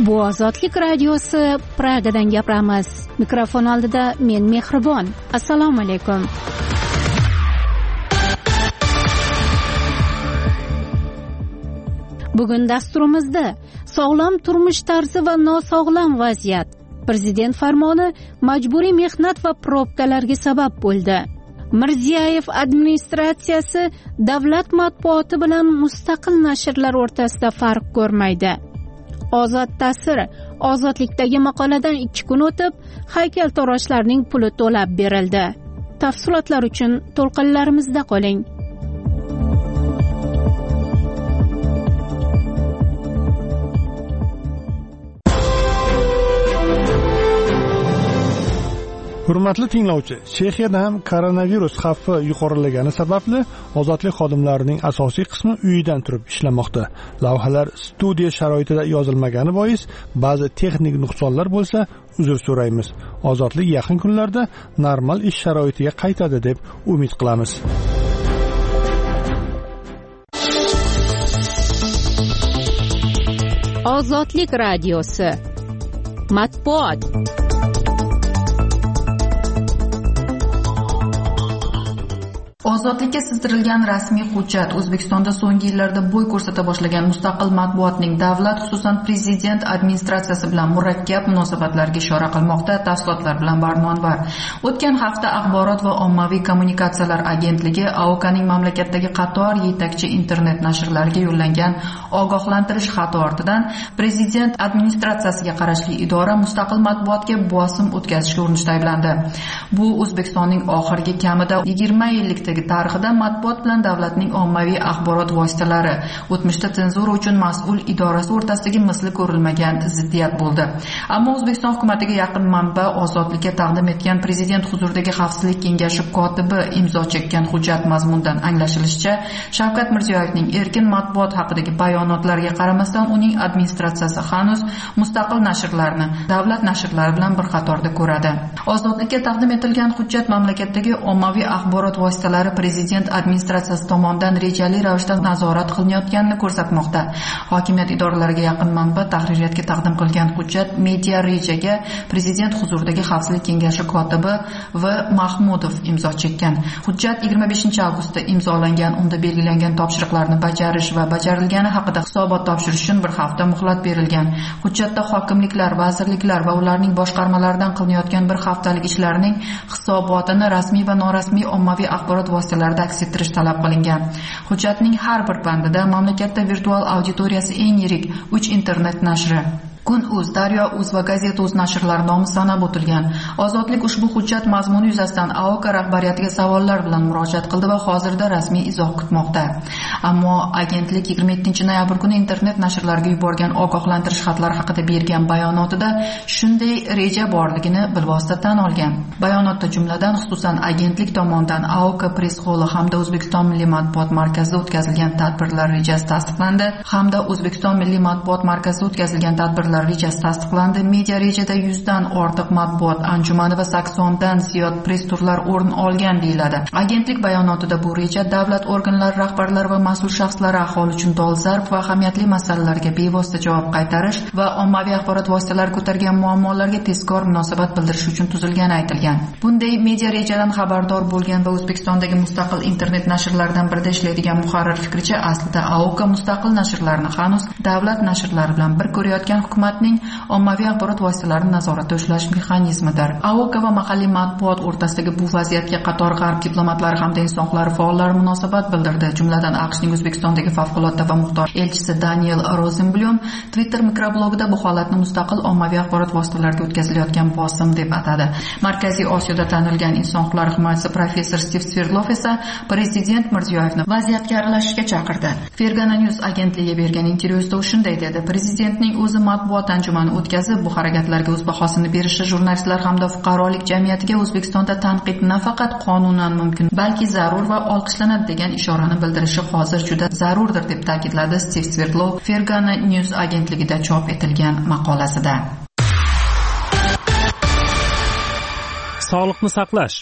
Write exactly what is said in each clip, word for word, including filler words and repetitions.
Bu Ozodlik radiosi, Pragadan gapiramiz. Mikrofon oldida men Mehribon. Assalomu alaykum. Bugun dasturimizda sog'lom turmush tarzi va nosog'lom vaziyat. Prezident farmoni majburiy mehnat va probkalarga sabab bo'ldi. Mirziyoyev administratsiyasi davlat matbuoti bilan mustaqil nashrlar o'rtasida farq ko'rmaydi. Ozod ta'sir. Ozodlikdagi maqoladan ikki kun o'tib, haykaltaroshlarning puli to'lab berildi. Tafsilotlar uchun to'lqinlarimizda qoling. Hurmatli tinglovchi, Chexiyada ham koronavirus xavfi yuqorilagani sababli ozodlik xodimlarining asosiy qismi uyidan turib ishlamoqda. Lavhalar studiya sharoitida yozilmagani bois ba'zi texnik nuqsonlar bo'lsa, uzr so'raymiz. Ozodlik yaqin kunlarda normal ish sharoitiga qaytadi deb umid qilamiz. Ozodlik radiosi. Matbuot. Ozodlikka sizdirilgan rasmiy hujjat O'zbekistonda so'nggi yillarda bo'y ko'rsata boshlagan mustaqil matbuotning davlat, xususan prezident administratsiyasi bilan murakkab munosabatlarga ishora qilmoqda. Tafsilotlar bilan Barnonvar. O'tgan hafta Axborot va ommaviy kommunikatsiyalar agentligi A O K'ning mamlakatdagi qator yetakchi internet nashrlariga yo'llangan ogohlantirish xati ortidan prezident administratsiyasiga qarashli idora mustaqil matbuotga bosim o'tkazishga urinishda ayblandi. Bu O'zbekistonning oxirgi kamida yigirma yillikdagi tarixida matbuot bilan davlatning ommaviy axborot vositalari o'tmishda senzura uchun mas'ul idorasi o'rtasidagi misli ko'rilmagan ziddiyat bo'ldi. Ammo O'zbekiston hukumatiga yaqin manba ozodlikka taqdim etgan prezident huzuridagi xavfsizlik kengashi kotibi imzo chekkan hujjat mazmunidan anglashilishicha, Shavkat Mirziyoyevning erkin matbuot haqidagi bayonotlariga qaramasdan uning administratsiyasi hanuz mustaqil nashrlarni davlat nashrlari bilan bir qatorda ko'radi. Ozodlikka taqdim etilgan hujjat mamlakatdagi ommaviy axborot vositalari prezident administratsiyasi tomonidan rejali ravishda nazorat qilinayotganini ko'rsatmoqda. Hokimiyat idoralariga yaqin manba tahririyatga taqdim qilgan hujjat Media Rejaga prezident huzuridagi xavfsizlik kengashi kotibi V. Mahmudov imzo chekkan. Hujjat yigirma beshinchi avgustda imzolangan. Unda belgilangan topshiriqlarni bajarish va bajarilgani haqida hisobot topshirish uchun bir hafta muhlat berilgan. Hujjatda hokimliklar, vazirliklar va ularning boshqarmalaridan qilinayotgan bir haftalik ishlarning hisobotini rasmiy va norasmiy ommaviy axborot vositalarida aks ettirish talab qilingan. Hujjatning har bir bandida mamlakatda virtual auditoriyasi eng yirik uch internet nashri Kun.uz, Daryo.uz va Gazeta.uz nashrlari nomi sanab o'tilgan. Ozodlik ushbu hujjat mazmuni yuzasidan A O K rahbariyatiga savollar bilan murojaat qildi va hozirda rasmiy izoh kutmoqda. Ammo agentlik yigirma yettinchi noyabr kuni internet nashrlariga yuborgan ogohlantirish xatlari haqida bergan bayonotida shunday reja borligini bilvosita tan olgan. Bayonotda jumladan xususan agentlik tomonidan A O K press-xoli hamda O'zbekiston Milliy matbuot markazida o'tkazilgan tadbirlar rejasi tasdiqlandi, hamda O'zbekiston Milliy matbuot markazida o'tkazilgan tadbirlar rejasi tasdiqlandi. Media rejada yuzdan ortiq matbuot anjumani va saksondan ziyod press turlar o'rin olgan deyiladi. Agentlik bayonotida bu reja davlat organlari rahbarlari va mas'ul shaxslari aholi uchun dolzarb va ahamiyatli masalalarga bevosita javob qaytarish va ommaviy axborot vositalari ko'targan muammolarga tezkor munosabat bildirish uchun tuzilgani aytilgan. Bunday media rejadan xabardor bo'lgan va O'zbekistondagi mustaqil internet nashrlardan birida ishlaydigan muharrir fikricha, aslida A O K mustaqil nashrlarni hanuz davlat nashrlari bilan bir ko'rayotgan hukumatning ommaviy axborot vositalarini nazoratda ushlash mexanizmidir. A O K va mahalliy matbuot o'rtasidagi bu vaziyatga qator g'arb diplomatlari hamda inson huquqlari faollari munosabat bildirdi. Jumladan AQShning O'zbekistondagi favqulodda va muxtor elchisi Daniel Rosenblum Twitter mikroblogida bu holatni mustaqil ommaviy axborot vositalariga o'tkazilayotgan bosim deb atadi. Markaziy Osiyoda tanilgan inson huquqlari himoyachisi professor Stiv Sverdlov esa prezident Mirziyoyevni vaziyatga aralashishga chaqirdi. Fergana News agentligiga bergan intervyusida u shunday dedi: Prezidentning o'zi matbuot anjumani o'tkazib, bu harakatlarga o'z bahosini berishi jurnalistlar hamda fuqarolik jamiyatiga O'zbekistonda tanqid nafaqat qonunan mumkin, balki zarur va olqishlanadi degan ishorani bildirishi hozir juda zarurdir deb ta'kidladi Stiv Sverdlov Fergana News agentligida chop etilgan maqolasida. Sog'liqni saqlash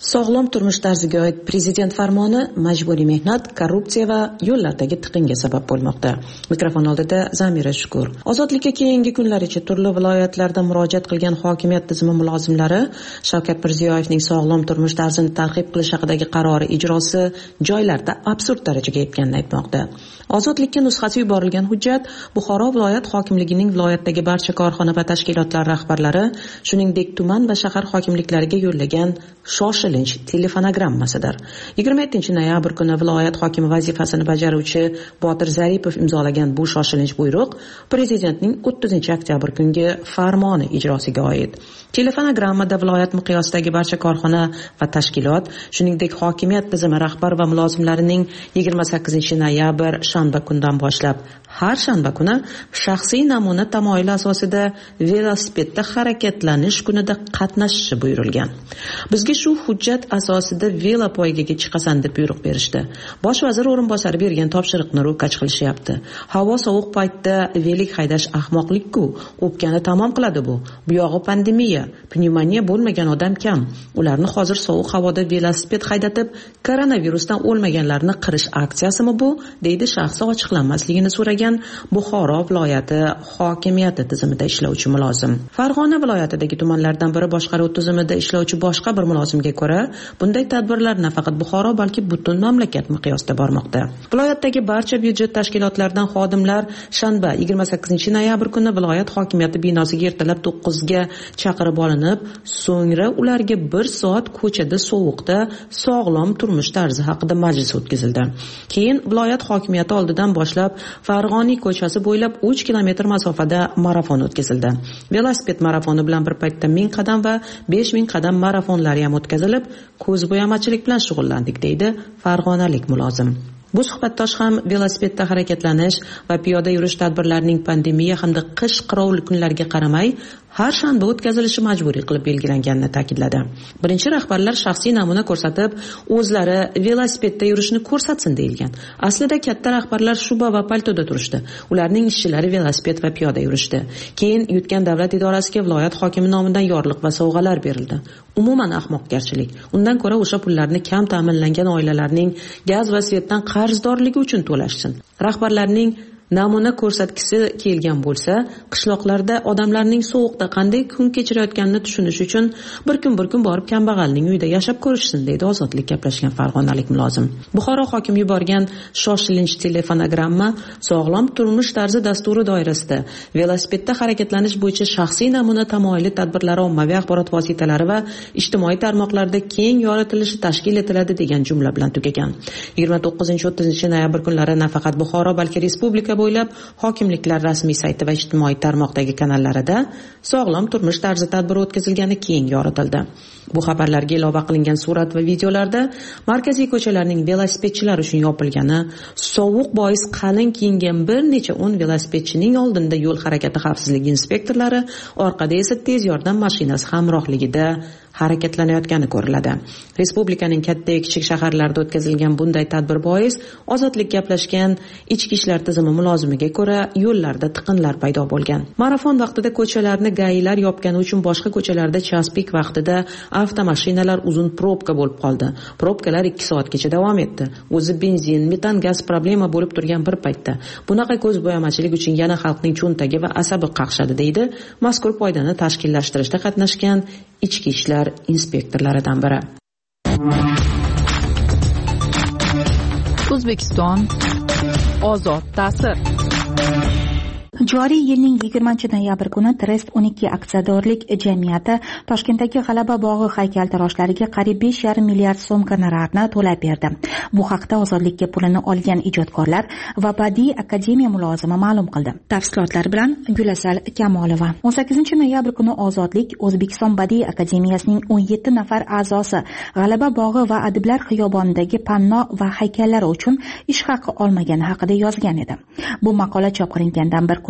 Sog'lom turmush tarziga oid prezident farmoni majburiy mehnat, korrupsiya va yo'llardagi tiqinga sabab bo'lmoqda. Mikrofon oldida Zamira Shukur. Ozodlikka keyingi kunlaricha turli viloyatlarda murojaat qilgan hokimiyat tizimi mulozimlari Shavkat Mirziyoyevning sog'lom turmush tarzini targ'ib qilish haqidagi qarori ijrosi joylarda absurd darajaga yetganini aytmoqda. Ozodlikka nusxasi yuborilgan hujjat Buxoro viloyat hokimligining viloyatdagi barcha korxona va tashkilotlar rahbarlari, shuningdek tuman va shahar hokimliklariga yo'llagan shoshilinch telefonogrammasidir. yigirma yettinchi noyabr kuni viloyat hokimi vazifasini bajaruvchi Botir Zaripov imzolagan bu shoshilinch buyruq prezidentning o'ttizinchi oktyabr kungi farmoni ijrosiga oid. Telefonogrammada viloyat miqyosidagi barcha korxona va tashkilot, shuningdek hokimiyat tizimi rahbar va mulozimlarining yigirma sakkizinchi noyabr shanba kundan boshlab har shanba kuni shaxsiy namuna tamoyili asosida velosipedda harakatlanish kunida qatnashishi buyurilgan. Bizga shu hujjat asosida velo poygaga chiqasan deb buyruq berishdi. Bosh vazir o'rinbosari bergan topshiriqni ro'kach qilishyapti. Havo sovuq paytda velik haydash ahmoqlik-ku, o'pkani tamom qiladi bu. Bu yog'i pandemiya, pnevmoniya bo'lmagan odam kam. Ularni hozir sovuq havoda velosiped haydatib, koronavirusdan o'lmaganlarni qirish aksiyasimi bu? Deydi shaxsi ochiqlanmasligini so'ragan Buxoro viloyati hokimiyati tizimida ishlovchi mulozim. Farg'ona viloyatidagi tumanlardan biri boshqaruv tizimida ishlovchi boshqa bir mulozimga ko'ra, bunday tadbirlar nafaqat Buxoro, balki butun mamlakat miqyosida bormoqda. Viloyatdagi barcha byudjet tashkilotlaridan xodimlar shanba yigirma sakkizinchi noyabr kuni viloyat hokimiyati binosiga ertalab to'qqizga chaqirib olinib, so'ngra ularga bir soat ko'chada sovuqda sog'lom turmush tarzi haqida majlis o'tkazildi. Keyin viloyat hokimiyati oldidan boshlab Farg'oniy ko'chasi bo'ylab uch kilometr masofada marafon o'tkazildi. Velosiped marafoni bilan bir paytda ming qadam va besh ming qadam marafonlari ham o'tkazilib, ko'zbo'yamachilik bilan shug'ullandik, deydi farg'onalik mulozim. Bu suhbatdosh ham velosipedda harakatlanish va piyoda yurish tadbirlarining pandemiya hamda qish qirovli kunlariga qaramay har shanba o'tkazilishi majburiy qilib belgilanganini ta'kidladi. Birinchi rahbarlar shaxsiy namuna ko'rsatib, o'zlari velosipedda yurishni ko'rsatsin deyilgan. Aslida katta rahbarlar shuba va paltoda turishdi. Ularning ishchilari velosiped va piyoda yurishdi. Keyin yutgan davlat idorasiga viloyat hokimi nomidan yorliq va sovg'alar berildi. Umuman ahmoqgarchilik. Undan ko'ra o'sha pullarni kam ta'minlangan oilalarning gaz va svetdan qarzdorligi uchun to'lashsin. Rahbarlarning namuna ko'rsatgisi kelgan bo'lsa, qishloqlarda odamlarning sovuqda qanday kun kechirayotganini tushunish uchun bir kun bir kun borib kambag'alning uyida yashab ko'rishsin, deydi ozodlik gaplashgan farg'onalik mulozim. Buxoro hokimi yuborgan shoshilinch telefonogramma sog'lom turmush tarzi dasturi doirasida velosipedda harakatlanish bo'yicha shaxsiy namuna tamoyili tadbirlari ommaviy axborot vositalari va ijtimoiy tarmoqlarda keng yoritilishi tashkil etiladi degan jumla bilan tugagan. yigirma to'qqizinchi o'ttizinchi noyabr kunlari nafaqat Buxoro, balki respublika bo'ylab hokimliklar rasmiy sayti va ijtimoiy tarmoqdagi kanallarida sog'lom turmush tarzi tadbiri o'tkazilgani keng yoritildi. Bu xabarlarga ilova qilingan surat va videolarda markaziy ko'chalarning velosipedchilar uchun yopilgani, sovuq bois qalin kiyingan bir necha o'n velosipedchining oldinda yo'l harakati xavfsizligi inspektorlari, orqada esa tez yordam mashinasi hamrohligida harakatlanayotgani ko'riladi. Respublikaning katta kichik shaharlarida o'tkazilgan bunday tadbir bois ozodlik gaplashgan ichki ishlar tizimi mulozimiga ko'ra yo'llarda tiqinlar paydo bo'lgan. Marafon vaqtida ko'chalarni gailar yopgani uchun boshqa ko'chalarda chaspik vaqtida avtomashinalar uzun probka bo'lib qoldi. Probkalar ikki soatgacha davom etdi. O'zi benzin, metan gaz problema bo'lib turgan bir paytda bunaqa ko'zbo'yamachilik uchun yana xalqning cho'ntagi va asabi qaqshadi, deydi mazkur poydani tashkillashtirishda qatnashgan ichki ishlar inspektorlaridan biri. O'zbekiston ozod ta'sir. Joriy yilning yigirmanchi noyabr kuni Trest o'n ikki aksiyadorlik jamiyati Toshkentdagi G'alaba bog'i haykaltaroshlariga qariyb besh yarim milliard so'm gonorarni to'lab berdi. Bu haqda ozodlikka pulini olgan ijodkorlar va Badiiy akademiya mulozimi ma'lum qildi. Tafsilotlar bilan Gulasal Kamolova. o'n sakkizinchi noyabr kuni Ozodlik O'zbekiston Badiiy akademiyasining o'n yetti nafar a'zosi G'alaba bog'i va Adiblar xiyobonidagi panno va haykallari uchun ish haqi olmagani haqida yozgan edi. Bu maqola chop qilingandan bir kun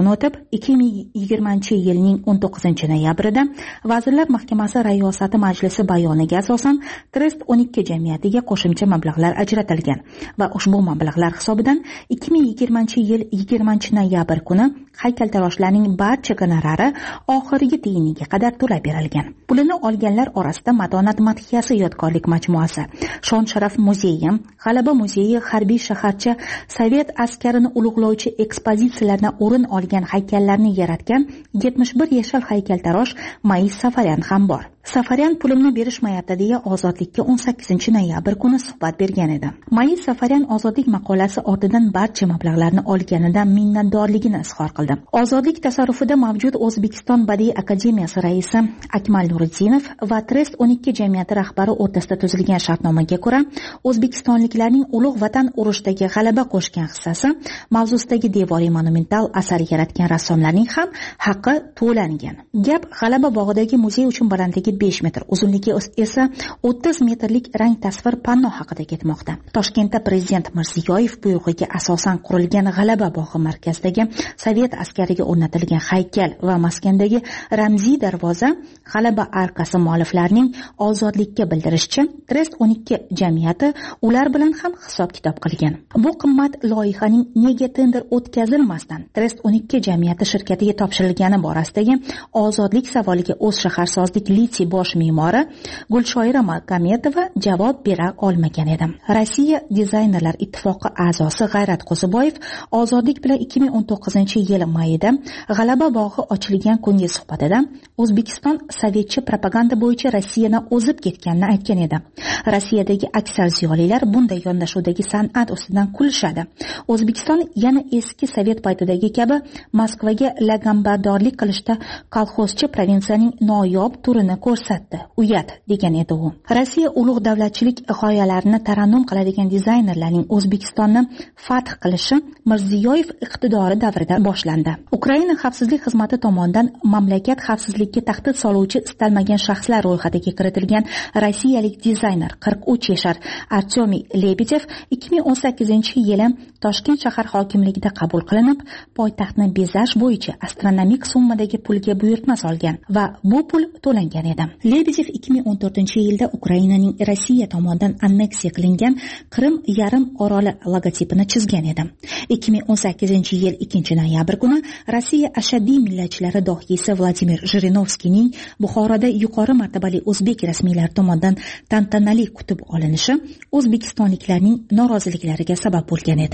kuni o'tib, ikki ming yigirmanchi yilning o'n to'qqizinchi noyabrida Vazirlar Mahkamasi Rayosati Majlisi bayoniga asosan Trust o'n ikki jamiyatiga qo'shimcha mablag'lar ajratilgan va ushbu mablag'lar hisobidan ikki ming yigirmanchi yil yigirmanchi noyabr kuni haykaltaroshlarning barcha gonorari oxirgi tiyiniga qadar to'lab berilgan. Pulini olganlar orasida Matonat madhiyasi yodgorlik majmuasi, Shon sharaf muzeyi, G'alaba muzeyi, harbiy shaharcha, Sovet askarini ulug'lovchi ekspozitsiyalardan o'rin olgan haykallarni yaratgan yetmish bir yashar haykaltarosh Mayiz Safaryan ham bor. Safaryan pulimni berishmayapti deya Ozodlikka o'n sakkizinchi noyabr kuni suhbat bergan edi. Mayiz Safaryan Ozodlik maqolasi ortidan barcha mablag'larni olganidan minnatdorligini izhor qildi. Ozodlik tasarrufida mavjud O'zbekiston Badiiy akademiyasi raisi Akmal Nuriddinov va Trust o'n ikki jamiyati rahbari o'rtasida tuzilgan shartnomaga ko'ra, o'zbekistonliklarning ulug' vatan urushdagi g'alaba qo'shgan hissasi mavzusidagi devoriy monumental asar yaratgan rassomlarning ham haqqi to'langan. Gap G'alaba bog'idagi muzey uchun balandligi besh metr, uzunligi esa o'ttiz metrlik rang tasvir panno haqida ketmoqda. Toshkentda Prezident Mirziyoyev buyrug'iga asosan qurilgan G'alaba bog'i markazidagi Sovet askariga o'rnatilgan haykal va maskandagi ramziy darvoza G'alaba arkasi mualliflarining Ozodlikka bildirishicha, Trust o'n ikki jamiyati ular bilan ham hisob-kitob qilgan. Bu qimmat loyihaning nega tender o'tkazilmasdan Trust o'n ikki jamiyati shirkatiga topshirilgani borasidagi ozodlik savoliga o'z shaharsozlik litsi bosh me'mori Gulshoira Magametova javob bera olmagan edi. Rossiya dizaynerlar ittifoqi a'zosi G'ayrat Qo'ziboyev Ozodlik bilan ikki ming o'n to'qqizinchi yil mayida G'alaba bog'i ochilgan kungi suhbatida O'zbekiston sovetcha propaganda bo'yicha Rossiyani o'zib ketganini aytgan edi. Rossiyadagi aksar ziyolilar bunday yondashuvdagi san'at ustidan kulishadi. O'zbekiston yana eski sovet paytidagi kabi Moskvaga lagambardorlik qilishda kolxozchi provinsiyaning noyob turini ko'rsatdi. Uyat degan edi u. Rossiya ulug' davlatchilik g'oyalarini tarannum qiladigan dizaynerlarning O'zbekistonni fath qilishi Mirziyoyev iqtidori davrida boshlandi. Ukraina xavfsizlik xizmati tomonidan mamlakat xavfsizligiga tahdid soluvchi istalmagan shaxslar ro'yxatiga kiritilgan rossiyalik dizayner qirq uch yashar Artyomiy Lebedev ikki ming o'n sakkizinchi yili Toshkent shahar hokimligida qabul qilinib, poytaxtni bezash bo'yicha astronomik summadagi pulga buyurtma solgan va bu pul to'langan edi. Lebedev ikki ming o'n to'rtinchi yilda Ukrainaning Rossiya tomonidan anneksiya qilingan Qrim yarim oroli logotipini chizgan edi. ikki ming o'n sakkizinchi yil ikkinchi noyabr kuni Rossiya ashaddiy millatchilari dohiysi Vladimir Jirinovskiyning Buxoroda yuqori martabali o'zbek rasmiylari tomonidan tantanali kutib olinishi o'zbekistonliklarning noroziliklariga sabab bo'lgan edi.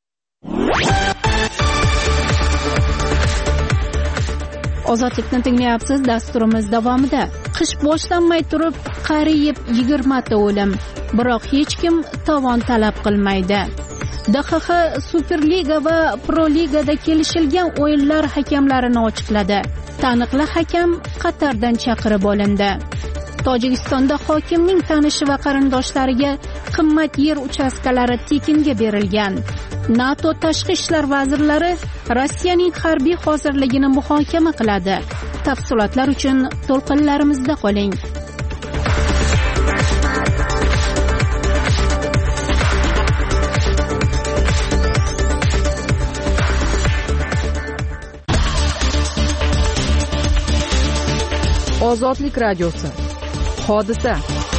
Ozodlikni tinglayapsiz. Dasturimiz davomida qish boshlanmay turib qariyib yigirma ta o'lim, biroq hech kim tovon talab qilmaydi. D X X Superliga va Pro Ligada kelishilgan o'yinlar hakamlarini ochiqladi. Taniqli hakam Qatardan chaqirib olindi. Tojikistonda hokimning tanishi va qarindoshlariga qimmat yer uchastkalari tekinga berilgan. NATO tashqi ishlar vazirlari Rossiyaning harbiy hozirligini muhokama qiladi. Tafsilotlar uchun to'lqinlarimizda qoling. Ozodlik radiosi. Hodisa.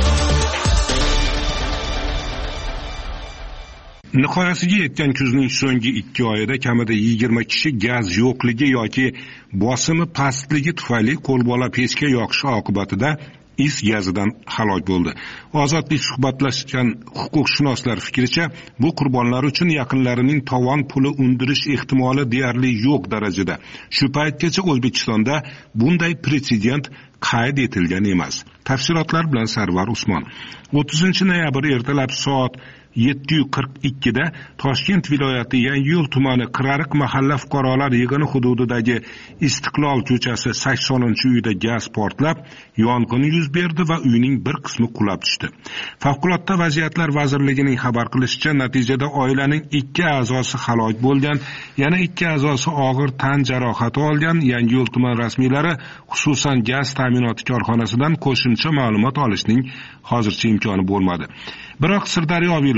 Nihoyasiga yetgan kuzning so'nggi ikki oyida kamida yigirma kishi gaz yo'qligi yoki bosimi pastligi tufayli qo'lbola pechka yoqishi oqibatida is gazidan halok bo'ldi. Ozodlik suhbatlashgan huquqshunoslar fikricha, bu qurbonlar uchun yaqinlarining tovon puli undirish ehtimoli deyarli yo'q darajada. Shu paytgacha O'zbekistonda bunday pretsedent qayd etilgan emas. Tafsilotlar bilan Sarvar Usmon. o'ttizinchi noyabr ertalab soat yetti qirq ikkida Toshkent viloyati Yangiyo'l tumani Qirariq mahalla fuqarolar yig'ini hududidagi Istiqlol ko'chasi saksonunchi uyda gaz portlab, yong'in yuz berdi va uyning bir qismi qulab tushdi. Favqulodda vaziyatlar vazirligining xabar qilishicha, natijada oilaning ikki a'zosi halok bo'lgan, yana ikki a'zosi og'ir tan jarohati olgan. Yangiyo'l tuman rasmiylari xususan gaz ta'minoti korxonasidan qo'shimcha ma'lumot olishning hozircha imkoni bo'lmadi. Biroq Sirdaryo viloyati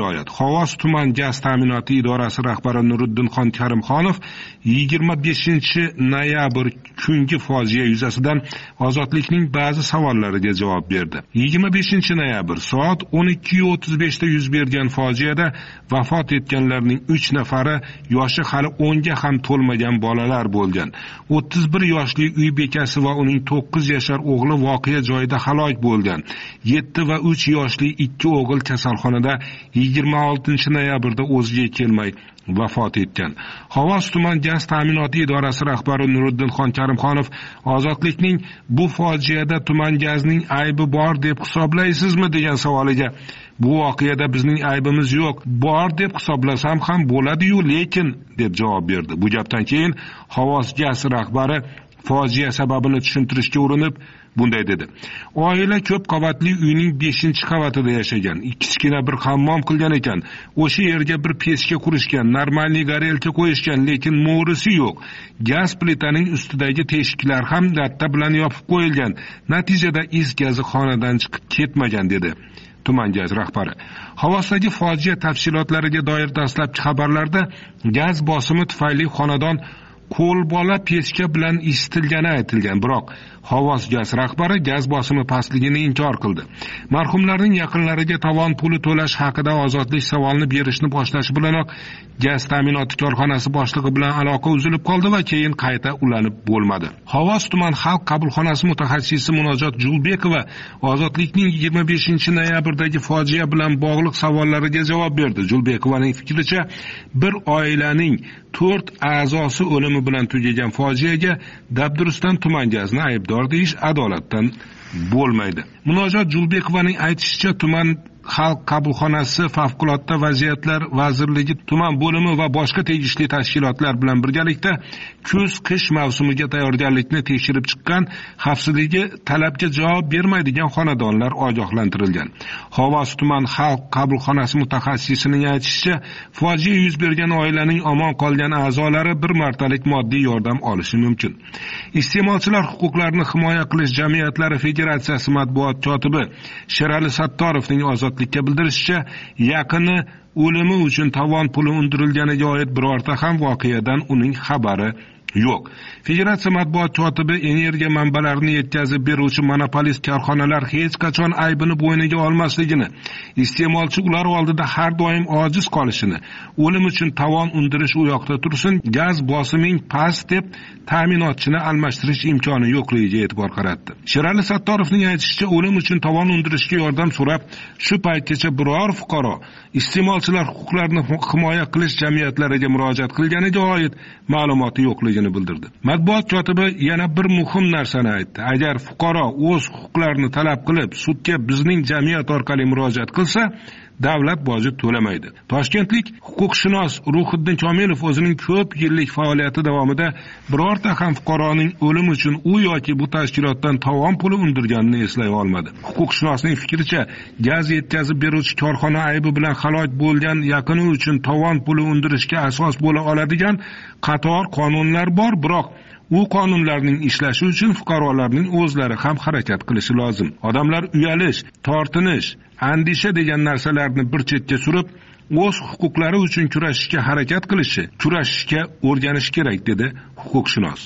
viloyat. Xovos tuman gaz ta'minoti idorasi rahbari Nuriddinxon Karimxonov yigirma beshinchi noyabr kungi fojia yuzasidan Ozodlikning ba'zi savollariga javob berdi. yigirma beshinchi noyabr soat o'n ikki o'ttiz besh da yuz bergan fojiada vafot etganlarning uch nafari yoshi hali o'nga ham to'lmagan bolalar bo'lgan. o'ttiz bir yoshli uy bekasi va uning to'qqiz yashar o'g'li voqea joyida halok bo'lgan. yetti va uch yoshli ikki o'g'il kasalxonada yigirma oltinchi noyabrda o'ziga kelmay vafot etgan. Xovos tuman gaz ta'minoti idorasi rahbari Nuriddinxon Karimxonov Ozodlikning bu fojiada tuman gazning aybi bor deb hisoblaysizmi degan savoliga bu voqeada bizning aybimiz yo'q, bor deb hisoblasam ham bo'ladi-yu, lekin deb javob berdi. Bu gapdan keyin Xovos gaz rahbari fojia sababini tushuntirishga urinib bunday dedi. Oila ko'p qavatli uyning beshinchi qavatida yashagan. Kichkina bir hammom qilgan ekan. O'sha yerga bir pechka qurishgan, normalniy garelka qo'yishgan, lekin mo'risi yo'q. Gaz plitaning ustidagi teshiklar ham latta bilan yopib qo'yilgan. Natijada is gazi xonadan chiqib ketmagan dedi tuman gaz rahbari. Xovosdagi fojia tafsilotlariga doir dastlabki xabarlarda gaz bosimi tufayli xonadon qo'lbola pechka bilan isitilgani aytilgan, biroq Xovos gaz rahbari gaz bosimi pastligini inkor qildi. Marhumlarning yaqinlariga tovon puli to'lash haqida Ozodlik savolni berishni boshlashi bilanoq gaz ta'minoti korxonasi boshlig'i bilan aloqa uzilib qoldi va keyin qayta ulanib bo'lmadi. Xovos tuman xalq qabulxonasi mutaxassisi Munojot Julbekova Ozodlikning yigirma beshinchi noyabrdagi fojia bilan bog'liq savollariga javob berdi. Julbekovaning fikricha, bir oilaning to'rt a'zosi o'limi bilan tugagan fojiaga Dabduruston tuman gazni aybdor deyish adolatdan bo'lmaydi. Munojot Julbekovaning aytishicha, tuman xalq qabulxonasi favqulodda vaziyatlar vazirligi tuman bo'limi va boshqa tegishli tashkilotlar bilan birgalikda kuz-qish mavsumiga tayyorgarlikni tekshirib chiqqan, xavfsizligi talabga javob bermaydigan xonadonlar ogohlantirilgan. Xovos tuman xalq qabulxonasi mutaxassisining aytishicha, fojia yuz bergan oilaning omon qolgan a'zolari bir martalik moddiy yordam olishi mumkin. Iste'molchilar huquqlarini himoya qilish jamiyatlari federatsiyasi matbuot kotibi Sherali Sattorovning Ozodlikka bildirishicha, yaqini o'limi uchun tovon puli undirilganiga oid birorta ham voqeadan uning xabari yo'q. Federatsiya matbuot kotibi energiya manbalarini yetkazib beruvchi monopolist korxonalar hech qachon aybini bo'yniga olmasligini, iste'molchi ular oldida har doim ojiz qolishini, o'lim uchun tovon undirish u yoqda tursin, gaz bosiming past deb ta'minotchini almashtirish imkoni yo'qligiga e'tibor qaratdi. Sherali Sattorovning aytishicha, o'lim uchun tovon undirishga yordam so'rab, shu paytgacha biror fuqaro iste'molchilar huquqlarini himoya qilish jamiyatlariga murojaat qilganiga oid ma'lumoti yo'qligini bildirdi. Matbuot kotibi yana bir muhim narsani aytdi. Agar fuqaro o'z huquqlarini talab qilib, sudga bizning jamiyat orqali murojaat qilsa, davlat bojni to'lamaydi. Toshkentlik huquqshunos Ruhiddin Komilov o'zining ko'p yillik faoliyati davomida birorta ham fuqaroning o'limi uchun u yoki bu tashkilotdan tovon puli undirganini eslay olmadi. Huquqshunosning fikricha, gaz yetkazib beruvchi korxona aybi bilan halok bo'lgan yaqini uchun tovon puli undirishga asos bo'la oladigan qator qonunlar bor, biroq u qonunlarning ishlashi uchun fuqarolarning o'zlari ham harakat qilishi lozim. Odamlar uyalish, tortinish, andisha degan narsalarni bir chetga surib, o'z huquqlari uchun kurashishga harakat qilishi, kurashishga o'rganish kerak, dedi huquqshunos.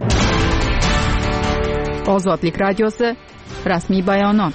Ozodlik radiosi rasmiy bayonot.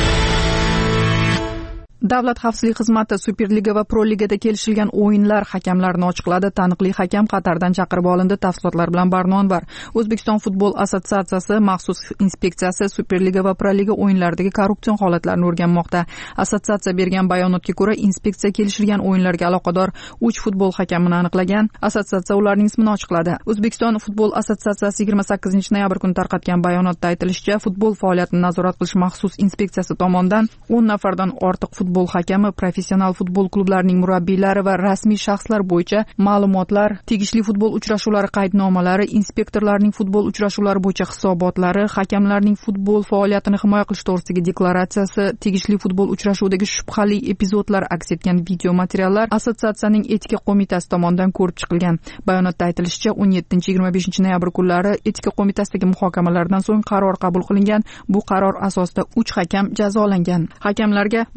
Davlat xavfsizlik xizmati Superliga va Pro Ligada kelishilgan o'yinlar hakamlarini ochiqladi. Taniqli hakam Qatardan chaqirib olindi. Tafsilotlar bilan Barnon var. O'zbekiston futbol assotsiatsiyasi maxsus inspeksiyasi Superliga va Pro Liga o'yinlaridagi korrupsion holatlarni o'rganmoqda. Assotsiatsiya bergan bayonotga ko'ra, inspeksiya kelishilgan o'yinlarga aloqador uch futbol hakamini aniqlagan. Assotsiatsiya ularning ismini ochiqladi. O'zbekiston futbol assotsiatsiyasi yigirma sakkizinchi noyabr kuni tarqatgan bayonotda aytilishicha, futbol faoliyatini nazorat qilish maxsus inspeksiyasi tomonidan o'n nafardan ortiq futbol hakami, professional futbol klublarining murabbiylari va rasmiy shaxslar bo'yicha ma'lumotlar, tegishli futbol uchrashuvlari qaydnomalari, inspektorlarning futbol uchrashuvlari bo'yicha hisobotlari, hakamlarning futbol faoliyatini himoya qilish to'g'risidagi deklaratsiyasi, tegishli futbol uchrashuvdagi shubhali epizodlar aks etgan video materiallar assotsiatsiyaning etika qo'mitasi tomonidan ko'rib chiqilgan. Bayonotda aytilishicha, o'n yettinchi yigirma beshinchi noyabr kunlari etika qo'mitasidagi muhokamalardan so'ng qaror qabul qilingan. Bu qaror asosida uch hakam jazolangan. Hakamlarga ma'lum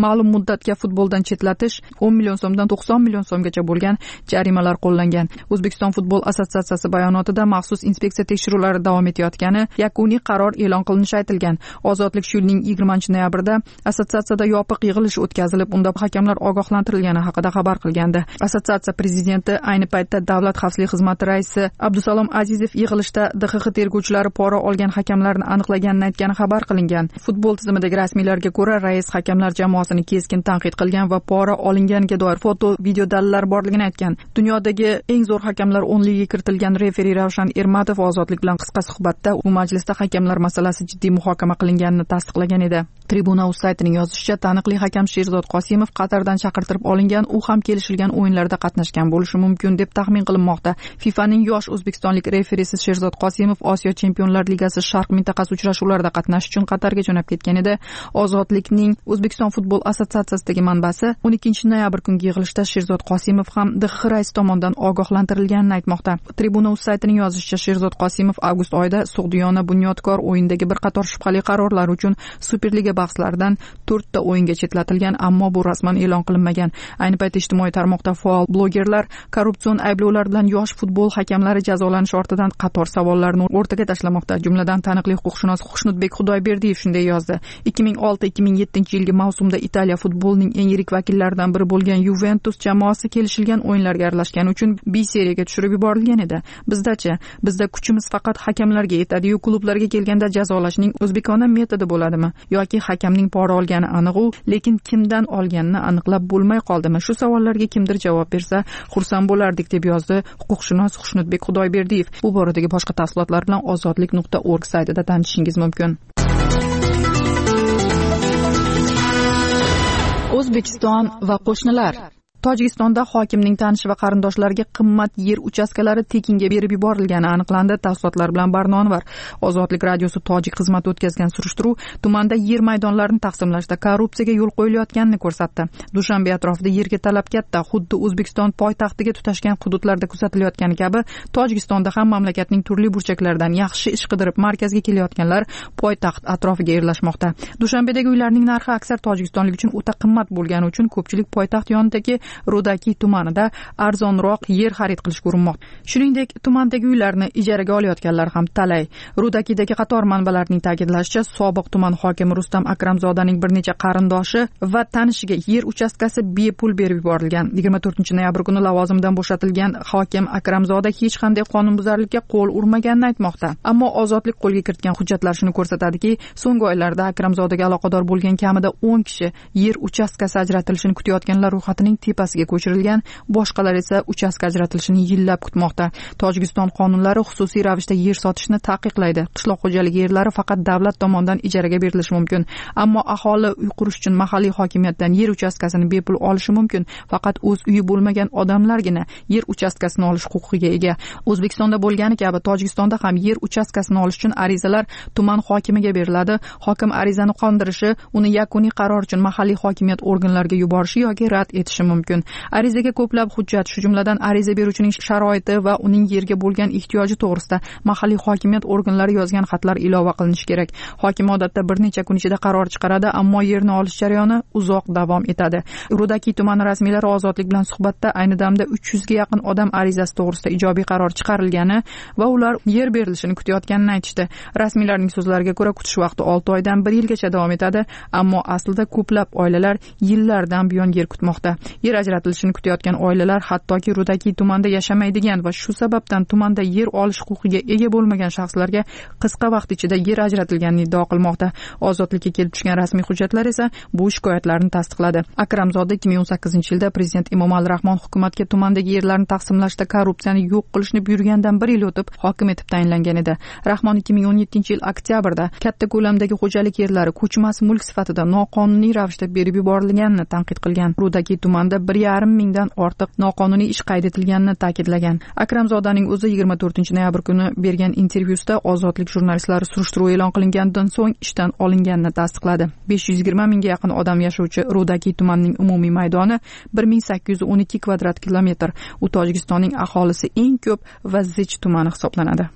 muddatga futboldan chetlatish, o'n million so'mdan to'qson million so'mgacha bo'lgan jarimalar qo'llangan. O'zbekiston futbol assotsiatsiyasi bayonotida maxsus inspeksiya tekshiruvlari davom etayotgani, yakuniy qaror e'lon qilinishi aytilgan. Ozodlik shu yilning yigirmanchi noyabrida assotsiatsiyada yopiq yig'ilish o'tkazilib, unda hakamlar ogohlantirilgani haqida xabar qilgandi. Assotsiatsiya prezidenti ayni paytda Davlat xavfsizlik xizmati raisi Abdusalom Azizov yig'ilishda D X X tergovchilari pora olgan hakamlarni aniqlaganini aytgani xabar qilingan. Futbol tizimidagi rasmiylarga ko'ra, rais hakamlar jamoasini keskin tanqid qilgan va pora olinganiga doir foto, video dalillar borligini aytgan. Dunyodagi eng zo'r hakamlar o'nligiga kiritilgan referi Ravshan Ermatov Ozodlik bilan qisqa suhbatda u majlisda hakamlar masalasi jiddiy muhokama qilinganini tasdiqlagan edi. Tribuna.uz saytining yozishicha, taniqli hakam Sherzod Qosimov Qatardan chaqirtirib olingan, u ham kelishilgan o'yinlarda qatnashgan bo'lishi mumkin deb taxmin qilinmoqda. FIFAning yosh o'zbekistonlik referisi Sherzod Qosimov Osiyo Chempionlar Ligasi Sharq mintaqasi uchrashuvlarida qatnashish uchun Qatarga jo'nab ketgan edi. Ozodlikning O'zbekiston futbol assotsiatsiyasidagi manbasi o'n ikkinchi noyabr kungi yig'ilishda Sherzod Qosimov ham D X X raisi tomonidan ogohlantirilganini aytmoqda. Tribuna.uz saytining yozishicha, Sherzod Qosimov avgust oyida Sug'diyona Bunyodkor o'yindagi bir qator shubhali qarorlar uchun Superliga bahslaridan to'rtta o'yinga chetlatilgan, ammo bu rasman e'lon qilinmagan. Ayni paytda ijtimoiy tarmoqda faol blogerlar korrupsion ayblovlar bilan yosh futbol hakamlari jazolanishi ortidan qator savollarni o'rtaga tashlamoqda. Jumladan taniqli huquqshunos Xushnudbek Xudoyberdiyev shunday yozdi: ikki ming olti ikki ming yettinchi yilgi mavsumda Italiya futbolining eng yirik vakillaridan biri bo'lgan Juventus jamoasi kelishilgan o'yinlarga aralashgani uchun B seriyaga tushirib yuborilgan edi. Bizdachi, bizda kuchimiz faqat hakamlarga yetadi-yu, klublarga kelganda jazolashning o'zbekona metodi bo'ladimi yoki hakamning pora olgani aniq u, lekin kimdan olganini aniqlab bo'lmay qoldimi? Shu savollarga kimdir javob bersa, xursand bo'lardik, deb yozdi huquqshunos Xushnudbek Xudoyberdiyev. Bu boradagi boshqa tafsilotlar bilan ozodlik nuqta org saytida tanishishingiz mumkin. O'zbekiston va qo'shnilar. Tojikistonda hokimning tanishi va qarindoshlariga qimmat yer uchastkalari tekinga berib yuborilgani aniqlandi. Tafsilotlar bilan Barnonvar. Ozodlik radiosi tojik xizmati o'tkazgan surishtiruv tumanda yer maydonlarini taqsimlashda korrupsiyaga yo'l qo'yilayotganini ko'rsatdi. Dushanbe atrofida yerga talab katta, xuddi O'zbekiston poytaxtiga tutashgan hududlarda kuzatilayotgani kabi, Tojikistonda ham mamlakatning turli burchaklaridan yaxshi ish qidirib markazga kelayotganlar poytaxt atrofiga yerlashmoqda. Dushanbedagi uylarning narxi aksar tojikistonlik uchun o'ta qimmat bo'lgani uchun ko'pchilik poytaxt yonidagi Rudaki tumanida arzonroq yer xarid qilishga urinmoqda. Shuningdek, tumandagi uylarni ijaraga olayotganlar ham talay. Rudakidagi qator manbalarning ta'kidlashicha, sobiq tuman hokimi Rustam Akramzodaning bir necha qarindoshi va tanishiga yer uchastkasi bepul berib yuborilgan. yigirma to'rtinchi noyabr kuni lavozimidan bo'shatilgan hokim Akramzoda hech qanday qonunbuzarlikka qo'l urmaganini aytmoqda. Ammo ozodlik qo'lga kiritgan hujjatlar shuni ko'rsatadiki, so'nggi oylarda Akramzodaga aloqador bo'lgan kamida o'n kishi yer uchastkasi ajratilishini kutayotganlar ro'yxatining tepasiga ko'chirilgan, boshqalar esa uchastka ajratilishini yillab kutmoqda. Tojikiston qonunlari xususiy ravishda yer sotishni taqiqlaydi. Qishloq xo'jaligi yerlari faqat davlat tomonidan ijaraga berilishi mumkin. Ammo aholi uy qurish uchun mahalliy hokimiyatdan yer uchastkasini bepul olishi mumkin. Faqat o'z uyi bo'lmagan odamlargina yer uchastkasini olish huquqiga ega. O'zbekistonda bo'lgani kabi Tojikistonda ham yer uchastkasini olish uchun arizalar tuman hokimiga beriladi. Hokim arizani qondirishi, uni yakuniy qaror uchun mahalliy hokimiyat organlariga yuborishi yoki rad etishi mumkin. Arizaga ko'plab hujjat, shu jumladan ariza beruvchining sharoiti va uning yerga bo'lgan ehtiyoji to'g'risida mahalliy hokimiyat organlari yozgan xatlar ilova qilinishi kerak. Hokim odatda bir necha kun ichida qaror chiqaradi, ammo yerni olish jarayoni uzoq davom etadi. Rudaki tumani rasmiylari Ozodlik bilan suhbatda ayni damda uch yuzga yaqin odam arizasi to'g'risida ijobiy qaror chiqarilgani va ular yer berilishini kutayotganini aytishdi. Rasmiylarning so'zlariga ko'ra, kutish vaqti olti oydan bir yilgacha davom etadi, ammo aslida ko'plab oilalar yillardan buyon yer kutmoqda. Yer ajratilishini kutayotgan oilalar hattoki Rudaki tumanda yashamaydigan va shu sababdan tumanda yer olish huquqiga ega bo'lmagan shaxslarga qisqa vaqt ichida yer ajratilganini iddao qilmoqda. Ozodlikka kelib tushgan rasmiy hujjatlar esa bu shikoyatlarni tasdiqladi. Akramzoda ikki ming o'n sakkizinchi yilda prezident Emomali Rahmon hukumatga tumandagi yerlarni taqsimlashda korrupsiyani yo'q qilishni buyurgandan bir yil o'tib hokim etib tayinlangan edi. Rahmon ikki ming o'n yettinchi yil oktyabrda katta ko'lamdagi xo'jalik yerlari ko'chmas mulk sifatida noqonuniy ravishda berib yuborilganini tanqid qilgan. Rudaki tumanda bir yarim mingdan ortiq noqonuniy ish qayd etilganini ta'kidlagan. Akramzodaning o'zi yigirma to'rtinchi noyabr kuni bergan intervyusida Ozodlik jurnalistlari surishtiruv e'lon qilinganidan so'ng ishdan olinganini tasdiqladi. besh yuz yigirma mingga yaqin odam yashovchi Rudaki tumanining umumiy maydoni bir ming sakkiz yuz o'n ikki kvadrat kilometr. U Tojikistonning aholisi eng ko'p va zich tumani hisoblanadi.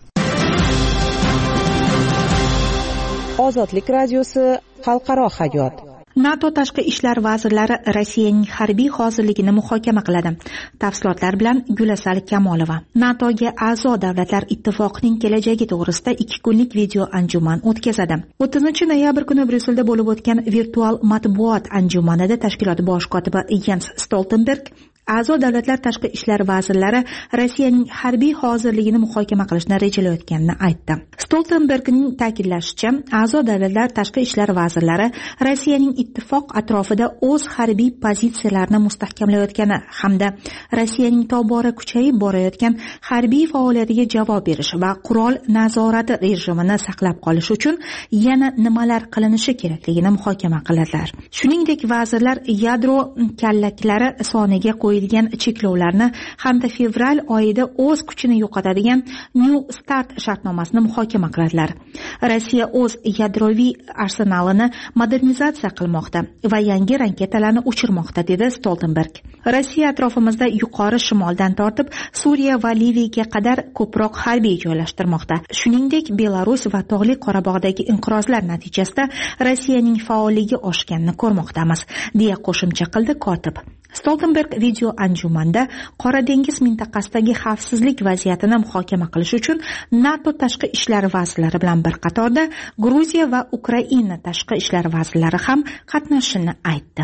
Ozodlik radiosi xalqaro hayot. NATO tashqi ishlar vazirlari Rossiyaning harbiy hozirligini muhokama qiladi. Tafsilotlar bilan Gulasal Kamolova. NATOga a'zo davlatlar ittifoqining kelajagi to'g'risida ikki kunlik video anjuman o'tkazadi. o'ttizinchi noyabr kuni Bryusselda bo'lib o'tgan virtual matbuot anjumanida tashkilot bosh kotibi Jens Stoltenberg a'zo davlatlar tashqi ishlar vazirlari Rossiyaning harbiy hozirligini muhokama qilishni rejalayotganini aytdi. Stoltenbergning ta'kidlashicha, a'zo davlatlar tashqi ishlar vazirlari Rossiyaning ittifoq atrofida o'z harbiy pozitsiyalarini mustahkamlayotgani hamda Rossiyaning tobora kuchayib borayotgan harbiy faoliyatiga javob berish va qurol nazorati rejimini saqlab qolish uchun yana nimalar qilinishi kerakligini muhokama qiladilar. Shuningdek, vazirlar yadro kallaklari soniga qo'yilgan cheklovlarni hamda fevral oyida o'z kuchini yo'qotadigan New Start shartnomasini muhokama qiladilar. Rossiya o'z yadroviy arsenalini modernizatsiya qilmoqda va yangi raketalarni uchirmoqda, dedi Stoltenberg. Rossiya atrofimizda yuqori shimoldan tortib Suriya va Liviyaga qadar ko'proq harbiy joylashtirmoqda. Shuningdek, Belarus va Tog'li Qorabog'dagi inqirozlar natijasida Rossiyaning faolligi oshganini ko'rmoqdamiz, deya qo'shimcha qildi kotib. Stoltenberg video anjumanda Qora dengiz mintaqasidagi xavfsizlik vaziyatini muhokama qilish uchun NATO tashqi ishlar vazirlari bilan bir qatorda Gruziya va Ukraina tashqi ishlar vazirlari ham qatnashishini aytdi.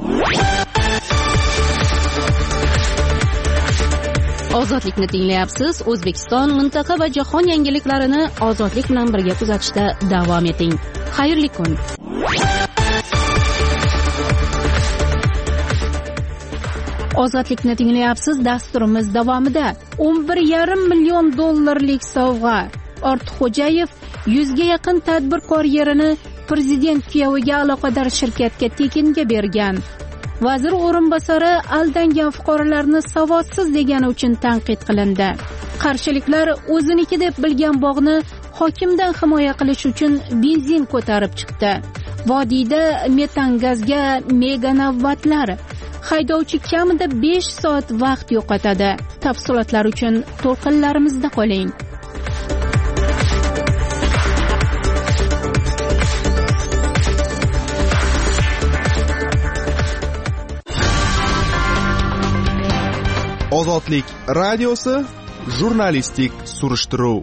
Ozodlikni tinglayapsiz. O'zbekiston, mintaqa va jahon yangiliklarini ozodlik bilan birga kuzatishda davom eting. Xayrli kun. Ozodlikni tinglayapsiz. Dasturimiz davomida o'n bir yarim million dollarlik sovg'a. Ortiqxo'jayev yuzga yaqin tadbirkor yerini prezident kuyoviga aloqador shirkatga tekinga bergan. Vazir o'rinbosari aldangan fuqarolarni savodsiz degani uchun tanqid qilindi. Qarshiliklar o'ziniki deb bilgan bog'ni hokimdan himoya qilish uchun benzin ko'tarib chiqdi. Vodiyda metan gazga mega navbatlar. Haydovchi kamida besh soat vaqt yo'qotadi. Tafsilotlar uchun to'lqinlarimizda qoling. Ozodlik radiosi jurnalistik surishtiruv.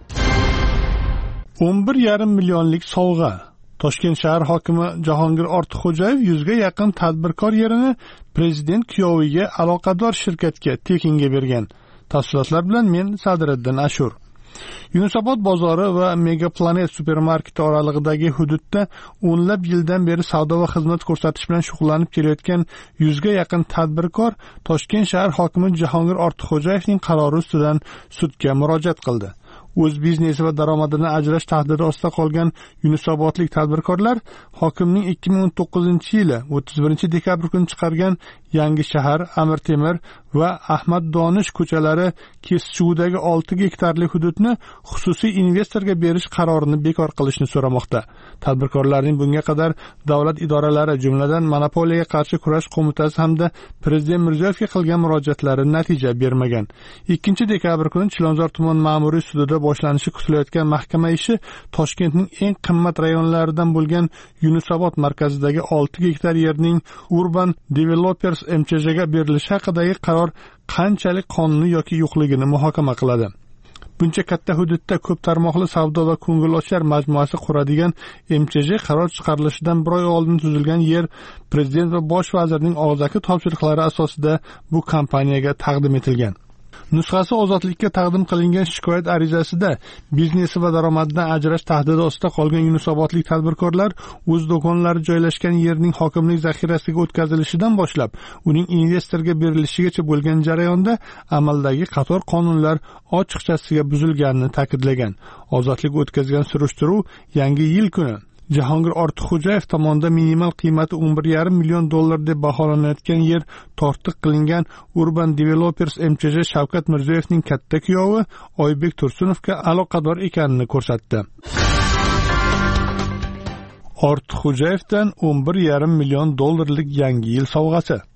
o'n bir yarim millionlik sovg'a. Toshkent shahar hokimi Jahongir Ortiqxo'jayev yuzga yaqin tadbirkor yerini prezident kuyoviga aloqador shirkatga tekinga bergan. Tafsilotlar bilan men Sadriddin Ashur. Yunusobod bozori va Megaplanet supermarketi oralig'idagi hududda o'nlab yildan beri savdo va xizmat ko'rsatish bilan shug'ullanib kelayotgan yuzga yaqin tadbirkor Toshkent shahar hokimi Jahongir Ortiqxo'jayevning qarori ustidan sudga murojaat qildi. O'z biznesi va daromadini ajrash tahdidi ostida qolgan yunusobodlik tadbirkorlar hokimning ikki ming o'n to'qqizinchi yili o'ttiz birinchi dekabr kuni chiqargan Yangi shahar, Amir Temir va Ahmad Donish ko'chalari kesishuvidagi olti gektarlik hududni xususiy investorga berish qarorini bekor qilishni so'ramoqda. Tadbirkorlarning bunga qadar davlat idoralari, jumladan monopoliyaga qarshi kurash qo'mitasi hamda prezident Mirziyoyevga qilgan murojaatlari natija bermagan. ikkinchi dekabr kuni Chilonzor tuman ma'muriy sudida boshlanishi kutilayotgan mahkama ishi Toshkentning eng qimmat rayonlaridan bo'lgan Yunusobod markazidagi olti gektar yerning Urban Developers M Ch Jga berilishi haqidagi qaror qanchalik qonuniy yoki yo'qligini muhokama qiladi. Buncha katta hududda ko'p tarmoqli savdo va ko'ngilochar majmuasi quradigan M Ch J qaror chiqarilishidan bir oy oldin tuzilgan yer prezident va bosh vazirning og'zaki topshiriqlari asosida bu kompaniyaga taqdim etilgan. Nusxasi ozodlikka taqdim qilingan shikoyat arizasida biznesi va daromadidan ajrash tahdidi ostida qolgan yunusobodlik tadbirkorlar o'z do'konlari joylashgan yerning hokimlik zaxirasiga o'tkazilishidan boshlab uning investorga berilishigacha bo'lgan jarayonda amaldagi qator qonunlar ochiqchasiga buzilganini ta'kidlagan. Ozodlik o'tkazgan surishtiruv Yangi yil kuni Jahongir Ortiqxo'jayev tomonidan minimal qiymati o'n bir yarim million dollar deb baholanayotgan yer tortiq qilingan Urban Developers M Ch J Shavkat Mirziyoyevning katta kuyovi Oybek Tursunovga aloqador ekanini ko'rsatdi. Ortiqxo'jayevdan o'n bir yarim million dollarlik Yangi yil sovg'asi.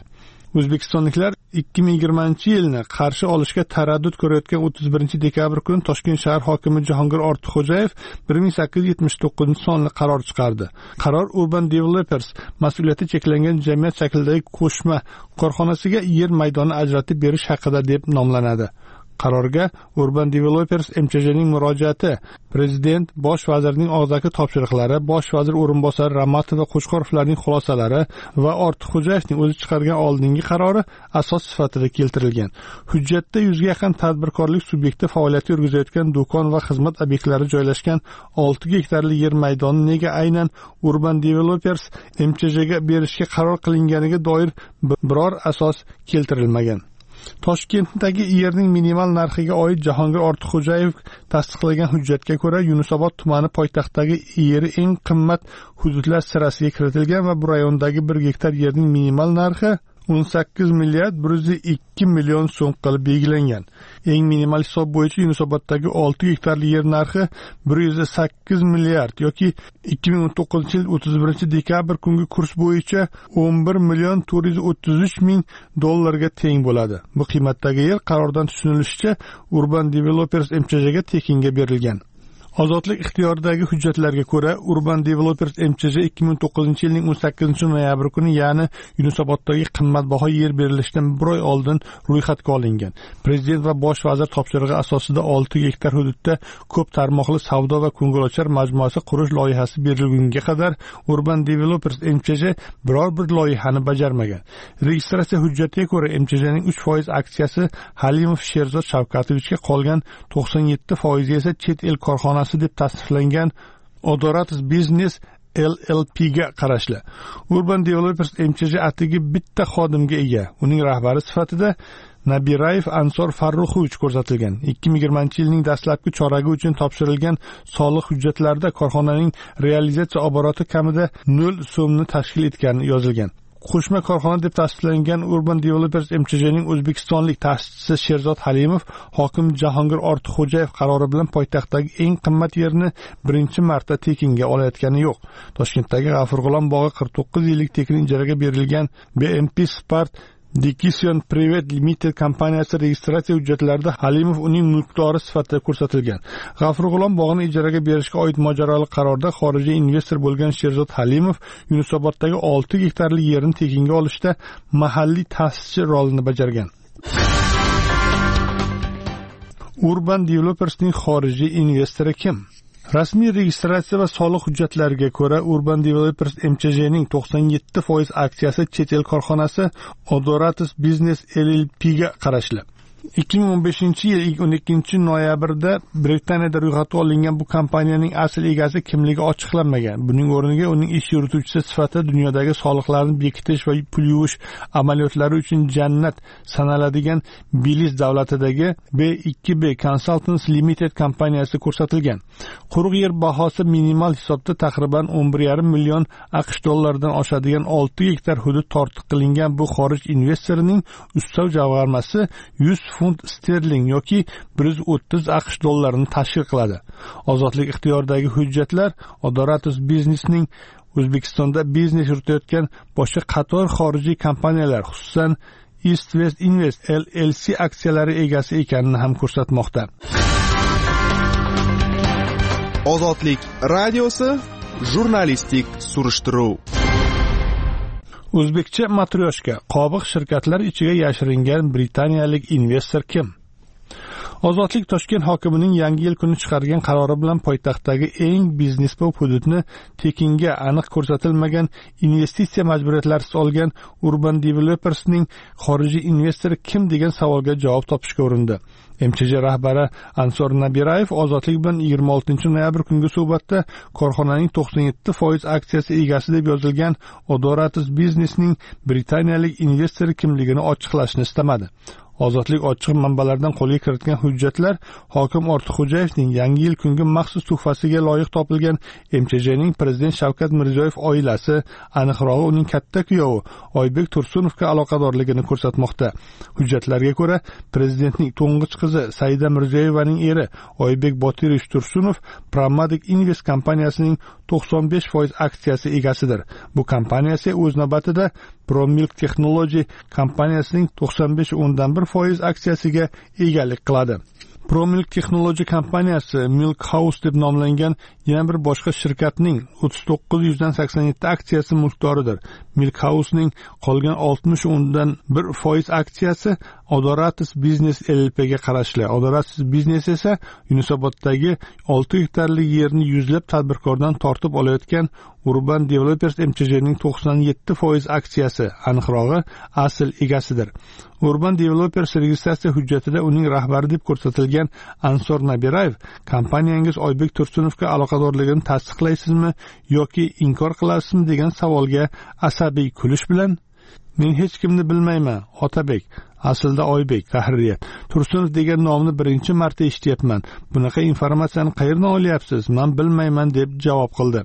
O'zbekistonliklar ikki ming yigirmanchi yilni qarshi olishga taraddud ko'rayotgan o'ttiz birinchi dekabr kuni Toshkent shahar hokimi Jahongir Ortiqxo'jayev bir ming sakkiz yuz yetmish to'qqizinchi sonli qaror chiqardi. Qaror Urban Developers mas'uliyati cheklangan jamiyat shaklidagi qo'shma korxonasiga yer maydoni ajratib berish haqida deb nomlanadi. Qarorga Urban Developers M Ch J'ning murojaati, Prezident, Bosh vazirning og'zaki topshiriqlari, Bosh vazir o'rinbosari Ramatov va Qo'chqorovlarning xulosalari va Ortiqxo'jayevning o'zi chiqargan oldingi qarori asos sifatida keltirilgan. Hujjatda yuzga yaqin tadbirkorlik subyekti faoliyat yuritayotgan do'kon va xizmat obyektlari joylashgan olti gektarli yer maydoni nega aynan Urban Developers M Ch J'ga berishga qaror qilinganiga doir biror asos keltirilmagan. Toshkentdagi yerning minimal narxiga oid Jahongir Ortiqxo'jayev tasdiqlagan hujjatga ko'ra, Yunusobod tumani poytaxtdagi yeri eng qimmat hududlar sirasiga kiritilgan va bu rayondagi bir gektar yerning minimal narxi o'n sakkiz milliard bir yuz ikki million so'm qilib belgilangan. Eng minimal hisob bo'yicha Yunusoboddagi olti gektarli yer narxi bir yuz sakkiz milliard yoki ikki ming o'n to'qqizinchi yil o'ttiz birinchi dekabr kungi kurs bo'yicha o'n bir million to'rt yuz o'ttiz uch ming dollarga teng bo'ladi. Bu qiymatdagi yer qarordan tushunilishicha Urban Developers M Ch J'ga tekinga berilgan. Ozodlik ixtiyoridagi hujjatlarga ko'ra, Urban Developers M Ch J ikki ming to'qqizinchi yilning o'n sakkizinchi noyabr kuni, ya'ni Yunusoboddagi qimmatbaho yer berilishidan bir oy oldin ro'yxatga olingan. Prezident va bosh vazir topshirig'i asosida olti gektar hududda ko'p tarmoqli savdo va ko'ngilochar majmuasi qurish loyihasi berilgunga qadar Urban Developers M Ch J biror bir loyihani bajarmagan. Registratsiya hujjatiga ko'ra, M Ch J'ning uch foiz aksiyasi Halimov Sherzod Shavkatovichga, qolgan to'qson yetti foizi esa chet el korxonasi deb tasniflangan Odoratus Business L L P ga qarashli. Urban Developers M Ch J atigi bitta xodimga ega. Uning rahbari sifatida Nabirayev Ansor Farruxovich ko'rsatilgan. ikki ming yigirmanchi yilning dastlabki choragi uchun topshirilgan soliq hujjatlarida korxonaning realizatsiya oboroti kamida nol so'mni tashkil etgani yozilgan. Qo'shma korxona deb tasdiqlangan Urban Developers M Ch J'ning o'zbekistonlik ta'sischisi Sherzod Halimov hokim Jahongir Ortiqxo'jayev qarori bilan poytaxtdagi eng qimmat yerni birinchi marta tekinga olayotgani yo'q. Toshkentdagi G'afurg'ulom bog'i qirq to'qqiz yillik tekin ijaraga berilgan B M P Spart Decision Private Limited kompaniyasi registratsiya hujjatlarida Halimov uning mulkdori sifatida ko'rsatilgan. G'afurg'ulom bog'ini ijaraga berishga oid mojaroli qarorda xorijiy investor bo'lgan Sherzod Halimov Yunusoboddagi olti gektarli yerni tekinga olishda mahalliy ta'sischi rolini bajargan. Urban Developersning xorijiy investori kim? Rasmiy registratsiya va soliq hujjatlariga ko'ra, Urban Developers M Ch J'ning to'qson yetti foiz aksiyasi chet el korxonasi Odoratus Business L L P ga qarashli. ikki ming o'n beshinchi yil o'n ikkinchi noyabrda Britaniyada ro'yxatga olingan bu kompaniyaning asl egasi kimligi ochiqlanmagan. Buning o'rniga uning ish yurituvchisi sifatida dunyodagi soliqlarni bekitish va pul yuvish amaliyotlari uchun jannat sanaladigan Beliz davlatidagi B ikki B Consultants Limited kompaniyasi ko'rsatilgan. Quruq yer bahosi minimal hisobda taxriban o'n bir yarim million AQSh dollaridan oshadigan olti gektar hudud tortiq qilingan bu xorij investorining ustav jamg'armasi yuz funt sterling yoki bir yuz o'ttiz AQSh dollarini tashkil qiladi. Ozodlik ixtiyoridagi hujjatlar Odoratus Businessning O'zbekistonda biznes yuritayotgan boshqa qator xorijiy kompaniyalar, xususan East West Invest L L C aksiyalari egasi ekanini ham ko'rsatmoqda. Ozodlik radiosi jurnalistik surishtiruv. O'zbekcha matryoshka. Qobiq shirkatlar ichiga yashiringan britaniyalik investor kim? Ozodlik Toshkent hokimining yangi yil kuni chiqargan qarori bilan poytaxtdagi eng biznesbop hududni tekinga aniq ko'rsatilmagan investitsiya majburiyatlarisiz olgan Urban Developersning xorijiy investori kim degan savolga javob topishga urindi. M Ch J rahbari Ansor Nabirayev Ozodlik bilan yigirma oltinchi noyabr kungi suhbatda korxonaning to'qson yetti foiz aksiyasi egasi deb yozilgan Odoratus Businessning britaniyalik investori kimligini ochiqlashni istamadi. Ozodlik ochiq manbalardan qo'lga kiritgan hujjatlar hokim Ortiqxo'jayevning yangi yil kungi maxsus tuhfasiga loyiq topilgan M Ch Jning prezident Shavkat Mirziyoyev oilasi, aniqrog'i uning katta kuyovi Oybek Tursunovga aloqadorligini ko'rsatmoqda. Hujjatlarga ko'ra, prezidentning to'ng'ich qizi Saida Mirziyoyevaning eri Oybek Botirovich Tursunov Pramatic Invest kompaniyasining to'qson besh foiz aksiyasi egasidir. Bu kompaniya esa o'z navbatida ProMilk Technology kompaniyasining to'qson besh o'ndan bir foiz aksiyasiga egalik qiladi. ProMilk Technology kompaniyasi Milk House deb nomlangan yana bir boshqa shirkatning o'ttiz to'qqiz yuzdan sakson yetti aksiyasi mulkdoridir. Milk House'ning qolgan oltmish o'ndan bir foiz aksiyasi Odoratis Business L L P ga qarashli. Odoratis Business esa Yunusoboddagi olti gektarlik yerni yuzlab tadbirkordan tortib olayotgan Urban Developers M Ch Jning to'qson yetti foiz aksiyasi, aniqrog'i asl egasidir. Urban Developers registratsiya hujjatida uning rahbari deb ko'rsatilgan Ansor Nabirayev kompaniyangiz Oybek Tursunovga aloqadorligini tasdiqlaysizmi yoki inkor qilasizmi degan savolga asabiy kulish bilan men hech kimni bilmayman, Otabek, aslida Oybek, tahririyat. Tursunov degan nomni birinchi marta eshityapman. Bunaqa informatsiyani qayerdan olyapsiz? Men bilmayman deb javob qildi.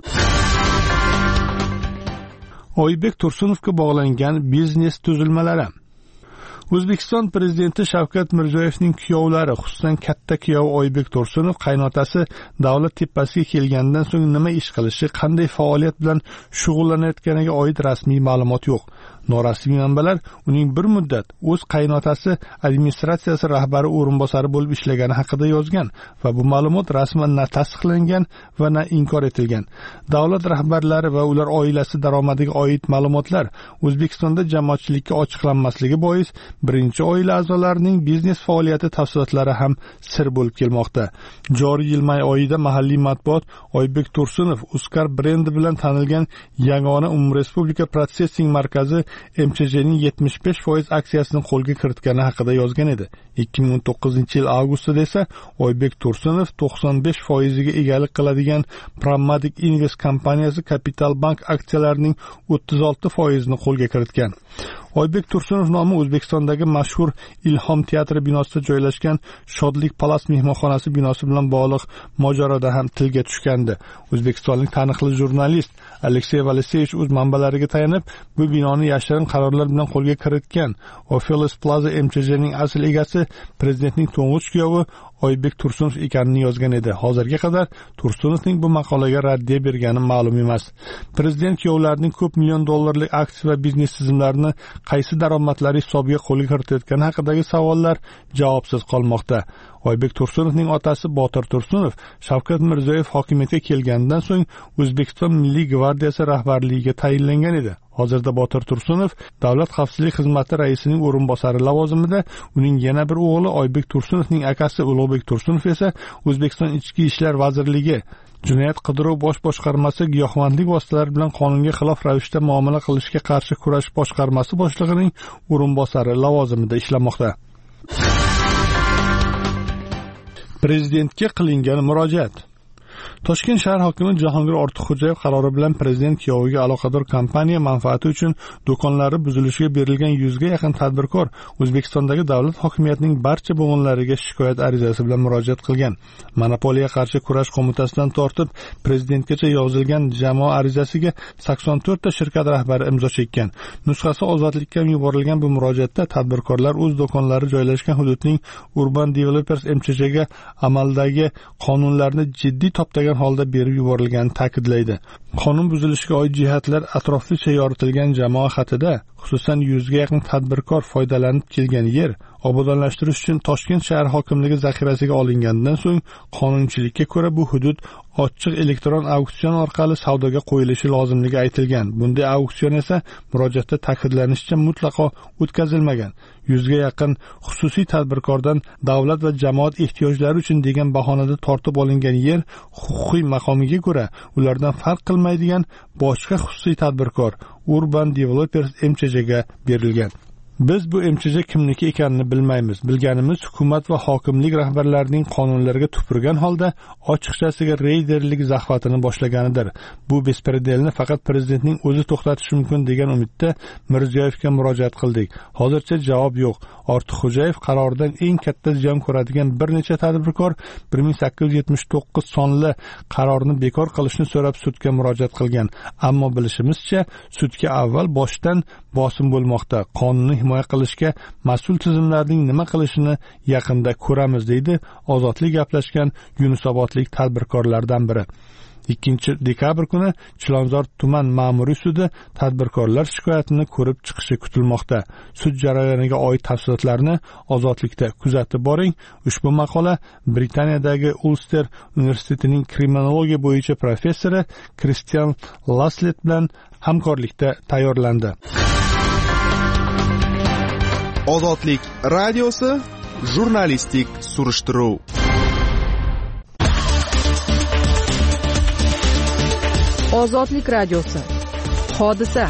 Oybek Tursunovga bog'langan biznes tuzilmalari. O'zbekiston prezidenti Shavkat Mirziyoyevning kuyovlari, xususan katta kuyovi Oybek Tursunov qaynotasi davlat tepasiga kelgandan so'ng nima ish qilishi, qanday faoliyat bilan shug'ullanayotganiga oid rasmiy ma'lumot yo'q. Norasmiy manbalar uning bir muddat o'z qaynotasi administratsiyasi rahbari o'rinbosari bo'lib ishlagani haqida yozgan va bu ma'lumot rasman na tasdiqlangan va na inkor etilgan. Davlat rahbarlari va ular oilasi daromadiga oid ma'lumotlar O'zbekistonda jamoatchilikka ochiqlanmasligi bois birinchi oila a'zolarining biznes faoliyati tafsilotlari ham sir bo'lib kelmoqda. Joriy yil may oyida mahalliy matbuot Oybek Tursunov Uskar brendi bilan tanilgan yagona umumrespublika protsessing markazi M Ch Jning yetmish besh foiz aksiyasini qo'lga kiritgani haqida yozgan edi. ikki ming o'n to'qqizinchi yil avgustida esa Oybek Tursunov to'qson besh foiziga egalik qiladigan Pramatic Invest kompaniyasi Capital Bank aksiyalarining o'ttiz olti foizini qo'lga kiritgan. Oybek Tursunov nomi O'zbekistondagi mashhur Ilhom teatri binosida joylashgan Shodlik Palas mehmonxonasi binosi bilan bog'liq mojaroda ham tilga tushgandi. O'zbekistonlik taniqli jurnalist Aleksey Valeseyevich o'z manbalariga tayanib, bu binoni yashirin qarorlar bilan qo'lga kiritgan Ophelis Plaza M Ch Jning asl egasi prezidentning to'ng'ich kuyovi Oybek Tursunov ekanini yozgan edi. Hozirga qadar Tursunovning bu maqolaga raddiya bergani ma'lum emas. Prezident kuyovlarining ko'p million dollarlik aksiya va biznes tizimlarini qaysi daromadlari hisobiga qo'lga kiritayotgani haqidagi savollar javobsiz qolmoqda. Oybek Tursunovning otasi Botir Tursunov Shavkat Mirziyoyev hokimiyatga kelganidan so'ng O'zbekiston Milliy gvardiyasi rahbarligiga tayinlangan edi. Hozirda Botir Tursunov Davlat xavfsizlik xizmati raisining o'rinbosari lavozimida, uning yana bir o'g'li Oybek Tursunovning akasi Ulug'bek Tursunov esa O'zbekiston Ichki ishlar vazirligi Jinoyat qidiruv bosh boshqarmasi giyohvandlik vositalari bilan qonunga xilof ravishda muomala qilishga qarshi kurash boshqarmasi boshlig'ining o'rinbosari lavozimida ishlamoqda. Prezidentga qilingan murojaat. Toshkent shahar hokimi Jahongir Ortiqxo'jayev qarori bilan prezident kuyoviga aloqador kompaniya manfaati uchun do'konlari buzilishiga berilgan yuzga yaqin tadbirkor O'zbekistondagi davlat hokimiyatining barcha bo'g'inlariga shikoyat arizasi bilan murojaat qilgan. Monopoliyaga qarshi kurash qo'mitasidan tortib prezidentgacha yozilgan jamoa arizasiga sakson to'rt ta shirkat rahbari imzo chekkan. Nusxasi ozodlikka yuborilgan bu murojaatda tadbirkorlar o'z do'konlari joylashgan hududning Urban Developers M Ch Jga amaldagi qonunlarni jiddiy toptagan holda berib yuborilganini ta'kidlaydi. Qonun buzilishiga oid jihatlar atroflicha yoritilgan jamoa xatida, xususan yuzga yaqin tadbirkor foydalanib kelgan yer obodonlashtirish uchun Toshkent shahar hokimligi zaxirasiga olingandan so'ng qonunchilikka ko'ra bu hudud ochiq elektron auksion orqali savdoga qo'yilishi lozimligi aytilgan. Bunday auksion esa murojaatda ta'kidlanishicha mutlaqo o'tkazilmagan. Yuzga yaqin xususiy tadbirkordan davlat va jamoat ehtiyojlari uchun degan bahonada tortib olingan yer huquqiy maqomiga ko'ra ulardan farq qilmaydigan boshqa xususiy tadbirkor Urban Developers M Ch Jga berilgan. Biz bu M Ch J kimniki ekanini bilmaymiz. Bilganimiz hukumat va hokimlik rahbarlarining qonunlarga tupurgan holda ochiqchasiga reyderlik zaxvatini boshlaganidir. Bu bespredelni faqat prezidentning o'zi to'xtatishi mumkin degan umidda Mirziyoyevga murojaat qildik. Hozircha javob yo'q. Ortiqxo'jayev qaroridan eng katta ziyon ko'radigan bir necha tadbirkor bir ming sakkiz yuz yetmish to'qqiz sonli qarorni bekor qilishni so'rab sudga murojaat qilgan. Ammo bilishimizcha, sudga avval boshdan bosim bo'lmoqda. Qonunni himoya qilishga mas'ul tizimlarning nima qilishini yaqinda ko'ramiz, deydi Ozodlik gaplashgan Yunusobodlik tadbirkorlardan biri. ikkinchi dekabr kuni Chilonzor tuman ma'muriy sudi tadbirkorlar shikoyatini ko'rib chiqishi kutilmoqda. Sud jarayoniga oid tafsilotlarni Ozodlikda kuzatib boring. Ushbu maqola Britaniyadagi Ulster universitetining kriminologiya bo'yicha professori Kristian Laslet bilan hamkorlikda tayyorlandi. Ozodlik radiosi jurnalistik surishtiruv. Ozodlik radiosi. Hodisa.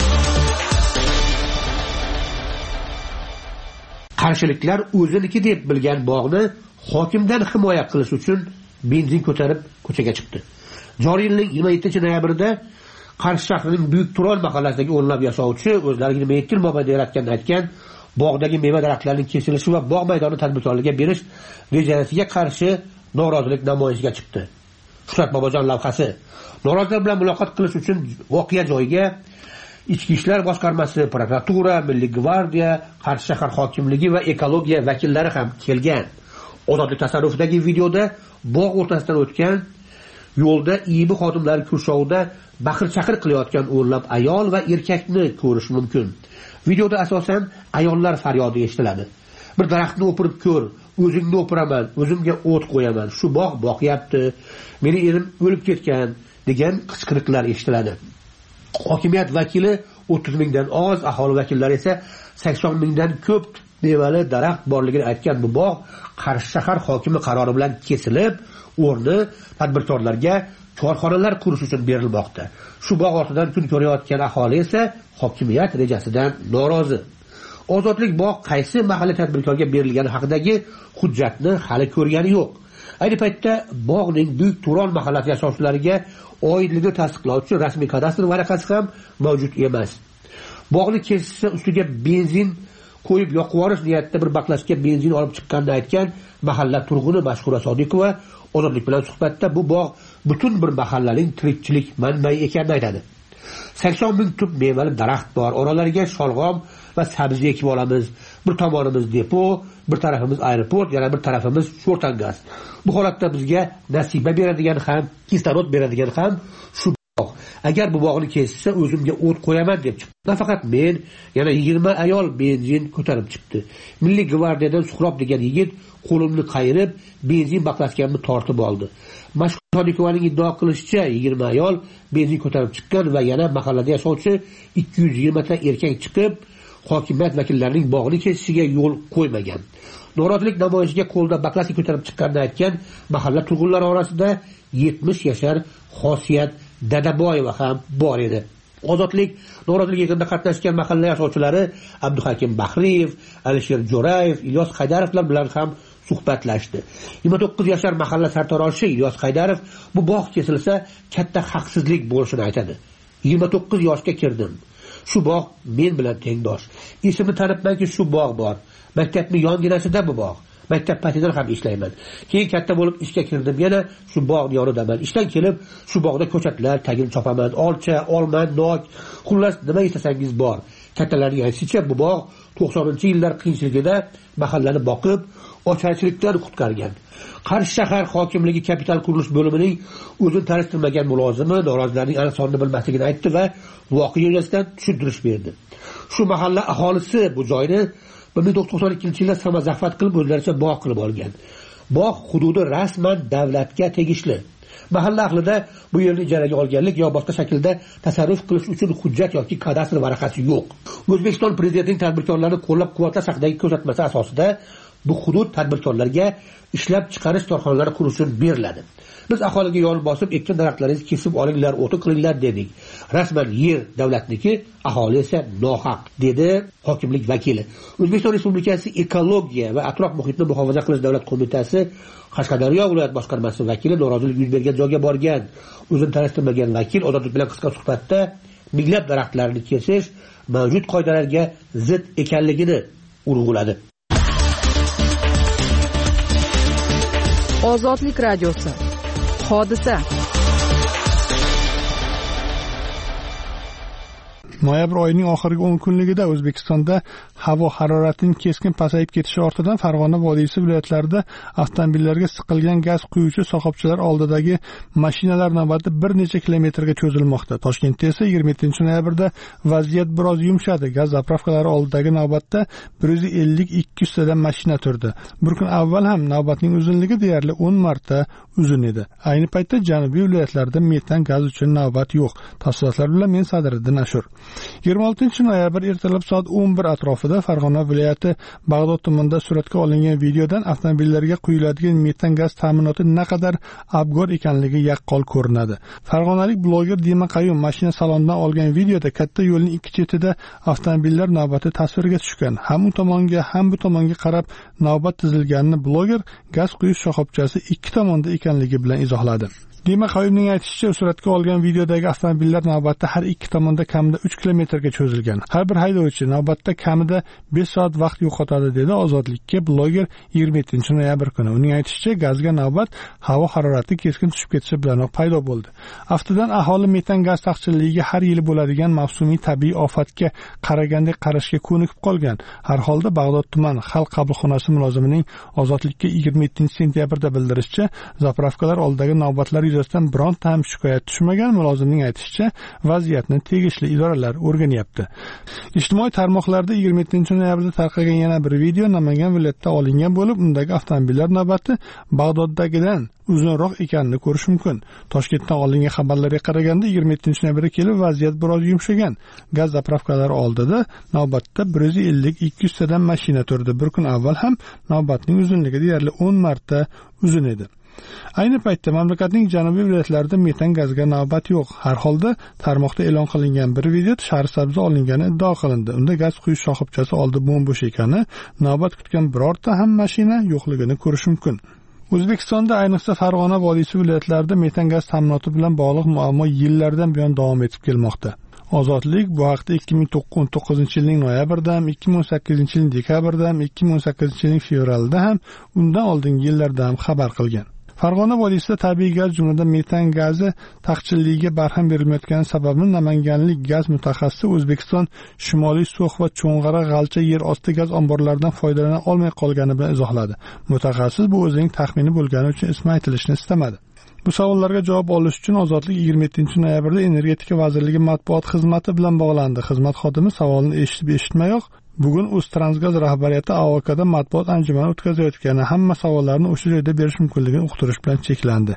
Qarshiliklar o'ziniki deb bilgan bog'ni hokimdan himoya qilish uchun benzin ko'tarib ko'chaga chiqdi. Joriy yilning yigirma yettinchi noyabrida Qarshi shahrining Buyuk Turon mahallasidagi o'nlab yashovchi o'zlari yigirma yetti yil mobaynida yaratgan aytgan bog'dagi meva daraxtlarining kesilishi va bog' maydoni tadbirkorlarga berish rejasiga qarshi norozilik namoyishiga chiqdi. Shuhrat Bobojon lavhasi. Norozilar bilan muloqot qilish uchun voqea joyiga Ichki ishlar boshqarmasi, prokuratura, Milliy gvardiya, Qarshi shahar hokimligi va ekologiya vakillari ham kelgan. Ozodlik tasarrufidagi videoda bog' o'rtasidan o'tgan yo'lda I B xodimlari kurshovida baqir-chaqir qilayotgan o'nlab ayol va erkakni ko'rish mumkin. Videoda asosan ayollar faryodi eshitiladi. Bir daraxtni o'pirib ko'r, o'zingni o'piraman, o'zimga o't qo'yaman, shu bog' boqyapti, meni erim o'lib ketgan degan qichqiriqlar eshitiladi. Hokimiyat vakili o'ttiz mingdan oz, aholi vakillari esa sakson mingdan ko'p mevali daraxt borligini aytgan bu bog' Qarshi shahar hokimi qarori bilan kesilib, o'rni tadbirkorlarga korxonalar qurish uchun berilmoqda. Shu bog' ortidan kun ko'rayotgan aholi esa hokimiyat rejasidan norozi. Ozodlik bog' qaysi mahalla tadbirkorga berilgani haqidagi hujjatni hali ko'rgani yo'q. Ayni paytda bog'ning Buyuk Turon mahallasi yashovchilariga oidligini tasdiqlovchi rasmiy kadastr varaqasi ham mavjud emas. Bog'ni kesishsa ustiga benzin qo'yib yoqib yuborish niyatida bir baklashga benzin olib chiqqanini aytgan mahalla turg'uni Mashhura Sodiqova Ozodlik bilan suhbatda bu bog' butun bir mahallaning tirikchilik manbai ekanini aytadi. sakson ming tub mevali daraxt bor. Oralariga sholg'om va sabzi ekib olamiz. Bir tomonimiz depo, bir tarafimiz aeroport, yana bir tarafimiz sho'rtangaz. Bu holatda bizga nasiba beradigan ham, kislorod beradigan ham shu bog'. Agar bu bog'ni kesishsa, o'zimga o't qo'yaman deb chiqdi. Nafaqat men, yana yigirma ayol benzin ko'tarib chiqdi. Milliy gvardiyadan Suhrob degan yigit qo'limni qayirib, benzin baklashkamni tortib oldi. Mashhur Sodiqovaning iddio qilishicha, yigirma ayol benzin ko'tarib chiqqan va yana mahallada yashovchi ikki yuz yigirma ta erkak chiqib, hokimiyat vakillarining bog'ni kesishiga yo'l qo'ymagan. Norozilik namoyishiga qo'lda baklashka ko'tarib chiqqanini aytgan mahalla turg'unlari orasida yetmish yashar Xosiyat Dadaboyeva ham bor edi. Ozodlik norozilik yig'inida qatnashgan mahalla yashovchilari Abduhakim Bahriyev, Alisher Jo'rayev, Ilyos Haydarovlar bilan ham suhbatlashdi. yigirma to'qqiz yashar mahalla sartaroshi Ilyos Haydarov bu bog' kesilsa katta haqsizlik bo'lishini aytadi. yigirma to'qqiz yoshga kirdim. Shu bog' men bilan tengdosh. Esimni tanibmanki shu bog' bor. Maktabning yonginasida bu bog'. Maktab paytidan ham ishlayman. Keyin katta bo'lib ishga kirdim, yana shu bog' yonidaman. Ishdan kelib shu bog'da ko'chatlar, tagini chopaman, olcha, olma, nok, xullas nima istasangiz bor. Kattalarning aytishicha bu bog' to'qsoninchi yillar qiyinchiligida mahallani boqib, ocharchilikdan qutqargan. Qarshi shahar hokimligi kapital qurilish bo'limining o'zini tanishtirmagan mulozimi norozilarning aniq sonini bilmasligini aytdi va voqea yuzasidan tushuntirish berdi. Shu mahalla aholisi bu joyni bir ming to'qqiz yuz to'qson ikkinchi yilda samazafat qilib o'zlaricha bog' qilib olgan. Bog' hududi rasman davlatga tegishli. Mahalla ahlida bu yerni ijaraga olganlik yo boshqa shaklda tasarruf qilish uchun hujjat yoki kadastr varaqasi yo'q. O'zbekiston prezidentining tadbirkorlarni qo'llab-quvvatlash haqidagi ko'rsatmasi asosida bu hudud tadbirkorlarga ishlab chiqarish korxonalari qurish uchun beriladi. Biz aholiga yo'l bosib, ekkan daraxtlaringizni kesib olinglar, o'tin qilinglar dedik. Rasman yer davlatniki, aholi esa nohaq, dedi hokimlik vakili. O'zbekiston Respublikasi Ekologiya va atrof muhitni muhofaza qilish davlat qo'mitasi Qashqadaryo viloyat boshqarmasi vakili norozilik yuz bergan joyga borgan. O'zini tanishtirmagan vakil Ozodlik bilan qisqa suhbatda minglab daraxtlarni kesish mavjud qoidalarga zid ekanligini urg'uladi. Ozodlik radiosi. Hodisa. Noyabr oyining oxirgi o'n kunligida O'zbekistonda havo haroratining keskin pasayib ketishi ortidan Farg'ona vodiysi viloyatlarida avtomobillarga siqilgan gaz quyuvchi shoxobchalar oldidagi mashinalar navbati bir necha kilometrga cho'zilmoqda. Toshkentda esa yigirma yettinchi noyabrda vaziyat biroz yumshadi. Gaz zapravkalari oldidagi navbatda bir yuz ellik ikki yuz tadan mashina turdi. Bir kun avval ham navbatning uzunligi deyarli o'n marta uzun edi. Ayni paytda janubiy viloyatlarda metan gaz uchun navbat yo'q. Tafsilotlar bilan men Sadriddin Ashur. yigirma oltinchi noyabr ertalab soat o'n bir atrofida Farg'ona viloyati Bag'dod tumanida suratga olingan videodan avtomobillarga quyiladigan metan gaz ta'minoti naqadar abgor ekanligi yaqqol ko'rinadi. Farg'onalik bloger Dima Qayyum mashina salonidan olgan videoda katta yo'lning ikki chetida avtomobillar navbati tasvirga tushgan. Ham u tomonga, ham bu tomonga qarab navbat tizilganini bloger gaz quyish shoxobchasi ikki tomonda ekanligi bilan izohladi. Dima Qayyumning aytishicha, suratga olgan videodagi avtomobillar navbatda har ikki tomonda kamida uch kilometrga cho'zilgan. Har bir haydovchi navbatda kamida besh soat vaqt yo'qotadi, dedi Ozodlikka bloger yigirma yettinchi noyabr kuni. Uning aytishicha, gazga navbat havo harorati keskin tushib ketishi bilanoq paydo bo'ldi. Aftidan aholi metan gaz taqchilligiga har yili bo'ladigan mavsumiy tabiiy ofatga qaragandek qarashga ko'nikib qolgan. Har holda Bag'dod tuman xalq qabulxonasi mulozimining Ozodlikka yigirma yettinchi sentyabrda bildirishicha, zapravkalar oldidagi navbatlar yuzasidan bironta ham shikoyat tushmagan. Mulozimning aytishicha, vaziyatni tegishli idoralar o'rganyapti. Ijtimoiy tarmoqlarda yigirma yettinchi noyabrda tarqalgan yana bir video Namangan viloyatida olingan bo'lib, undagi avtomobillar navbati Bag'doddagidan uzunroq ekanini ko'rish mumkin. Toshkentdan olingan xabarlarga qaraganda yigirma yettinchi noyabrga kelib vaziyat biroz yumshagan. Gaz zapravkalari oldida navbatda bir yuz ellik ikki yuz tadan mashina turdi. Bir kun avval ham navbatning uzunligi deyarli o'n marta uzun edi. Ayni paytda mamlakatning janubiy viloyatlarida metan gazga navbat yo'q. Har holda tarmoqda e'lon qilingan bir video Shahrisabzda olingani iddao qilindi. Unda gaz quyish shoxobchasi oldi bo'm-bo'sh ekani, navbat kutgan birorta ham mashina yo'qligini ko'rish mumkin. O'zbekistonda ayniqsa Farg'ona vodiysi viloyatlarida metan gaz ta'minoti bilan bog'liq muammo yillardan buyon davom etib kelmoqda. Ozodlik bu haqda ikki ming o'n to'qqizinchi yilning noyabrida ham, ikki ming o'n sakkizinchi yilning dekabrida ham, ikki ming o'n sakkizinchi yilning fevralida ham, undan oldingi yillarda ham xabar qilgan. Farg'ona vodiysida tabiiy gaz, jumladan metan gazi taqchilligiga barham berilmayotgani sababini namanganlik gaz mutaxassisi O'zbekiston Shimoliy So'x va Cho'ng'ara G'alcha yer osti gaz omborlaridan foydalana olmay qolgani bilan izohladi. Mutaxassis bu o'zining taxmini bo'lgani uchun ismi aytilishini istamadi. Bu savollarga javob olish uchun Ozodlik yigirma yettinchi noyabrda Energetika vazirligi matbuot xizmati bilan bog'landi. Xizmat xodimi savolni eshitib eshitmayoq bugun O'ztransgaz rahbariyati A O K'da matbuot anjumani o'tkazayotgani, hamma savollarni o'sha joyda berish mumkinligini uqtirish bilan cheklandi.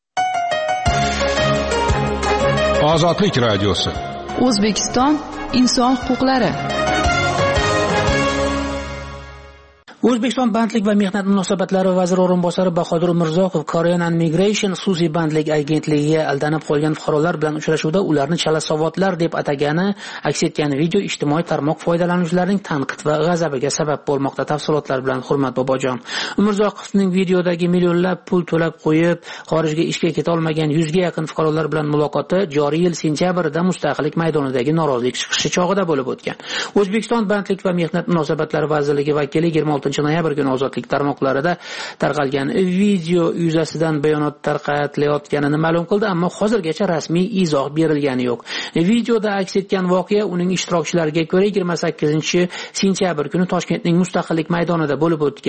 Ozodlik radiosi. O'zbekiston inson huquqlari. O'zbekiston bandlik va mehnat munosabatlari vaziri o'rinbosari Bahodir Mirzoqov Korean and Migration xususiy bandlik agentligiga aldanib qolgan fuqarolar bilan uchrashuvda ularni chalasavotlar deb atagani aks etgan video ijtimoiy tarmoq foydalanuvchilarining tanqid va g'azabiga sabab bo'lmoqda. Tafsilotlar bilan Hurmat Bobojon. Mirzoqovning videodagi millionlab pul to'lab qo'yib xorijga ishga keta olmagan yuzga yaqin fuqarolar bilan muloqoti joriy yil sentyabrda Mustaqillik maydonidagi norozilik chiqishi chog'ida bo'lib o'tgan. O'zbekiston bandlik va mehnat munosabatlari vazirligi vakili yigirma oltinchi noyabr kuni Ozodlik tarmoqlarida tarqalgan video yuzasidan bayonot tarqatilayotganini ma'lum qildi, ammo hozirgacha rasmiy izoh berilgani yo'q. Videoda aks etgan voqea uning ishtirokchilariga ko'ra yigirma sakkizinchi sentyabr kuni Toshkentning Mustaqillik maydonida bo'lib o'tgan.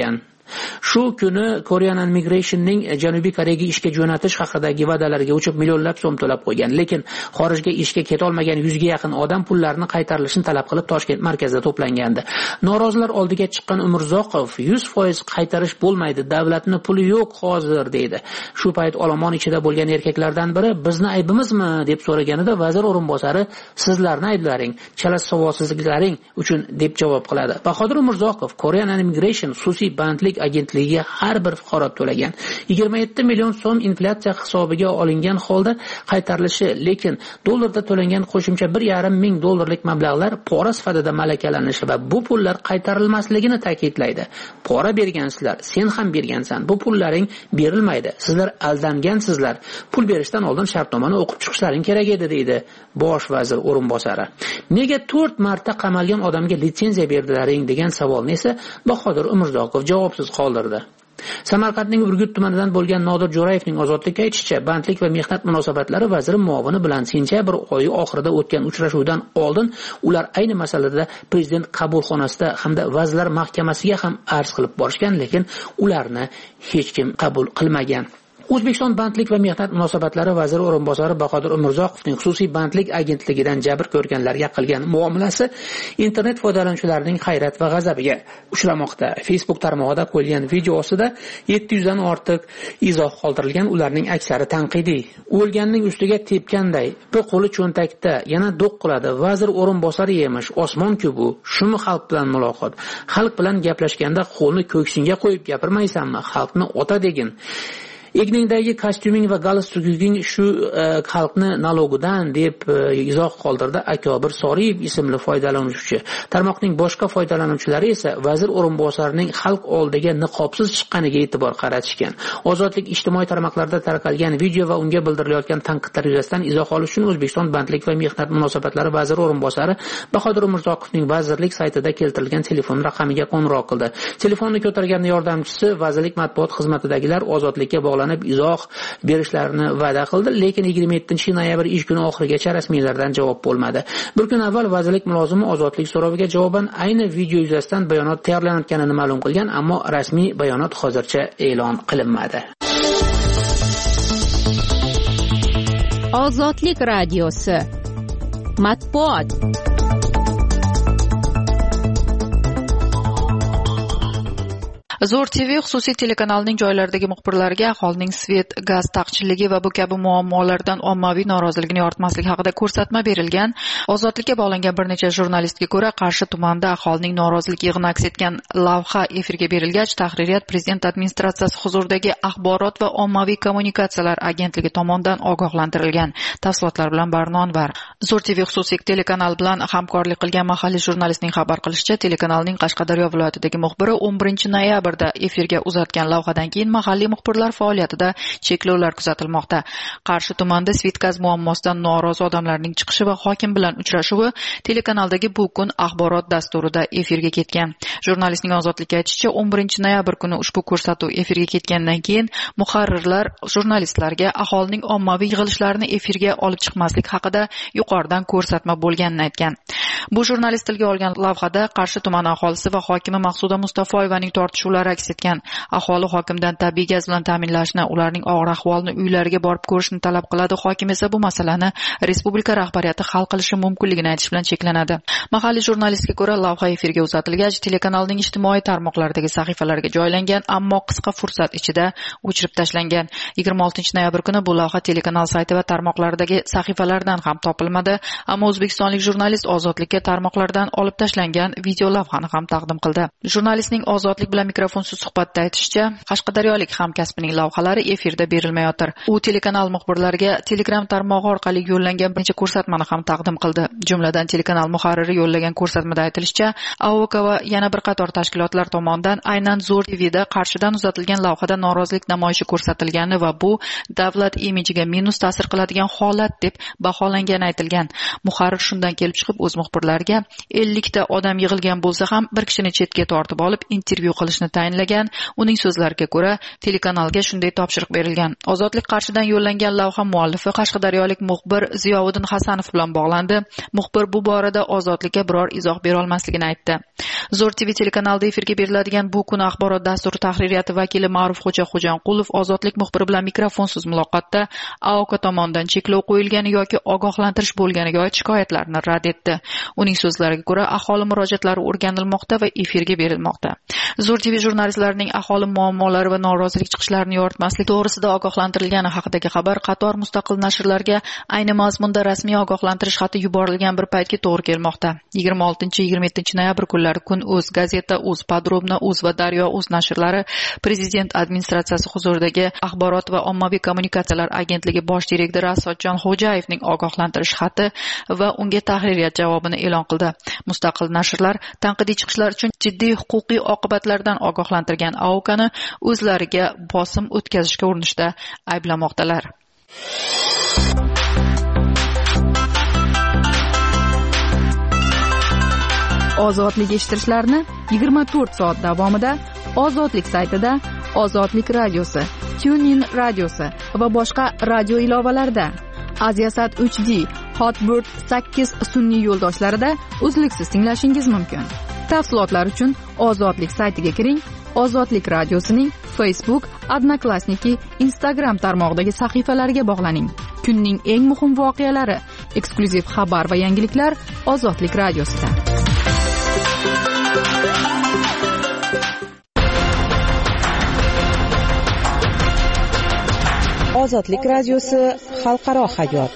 Shu kuni Korean Immigration'ning Janubiy Koreyaga ishga jo'natish haqidagi va'dalarga uchib millionlab so'm to'lab qo'ygan, lekin xorijga ishga keta olmagan yuzga yaqin odam pullarni qaytarilishini talab qilib Toshkent markazida to'plangandi. Norozilar oldiga chiqqan Umurzoqov yuz foiz qaytarish bo'lmaydi, davlatning puli yo'q hozir deydi. Shu payt olomon ichida bo'lgan erkaklardan biri bizni aybimizmi deb so'raganida vazir o'rinbosari sizlarni ayblaring, chala savodsizliklaring uchun deb javob qiladi. Bahodir Umurzoqov Korean Immigration xususiy bandlik agentligiga har bir fuqaro to'lagan yigirma yetti million so'm inflyatsiya hisobiga olingan holda qaytarilishi, lekin dollarda to'langan qo'shimcha bir yarim ming dollarlik mablag'lar pora sifatida malakalanishi va bu pullar qaytarilmasligini ta'kidlaydi. Pora bergansizlar, sen ham bergansan, bu pullaring berilmaydi. Sizlar aldangansizlar. Pul berishdan oldin shartnomani o'qib chiqishlaring kerak edi deydi bosh vazir o'rinbosari. Nega to'rt marta qamalgan odamga litsenziya berdilaring degan savolni esa Bahodir Umurzoqov javobsiz qoldirdi. Samarqandning Urgut tumanidan bo'lgan Nodir Jo'rayevning ozodlikka aytishicha, bandlik va mehnat munosabatlari vaziri muovini bilan sentyabr oyi oxirida o'tgan uchrashuvdan oldin ular ayni masalada prezident qabulxonasida hamda vazirlar mahkamasiga ham arz qilib borishgan, lekin ularni hech kim qabul qilmagan. O'zbekiston bandlik va mehnat munosabatlari vaziri o'rinbosari Bahodir Umurzoqovning xususiy bandlik agentligidan jabr ko'rganlarga qilgan muomalasi internet foydalanuvchilarining hayrat va g'azabiga uchramoqda. Facebook tarmog'ida qo'yilgan video ostida yetti yuz dan ortiq izoh qoldirilgan, ularning aksari tanqidiy. O'lganning ustiga tepganday, bir qo'li cho'ntakda, yana do'q qiladi. Vazir o'rinbosari emish, osmon-ku bu. Shumi xalq bilan muloqot? Xalq bilan gaplashganda qo'lni ko'ksingga qo'yib gapirmaysanmi? Xalqni ota degin. Egningdagi kostyuming va galstuking shu xalqni nalogidan deb izoh qoldirdi Akobir Soriyev ismli foydalanuvchi. Tarmoqning boshqa foydalanuvchilari esa vazir o'rinbosarining xalq oldiga niqobsiz chiqqaniga e'tibor qaratishgan. Ozodlik ijtimoiy tarmoqlarda tarqalgan video va unga bildirilayotgan tanqidlar yuzasidan izoh olish uchun O'zbekiston bandlik va mehnat munosabatlari vaziri o'rinbosari Bahodir Umurzoqovning vazirlik saytida keltirilgan telefon raqamiga qo'ng'iroq qildi. Telefonni ko'targan yordamchisi vazirlik matbuot xizmatidagilar ozodlikka bog'lanib izoh berishlarini va'da qildi, lekin yigirma yettinchi noyabr ish kuni oxirigacha rasmiylardan javob bo'lmadi. Bir kun avval vazirlik mulozimi ozodlik so'roviga javoban ayni video yuzasidan bayonot tayyorlanayotganini ma'lum qilgan, ammo rasmiy bayonot hozircha e'lon qilinmadi. Ozodlik radiosi matbuot. Zo'r T V xususiy telekanalning joylaridagi muxbirlariga aholining svet, gaz taqchilligi va bu kabi muammolardan ommaviy noroziligini yoritmaslik haqida ko'rsatma berilgan. Ozodlikka bog'langan bir necha jurnalistga ko'ra, Qarshi tumanida aholining norozilik yig'ini aks etgan lavha efirga berilgach, tahririyat prezident administratsiyasi huzuridagi axborot va ommaviy kommunikatsiyalar agentligi tomonidan ogohlantirilgan. Tafsilotlar bilan Barnon var. Zo'r T V xususiy telekanal bilan hamkorlik qilgan mahalliy jurnalistning xabar qilishicha, telekanalning Qashqadaryo viloyatidagi muxbiri o'n birinchi noyabr efirga uzatgan lavhadan keyin mahalliy muxbirlar faoliyatida cheklovlar kuzatilmoqda. Qarshi tumanida Svetgaz muammosidan norozi odamlarning chiqishi va hokim bilan uchrashuvi telekanaldagi bu kun axborot dasturida efirga ketgan. Jurnalistning ozodlikka aytishicha, o'n birinchi noyabr kuni ushbu ko'rsatuv efirga ketgandan keyin muharrirlar jurnalistlarga aholining ommaviy yig'ilishlarini efirga olib chiqmaslik haqida yuqoridan ko'rsatma bo'lganini aytgan. Bu jurnalist tilga olgan lavhada Qarshi tumani aholisi va hokimi Maqsuda Mustafoyevaning tortishuvlari aks etgan. Aholi hokimdan tabiiy gaz bilan ta'minlashni, ularning og'ir ahvolini uylariga borib ko'rishni talab qiladi. Hokim esa bu masalani respublika rahbariyati hal qilishi mumkinligini aytish bilan cheklanadi. Mahalliy jurnalistga ko'ra, lavha efirga uzatilgach, telekanalning ijtimoiy tarmoqlardagi sahifalarga joylangan, ammo qisqa fursat ichida o'chirib tashlangan. yigirma oltinchi noyabr kuni bu lavha telekanal sayti va tarmoqlardagi sahifalardan ham topilmadi, ammo o'zbekistonlik jurnalist ozodlikka tarmoqlardan olib tashlangan video lavhani ham taqdim qildi. Jurnalistning ozodlik bilan mikrofonsiz suhbatda aytishicha, qashqadaryolik hamkasbining lavhalari efirda berilmayotir. U telekanal muxbirlariga Telegram tarmog'i orqali yo'llangan bir necha ko'rsatmani ham taqdim qildi. Jumladan telekanal muharriri yo'llagan ko'rsatmada aytilishicha, A O K va yana bir qator tashkilotlar tomonidan aynan Zo'r T V'da Qarshidan uzatilgan lavhada norozilik namoyishi ko'rsatilgani va bu davlat imijiga minus ta'sir qiladigan holat deb baholangani aytilgan. Muharrir shundan kelib chiqib o'z muxbir muxbirlarga ellikta odam yig'ilgan bo'lsa ham bir kishini chetga tortib olib intervyu qilishni tayinlagan. Uning so'zlariga ko'ra, telekanalga shunday topshiriq berilgan. Ozodlik qarshidan yo'llangan lavha muallifi qashqadaryolik muxbir Ziyovuddin Hasanov bilan bog'landi. Muxbir bu borada Ozodlikka biror izoh bera olmasligini aytdi. Zo'r T V telekanalida efirga beriladigan bu kun axborot dasturi tahririyati vakili Ma'rufxo'ja Xo'janqulov Ozodlik muxbiri bilan mikrofonsiz muloqotda A O K tomonidan cheklov qo'yilgani yoki ogohlantirish bo'lganiga oid shikoyatlarni rad etdi. Uning so'zlariga ko'ra, aholi murojaatlari o'rganilmoqda va efirga berilmoqda. Zo'r T V jurnalistlarining aholi muammolari va norozilik chiqishlarini yoritmaslik to'g'risida ogohlantirilgani haqidagi xabar qator mustaqil nashrlarga ayni mazmunda rasmiy ogohlantirish xati yuborilgan bir paytga to'g'ri kelmoqda. yigirma oltinchi yigirma yettinchi noyabr kunlari Kun Uz gazeta, Uz Podrobno, Uz va Daryo Uz nashrlari Prezident administratsiyasi huzuridagi Axborot va ommaviy kommunikatsiyalar agentligi bosh direktori Asodjon Xo'jayevning ogohlantirish xati va unga tahririyat javobini e'lon qildi. Mustaqil nashrlar tanqidiy chiqishlar uchun jiddiy huquqiy oqibatlardan ogohlantirgan A O K'ni o'zlariga bosim o'tkazishga urinishda ayblamoqdalar. Ozodlik eshittirishlarni yigirma to'rt soat davomida Ozodlik saytida, Ozodlik radiosi, TuneIn radiosi va boshqa radio ilovalarida, Aziasat uch D, Hotbird sakkiz sun'iy yo'ldoshlarida uzluksiz tinglashingiz mumkin. Tafsilotlar uchun Ozodlik saytiga kiring. Ozodlik radiosining Facebook, Odnoklassniki, Instagram tarmog'idagi sahifalariga bog'laning. Kunning eng muhim voqealari, eksklyuziv xabar va yangiliklar Ozodlik radiosida. Ozodlik radiosi xalqaro hayot.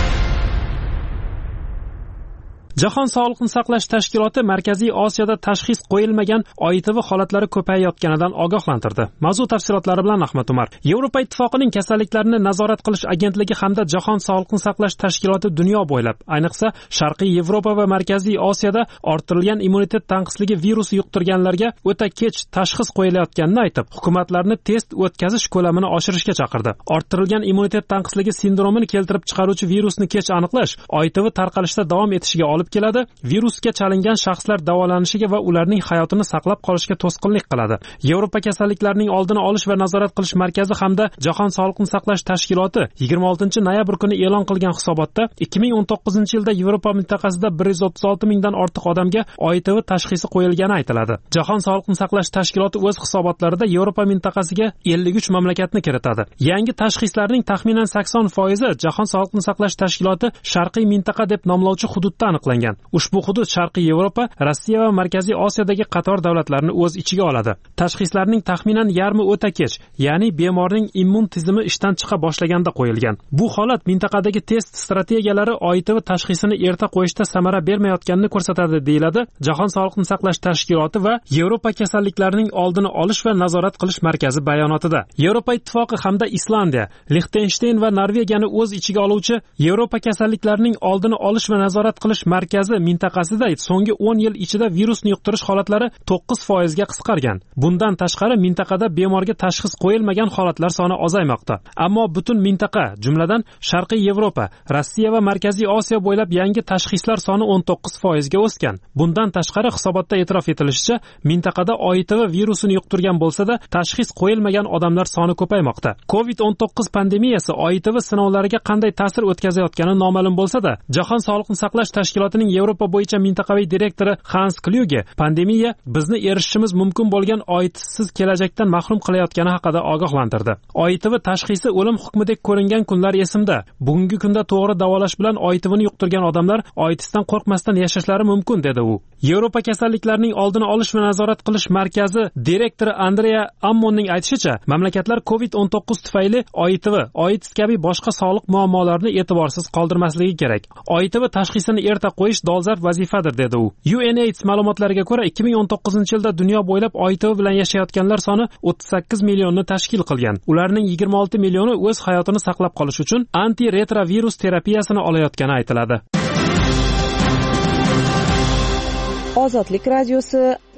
Jahon Sog'liqni saqlash tashkiloti Markaziy Osiyoda tashxis qo'yilmagan O I T V holatlari ko'payayotganidan ogohlantirdi. Mavzu tafsilotlari bilan Ahmad Umar. Yevropa Ittifoqining kasalliklarni nazorat qilish agentligi hamda Jahon Sog'liqni saqlash tashkiloti dunyo bo'ylab, ayniqsa Sharqiy Yevropa va Markaziy Osiyoda orttirilgan immunitet tanqisligi virusi yuqtirganlarga o'ta kech tashxis qo'yilayotganini aytib, hukumatlarni test o'tkazish ko'lamini oshirishga chaqirdi. Orttirilgan immunitet tanqisligi sindromini keltirib chiqaruvchi virusni kech aniqlash O I T V tarqalishda davom etishiga olib keladi. Virusga chalingan shaxslar davolanishiga va ularning hayotini saqlab qolishga to'sqinlik qiladi. Yevropa kasalliklarining oldini olish va nazorat qilish markazi hamda Jahon Sog'liqni saqlash tashkiloti yigirma oltinchi noyabr kuni e'lon qilgan hisobotda ikki ming o'n to'qqizinchi yilda Yevropa mintaqasida bir yuz o'ttiz olti mingdan ortiq odamga O I T V tashxisi qo'yilgani aytiladi. Jahon Sog'liqni saqlash tashkiloti o'z hisobotlarida Yevropa mintaqasiga ellik uch mamlakatni kiritadi. Yangi tashxislarning taxminan sakson foizi Jahon Sog'liqni saqlash tashkiloti Sharqiy mintaqa deb nomlovchi hududda aniqlangan. Ushbu hudud Sharqiy Yevropa, Rossiya va Markaziy Osiyodagi qator davlatlarni o'z ichiga oladi. Tashxislarning taxminan yarmi o'ta kech, ya'ni bemorning immun tizimi ishdan chiqa boshlaganda qo'yilgan. Bu holat mintaqadagi test strategiyalari O I T V tashxisini erta qo'yishda samara bermayotganini ko'rsatadi, deyiladi Jahon Sog'liqni saqlash tashkiloti va Yevropa kasalliklarining oldini olish va nazorat qilish markazi bayonotida. Yevropa Ittifoqi hamda Islandiya, Lixtensteyn va Norvegiyani o'z ichiga oluvchi Yevropa kasalliklarining oldini olish va nazorat qilish markazi mintaqasida so'nggi o'n yil ichida virusni yuqtirish holatlari to'qqiz foizga qisqargan. Bundan tashqari mintaqada bemorga tashxis qo'yilmagan holatlar soni ozaymoqda. Ammo butun mintaqa, jumladan Sharqiy Yevropa, Rossiya va Markaziy Osiyo bo'ylab yangi tashxislar soni o'n to'qqiz foizga o'sgan. Bundan tashqari hisobotda e'tirof etilishicha, mintaqada O I T V virusini yuqtirgan bo'lsa-da, tashxis qo'yilmagan odamlar soni ko'paymoqda. covid o'n to'qqiz pandemiyasi O I T V sinovlariga qanday ta'sir o'tkazayotgani noma'lum bo'lsa-da, Jahon Sog'liqni saqlash tashkilotining Yevropa bo'yicha mintaqaviy direktori Hans Kluge pandemiya bizni erishishimiz mumkin bo'lgan O I T siz kelajakdan mahrum qilayotgani haqida ogohlantirdi. O I T V tashxisi o'lim hukmidek ko'ringan kunlar esimda. Bugungi kunda to'g'ri davolash bilan O I T Vni yuqtirgan odamlar O I T dan qo'rqmasdan yashashlari mumkin, dedi u. Yevropa kasalliklarining oldini olish va nazorat qilish markazi direktori Andrea Ammonning aytishicha, mamlakatlar covid o'n to'qqiz tufayli O I T V, O I T kabi boshqa sog'liq muammolarini e'tiborsiz qoldirmasligi kerak. O I T V tashxisini erta qo'yish dolzarb vazifadir, dedi u. UNAIDS ma'lumotlariga ko'ra, ikki ming o'n to'qqizinchi yilda dunyo bo'ylab O I T V bilan yashayotganlar soni o'ttiz sakkiz millionni tashkil qilgan. Ularning yigirma olti millioni o'z hayotini saqlab qolish uchun antiretrovirus terapiyasini olayotgani aytiladi. Ozodlik radiosi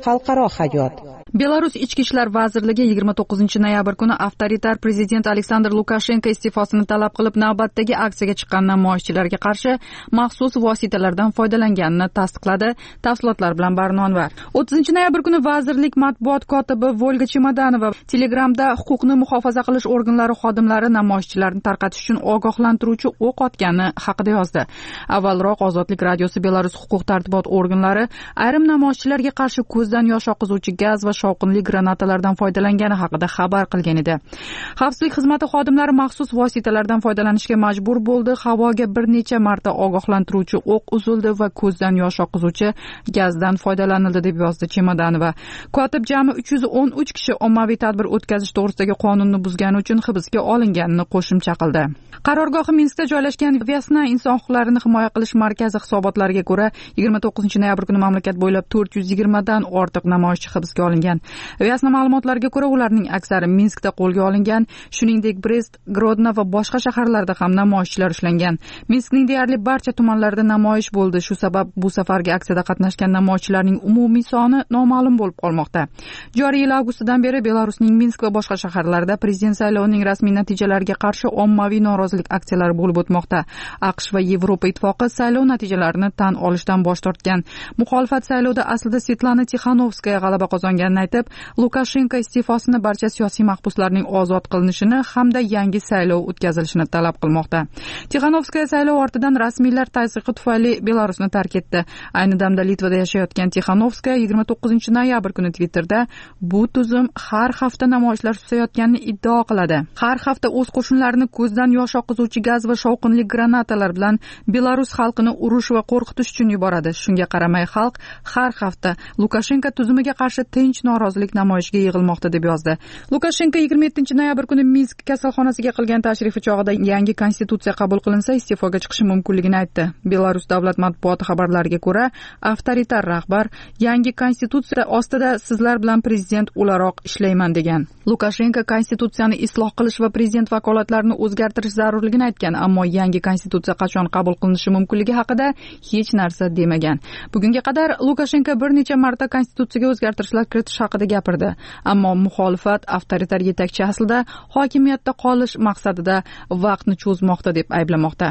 xalqaro hayot. Belarus ichki ishlar vazirligi yigirma to'qqizinchi noyabr kuni avtoritar prezident Aleksandr Lukashenko iste'fosini talab qilib navbatdagi aksiyaga chiqqan namoyishchilarga qarshi maxsus vositalardan foydalanganini tasdiqladi. Tafsilotlar bilan Barnonvar. o'ttizinchi noyabr kuni vazirlik matbuot kotibi Volga Chemodanova Telegramda huquqni muhofaza qilish organlari xodimlari namoyishchilarni tarqatish uchun ogohlantiruvchi o'q otgani haqida yozdi. Avvalroq Ozodlik radiosi Belarus huquq tartibot organlari ayrim namoyishchilarga qarshi ko'zdan yosh oqizuvchi gaz va shovqinli granatalardan foydalangani haqida xabar qilgan edi. Xavfsizlik xizmati xodimlari maxsus vositalardan foydalanishga majbur bo'ldi. Havoga bir necha marta ogohlantiruvchi o'q uzildi va ko'zdan yosh oqizuvchi gazdan foydalanildi deb yozdi Chemodanova. Kotib jami uch yuz o'n uch kishi ommaviy tadbir o'tkazish to'g'risidagi qonunni buzgani uchun hibsga olinganini qo'shimcha qildi. Qarorgohi Minskda joylashgan Vyasna inson huquqlarini himoya qilish markazi hisobotlariga ko'ra yigirma to'qqizinchi noyabr kuni mamlakat bo'ylab to'rt yuz yigirma dan ortiq namoyishchi hibsga olingan. Vyasna ma'lumotlariga ko'ra ularning aksari Minskda qo'lga olingan, shuningdek Brest, Grodno va boshqa shaharlarda ham namoyishchilar ushlangan. Minskning deyarli barcha tumanlarida namoyish bo'ldi. Shu sabab bu safargi aksiyada qatnashgan namoyishchilarning umumiy soni noma'lum bo'lib qolmoqda. Joriy yil avgustidan beri Belarusning Minsk va boshqa shaharlarida prezident saylovining rasmiy natijalariga qarshi ommaviy norozilik aksiyalari bo'lib o'tmoqda. AQSh va Yevropa ittifoqi saylov natijalarini tan olishdan bosh tortgan. Muxolifat saylovda aslida Svetlana Tixanovskaya g'alaba qozonganini aytib, Lukashenko iste'fosini barcha siyosiy mahbuslarning ozod qilinishini hamda yangi saylov o'tkazilishini talab qilmoqda. Tixanovskaya saylov ortidan rasmiylar tazyiqi tufayli Belarusni tark etdi. Ayni damda Litvada yashayotgan Tixanovskaya yigirma to'qqizinchi noyabr kuni Twitterda bu tuzum har hafta namoyishlar susayotganini iddao qiladi. Har hafta o'z qo'shinlarini ko'zdan yosh oqizuvchi gaz va shovqinli granatalar bilan Belarus xalqini urush va qo'rqitish uchun yuboradi. Shunga qaramay xalq har hafta Lukashenko tuzumiga qarshi tinch norozilik namoyishiga yig'ilmoqda deb yozdi. Lukashenko yigirma yettinchi noyabr kuni Minsk kasalxonasiga qilgan tashrifi chog'ida yangi konstitutsiya qabul qilinsa iste'foga chiqishi mumkinligini aytdi. Belarus davlat matbuoti xabarlariga ko'ra, avtoritar rahbar yangi konstitutsiya ostida sizlar bilan prezident o'laroq ishlayman degan. Lukashenko konstitutsiyani isloh qilish va prezident vakolatlarini o'zgartirish zarurligini aytgan, ammo yangi konstitutsiya qachon qabul qilinishi mumkinligi haqida hech narsa demagan. Bugunga qadar Lukashenko bir necha marta konstitutsiyaga o'zgartirishlar kiritish haqida gapirdi, ammo muxolifat avtoritar yetakchi aslida hokimiyatda qolish maqsadida vaqtni cho'zmoqda deb ayblamoqda.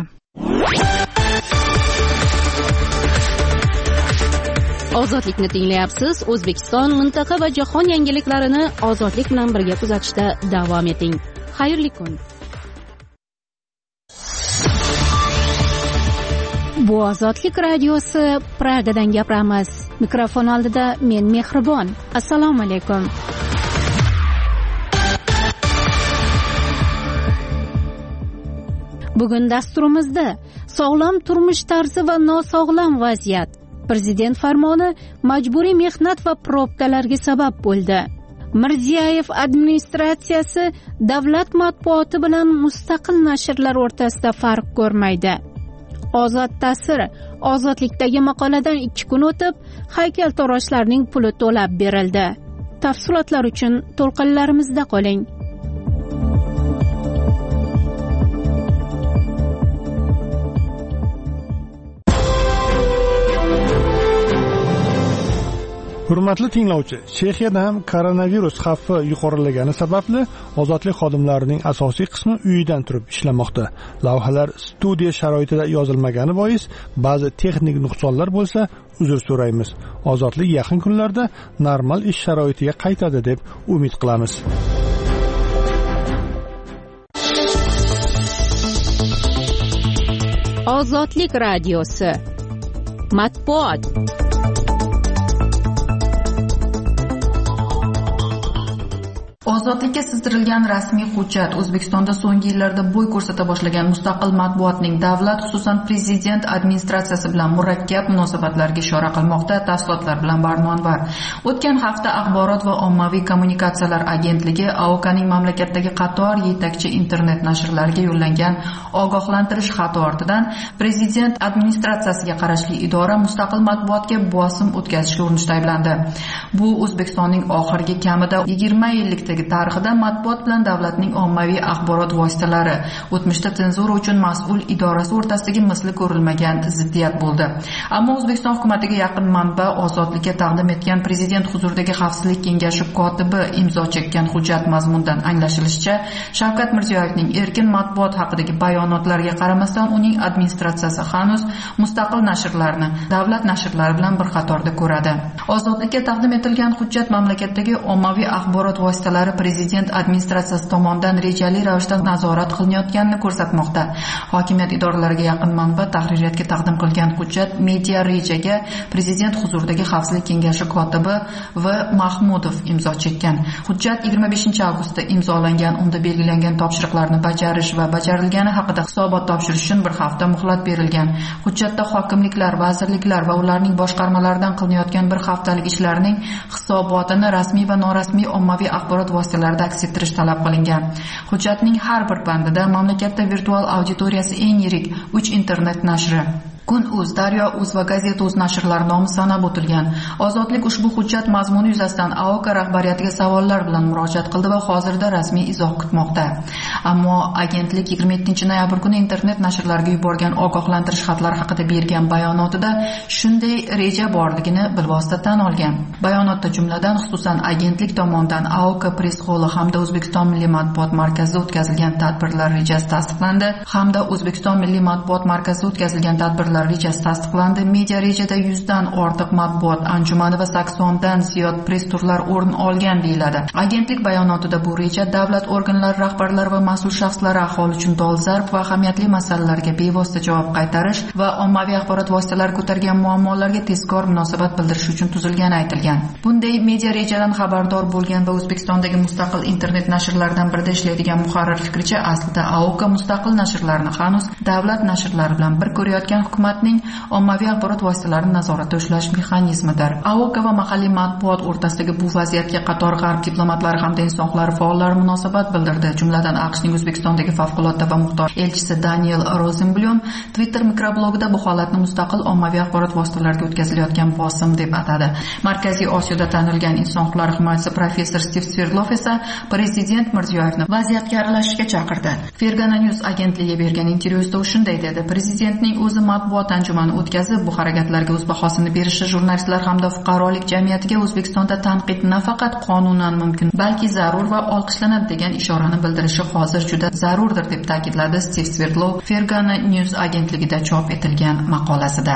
Ozodlikni tinglayapsiz. O'zbekiston, mintaqa va jahon yangiliklarini ozodlik bilan birga kuzatishda davom eting. Xayrli kun. Bu Ozodlik radiosi, Pragadan gapiramiz. Mikrofon oldida men Mehribon. Assalomu alaykum. Bugun dasturimizda sog'lom turmush tarzi va nosog'lom vaziyat. Prezident farmoni majburiy mehnat va probkalarga sabab bo'ldi. Mirziyoyev administratsiyasi davlat matbuoti bilan mustaqil nashrlar o'rtasida farq ko'rmaydi. Ozod ta'sir. Ozodlikdagi maqoladan ikki kun o'tib, haykaltaroshlarning puli to'lab berildi. Tafsilotlar uchun to'lqinlarimizda qoling. Hurmatli tinglovchi, Chexiyada ham koronavirus xavfi yuqorilagani sababli ozodlik xodimlarining asosiy qismi uyidan turib ishlamoqda. Lavhalar studiya sharoitida yozilmagani bois ba'zi texnik nuqsonlar bo'lsa, uzr so'raymiz. Ozodlik yaqin kunlarda normal ish sharoitiga qaytadi deb umid qilamiz. Ozodlik radiosi. Matbuot. Ozodlikka sizdirilgan rasmiy hujjat O'zbekistonda so'nggi yillarda bo'y ko'rsata boshlagan mustaqil matbuotning davlat, xususan prezident administratsiyasi bilan murakkab munosabatlarga ishora qilmoqda. Tafsilotlar bilan Barnonvar. O'tgan hafta Axborot va ommaviy kommunikatsiyalar agentligi A O K'ning mamlakatdagi qator yetakchi internet nashrlariga yo'llangan ogohlantirish xati ortidan prezident administratsiyasiga qarashli idora mustaqil matbuotga bosim o'tkazishga urinishda ayblandi. Bu O'zbekistonning oxirgi kamida yigirma yillikdagi tarixida matbuot bilan davlatning ommaviy axborot vositalari o'tmishda senzura uchun mas'ul idorasi o'rtasidagi misli ko'rilmagan ziddiyat bo'ldi. Ammo O'zbekiston hukumatiga yaqin manba Ozodlikka taqdim etgan prezident huzuridagi xavfsizlik kengashi kotibi imzo chekkan hujjat mazmunidan anglashilishicha, Shavkat Mirziyoyevning erkin matbuot haqidagi bayonotlariga qaramasdan uning administratsiyasi hanuz mustaqil nashrlarni davlat nashrlari bilan bir qatorda ko'radi. Ozodlikka taqdim etilgan hujjat mamlakatdagi ommaviy axborot vositalari prezident administratsiyasi tomonidan rejali ravishda nazorat qilinayotganini ko'rsatmoqda. Hokimiyat idoralariga yaqin manba tahririyatga taqdim qilgan hujjat Media Rejaga prezident huzuridagi xavfsizlik kengashi kotibi V. Mahmudov imzo chekkan. Hujjat yigirma beshinchi avgustda imzolangan. Unda belgilangan topshiriqlarni bajarish va bajarilgani haqida hisobot topshirish uchun bir hafta muhlat berilgan. Hujjatda hokimliklar, vazirliklar va ularning boshqarmalaridan qilinayotgan bir haftalik ishlarning hisobotini rasmiy va norasmiy ommaviy axborot vositalarida aks ettirish talab qilingan. Hujjatning har bir bandida mamlakatda virtual auditoriyasi eng yirik uch internet nashri Kun.uz, Daryo.uz va Gazeta.uz nashrlari nomi sanab o'tilgan. Ozodlik ushbu hujjat mazmuni yuzasidan A O K rahbariyatiga savollar bilan murojaat qildi va hozirda rasmiy izoh kutmoqda. Ammo agentlik yigirma yettinchi noyabr kuni internet nashrlariga yuborgan ogohlantirish xatlari haqida bergan bayonotida shunday reja borligini bilvosita tan olgan. Bayonotda jumladan xususan agentlik tomonidan A O K press-xoli hamda O'zbekiston Milliy matbuot markazida o'tkazilgan tadbirlar rejasi tasdiqlandi hamda O'zbekiston Milliy matbuot markazida o'tkazilgan tadbirlar rejasi tasdiqlandi. Media rejada yuzdan ortiq matbuot anjumani va saksondan ziyod press turlar o'rin olgan deyiladi. Agentlik bayonotida bu reja davlat organlari rahbarlari va mas'ul shaxslari aholi uchun dolzarb va ahamiyatli masalalarga bevosita javob qaytarish va ommaviy axborot vositalari ko'targan muammolarga tezkor munosabat bildirish uchun tuzilgani aytilgan. Bunday media rejadan xabardor bo'lgan va O'zbekistondagi mustaqil internet nashrlardan birida ishlaydigan muharrir fikricha, aslida A O K mustaqil nashrlarni hanuz davlat nashrlari bilan bir ko'rayotgan hukumatning ommaviy axborot vositalarini nazoratda ushlash mexanizmidir. A O K va mahalliy matbuot o'rtasidagi bu vaziyatga qator g'arb diplomatlari hamda inson huquqlari faollari munosabat bildirdi. Jumladan AQShning O'zbekistondagi favqulodda va muxtor elchisi Daniel Rosenblum Twitter mikroblogida bu holatni mustaqil ommaviy axborot vositalariga o'tkazilayotgan bosim deb atadi. Markaziy Osiyoda tanilgan inson huquqlari himoyachisi professor Steve Sverdlov esa prezident Mirziyoyevni vaziyatga aralashishga chaqirdi. Fergana News agentligiga bergan intervyusida u shunday dedi: prezidentning o'zi matbuot anjumani o'tkazib, bu harakatlarga o'z bahosini berishi jurnalistlar hamda fuqarolik jamiyatiga O'zbekistonda tanqid nafaqat qonunan mumkin, balki zarur va olqishlanadi degan ishorani bildirishi hozir juda zarurdir deb ta'kidladi Steve Sverdlov Fergana News agentligida chop etilgan maqolasida.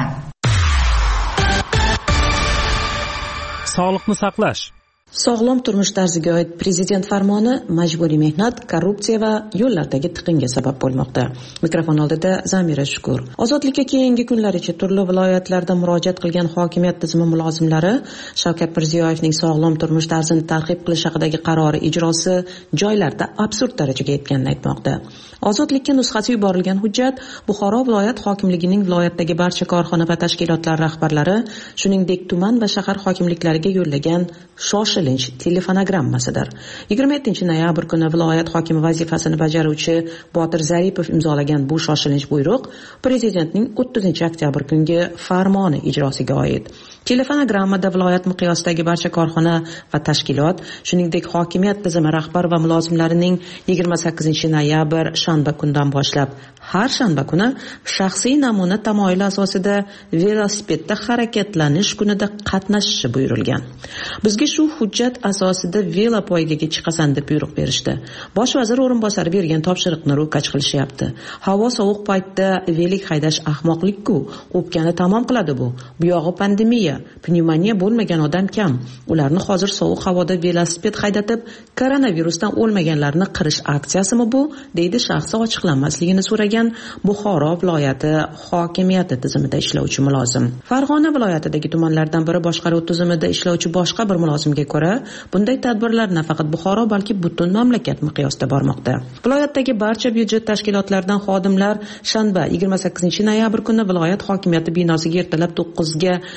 Sog'liqni saqlash. Sog'lom turmush tarziga oid prezident farmoni majburiy mehnat, korrupsiya va yo'llardagi tiqinga sabab bo'lmoqda. Mikrofon oldida Zamira Shukur. Ozodlikka keyingi kunlaricha turli viloyatlarda murojaat qilgan hokimiyat tizimi mulozimlari Shavkat Mirziyoyevning sog'lom turmush tarzini targ'ib qilish haqidagi qarori ijrosi joylarda absurd darajaga yetganini aytmoqda. Ozodlikka nusxasi yuborilgan hujjat Buxoro viloyat hokimligining viloyatdagi barcha korxona va tashkilotlar rahbarlari, shuningdek tuman va shahar hokimliklariga yo'llagan shoshilinch telefonogrammasidir. yigirma yettinchi noyabr kuni viloyat hokimi vazifasini bajaruvchi Botir Zaripov imzolagan bu shoshilinch buyruq prezidentning o'ttizinchi oktyabr kungi farmoni ijrosiga oid. Telefonogrammada viloyat miqyosidagi barcha korxona va tashkilot, shuningdek hokimiyat tizimi rahbar va mulozimlarining yigirma sakkizinchi noyabr shanba kundan boshlab har shanba kuni shaxsiy namuna tamoyili asosida velosipedda harakatlanish kunida qatnashishi buyurilgan. Bizga shu hujjat asosida velo poygaga chiqasan deb buyruq berishdi. Bosh vazir o'rinbosari bergan topshiriqni ro'kach qilishyapti. Havo sovuq paytda velik haydash ahmoqlik-ku, o'pkani tamom qiladi bu. Bu yog'i pandemiya, pnevmoniya bo'lmagan odam kam. Ularni hozir sovuq havoda velosiped haydatib, koronavirusdan o'lmaganlarni qirish aksiyasimi bu? deydi shaxsi ochiqlanmasligini so'ragan Buxoro viloyati hokimiyati tizimida ishlovchi mulozim. Farg'ona viloyatidagi tumanlardan biri boshqaruv tizimida ishlovchi boshqa bir mulozimga ko'ra, bunday tadbirlar nafaqat Buxoro, balki butun mamlakat miqyosida bormoqda. Viloyatdagi barcha byudjet tashkilotlaridan xodimlar shanba yigirma sakkizinchi noyabr kuni viloyat hokimiyati binosiga ertalab to'qqizga chaqirib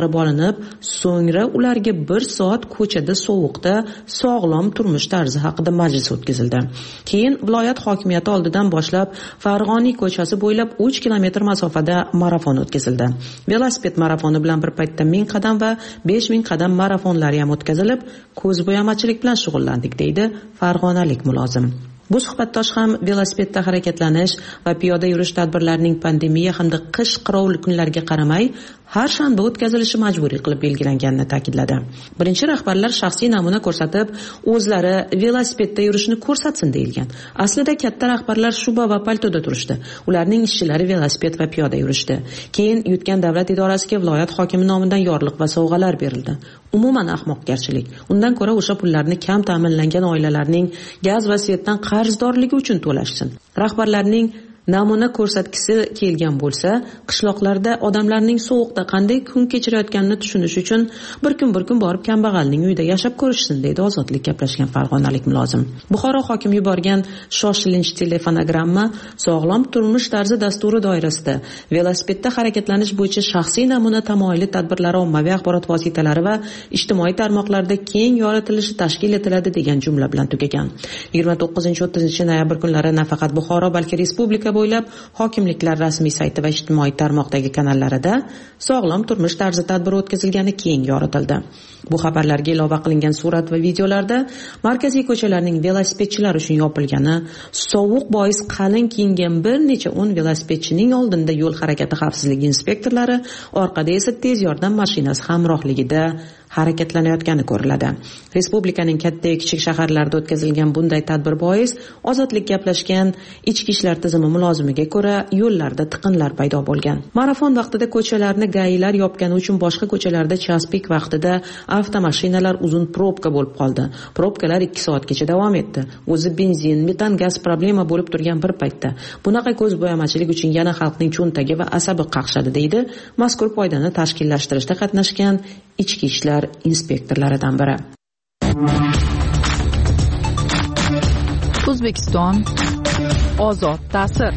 chiqarib olinib, so'ngra ularga bir soat ko'chada sovuqda sog'lom turmush tarzi haqida majlis o'tkazildi. Keyin viloyat hokimiyati oldidan boshlab Farg'oniy ko'chasi bo'ylab uch kilometr masofada marafon o'tkazildi. Velosiped marafoni bilan bir paytda ming qadam va besh ming qadam marafonlari ham o'tkazilib, ko'zbo'yamachilik bilan shug'ullandik, deydi farg'onalik mulozim. Bu suhbatdosh ham velosipedda harakatlanish va piyoda yurish tadbirlarining pandemiya hamda qish qirovli kunlarga qaramay har shanba o'tkazilishi majburiy qilib belgilanganini ta'kidladi. Birinchi rahbarlar shaxsiy namuna ko'rsatib, o'zlari velosipedda yurishni ko'rsatsin deyilgan. Aslida katta rahbarlar shuba va paltoda turishdi. Ularning ishchilari velosiped va piyoda yurishdi. Keyin yutgan davlat idorasiga viloyat hokimi nomidan yorliq va sovg'alar berildi. Umuman ahmoqgarchilik. Undan ko'ra o'sha pullarni kam ta'minlangan oilalarning gaz va svetdan qarzdorligi uchun to'lashsin. Rahbarlarning namuna ko'rsatgisi kelgan bo'lsa, qishloqlarda odamlarning sovuqda qanday kun kechirayotganini tushunish uchun bir kun bir kun borib kambag'alning uyida yashab ko'rishsin, deydi ozodlik gaplashgan farg'onalik mulozim. Buxoro hokimi yuborgan shoshilinch telefonogramma sog'lom turmush tarzi dasturi doirasida velosipedda harakatlanish bo'yicha shaxsiy namuna tamoyili tadbirlari ommaviy axborot vositalari va ijtimoiy tarmoqlarda keng yoritilishi tashkil etiladi degan jumla bilan tugagan. yigirma to'qqizinchi o'ttizinchi noyabr kunlari nafaqat Buxoro, balki respublika bo'ylab hokimliklar rasmiy sayti va ijtimoiy tarmoqdagi kanallarida sog'lom turmush tarzi tadbiri o'tkazilgani keng yoritildi. Bu xabarlarga ilova qilingan surat va videolarda markaziy ko'chalarning velosipedchilar uchun yopilgani, sovuq bois qalin kiyingan bir necha o'n velosipedchining oldinda yo'l harakati xavfsizligi inspektorlari, orqada esa tez yordam mashinasi hamrohligida harakatlanayotgani ko'riladi. Respublikaning katta va kichik shaharlarida o'tkazilgan bunday tadbir bois ozodlik gaplashgan ichki ishlar tizimi mulozimiga ko'ra yo'llarda tiqinlar paydo bo'lgan. Marafon vaqtida ko'chalarni gailar yopgani uchun boshqa ko'chalarda chaspik vaqtida avtomashinalar uzun probka bo'lib qoldi. Probkalar ikki soatgacha davom etdi. O'zi benzin, metan gaz problema bo'lib turgan bir paytda bunaqa ko'zbo'yamachilik uchun yana xalqning cho'ntagi va asabi qaqshadi, deydi mazkur foydani tashkillashtirishda qatnashgan ichki ishlar inspektorlaridan biri. O'zbekiston ozod ta'sir.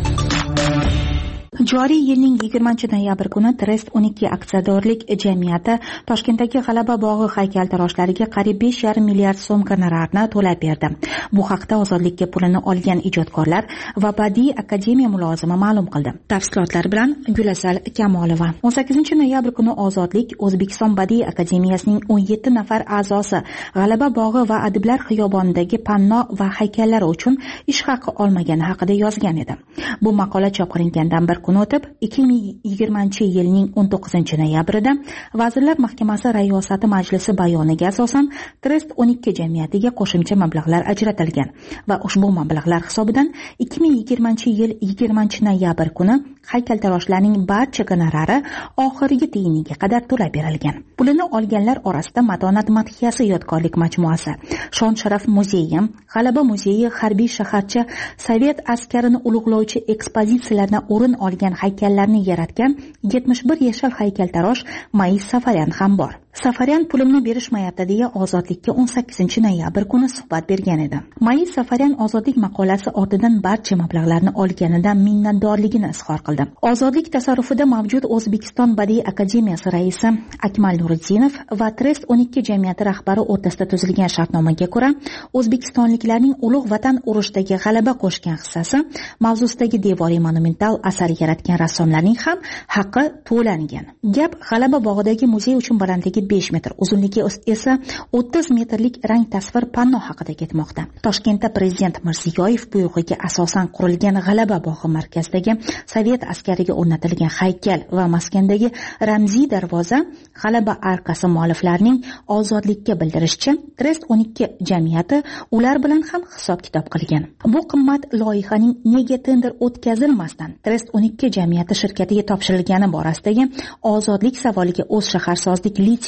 Joriy yilning yigirmanchi noyabr kuni Trest o'n ikki aksiyadorlik jamiyati Toshkentdagi G'alaba bog'i haykaltaroshlariga qariyb besh yarim milliard so'm gonorarni to'lab berdi. Bu haqda Ozodlikka pulini olgan ijodkorlar va Badiiy akademiya mulozimi ma'lum qildi. Tafsilotlar bilan Gulasal Kamolova. o'n sakkizinchi noyabr kuni Ozodlik O'zbekiston Badiiy akademiyasining o'n yetti nafar a'zosi G'alaba bog'i va Adiblar xiyobonidagi panno va haykallari uchun ish haqi olmagani haqida yozgan edi. Bu maqola chop qilingandan bir kun o'tib, ikki ming yigirmanchi yilning o'n to'qqizinchi noyabrida Vazirlar Mahkamasi Rayosati Majlisi bayoniga asosan Trest o'n ikki jamiyatiga qo'shimcha mablag'lar ajratilgan va ushbu mablag'lar hisobidan ikki ming yigirmanchi yil yigirmanchi noyabr kuni haykaltaroshlarning barcha gonorari oxirgi tiyiniga qadar to'lab berilgan. Pulini olganlar orasida Matonat madhiyasi yodgorlik majmuasi, Shon sharaf muzeyi, G'alaba muzeyi, harbiy shaharcha, Sovet askarini ulug'lovchi ekspozitsiyalardan o'rin olgan haykallarni yaratgan yetmish bir yashar haykaltarosh Maiz Safaryan ham bor. Safaryan pulimni berishmayapti deya Ozodlikka o'n sakkizinchi noyabr kuni suhbat bergan edi. Maiz Safaryan Ozodlik maqolasi ortidan barcha mablag'larni olganidan minnatdorligini izhor qildi. Ozodlik tasarrufida mavjud O'zbekiston Badiiy akademiyasi raisi Akmal Nuriddinov va Trest o'n ikki jamiyati rahbari o'rtasida tuzilgan shartnomaga ko'ra, o'zbekistonliklarning ulug' vatan urushdagi g'alaba qo'shgan hissasi mavzusidagi devoriy monumental asar yaratgan rassomlarning ham haqqi to'langan. Gap G'alaba bog'idagi muzey uchun balandligi besh metr, uzunligi esa o'ttiz metrlik rang tasvir panno haqida ketmoqda. Toshkentda Prezident Mirziyoyev buyrug'iga asosan qurilgan G'alaba bog'i markazidagi Sovet askariga o'rnatilgan haykal va maskandagi ramziy darvoza G'alaba arkasi mualliflarining Ozodlikka bildirishicha, Trest o'n ikki jamiyati ular bilan ham hisob-kitob qilgan. Bu qimmat loyihaning nega tender o'tkazilmasdan Trest o'n ikki jamiyati shirkatiga topshirilgani borasidagi Ozodlik savoliga o'z shaharsozlik litsey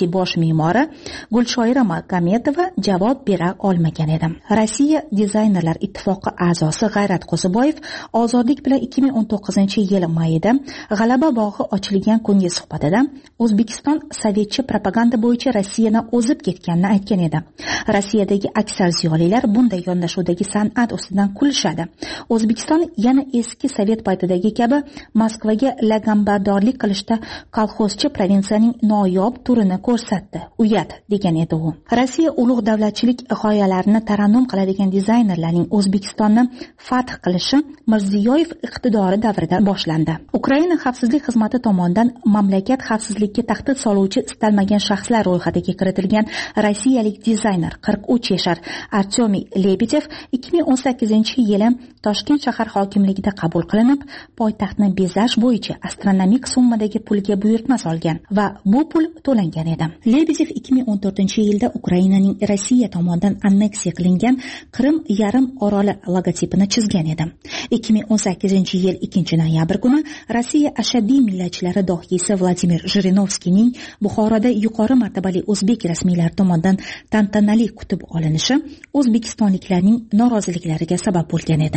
asosiy bosh me'mori Gulshoira Magametova javob bera olmagan edi. Rossiya dizaynerlar ittifoqi a'zosi G'ayrat Qo'ziboyev Ozodlik bilan ikki ming o'n to'qqizinchi yil mayida G'alaba bog'i ochilgan kungi suhbatida O'zbekiston sovetcha propaganda bo'yicha Rossiyani o'zib ketganini aytgan edi. Rossiyadagi aksar ziyolilar bunday yondashuvdagi san'at ustidan kulishadi. O'zbekiston yana eski sovet paytidagi kabi Moskvaga lagambardorlik qilishda kolxozchi provinsiyaning noyob turini ko'rsatdi. Uyat degan edi u. Rossiya ulug' davlatchilik g'oyalarini tarannum qiladigan dizaynerlarning O'zbekistonni fath qilishi Mirziyoyev iqtidori davrida boshlandi. Ukraina xavfsizlik xizmati tomonidan mamlakat xavfsizligiga tahdid soluvchi istalmagan shaxslar ro'yxatiga kiritilgan rossiyalik dizayner qirq uch yashar Artyomiy Lebedev ikki ming o'n sakkizinchi yili Toshkent shahar hokimligida qabul qilinib, poytaxtni bezash bo'yicha astronomik summadagi pulga buyurtma solgan va bu pul to'langan edi. Lebedev ikki ming o'n to'rtinchi yilda Ukrainaning Rossiya tomonidan anneksiya qilingan Qrim yarim oroli logotipini chizgan edi. ikki ming o'n sakkizinchi yil ikkinchi noyabr kuni Rossiya ashaddiy millatchilari dohiysi Vladimir Jirinovskiyning Buxoroda yuqori martabali o'zbek rasmiylari tomonidan tantanali kutib olinishi o'zbekistonliklarning noroziliklariga sabab bo'lgan edi.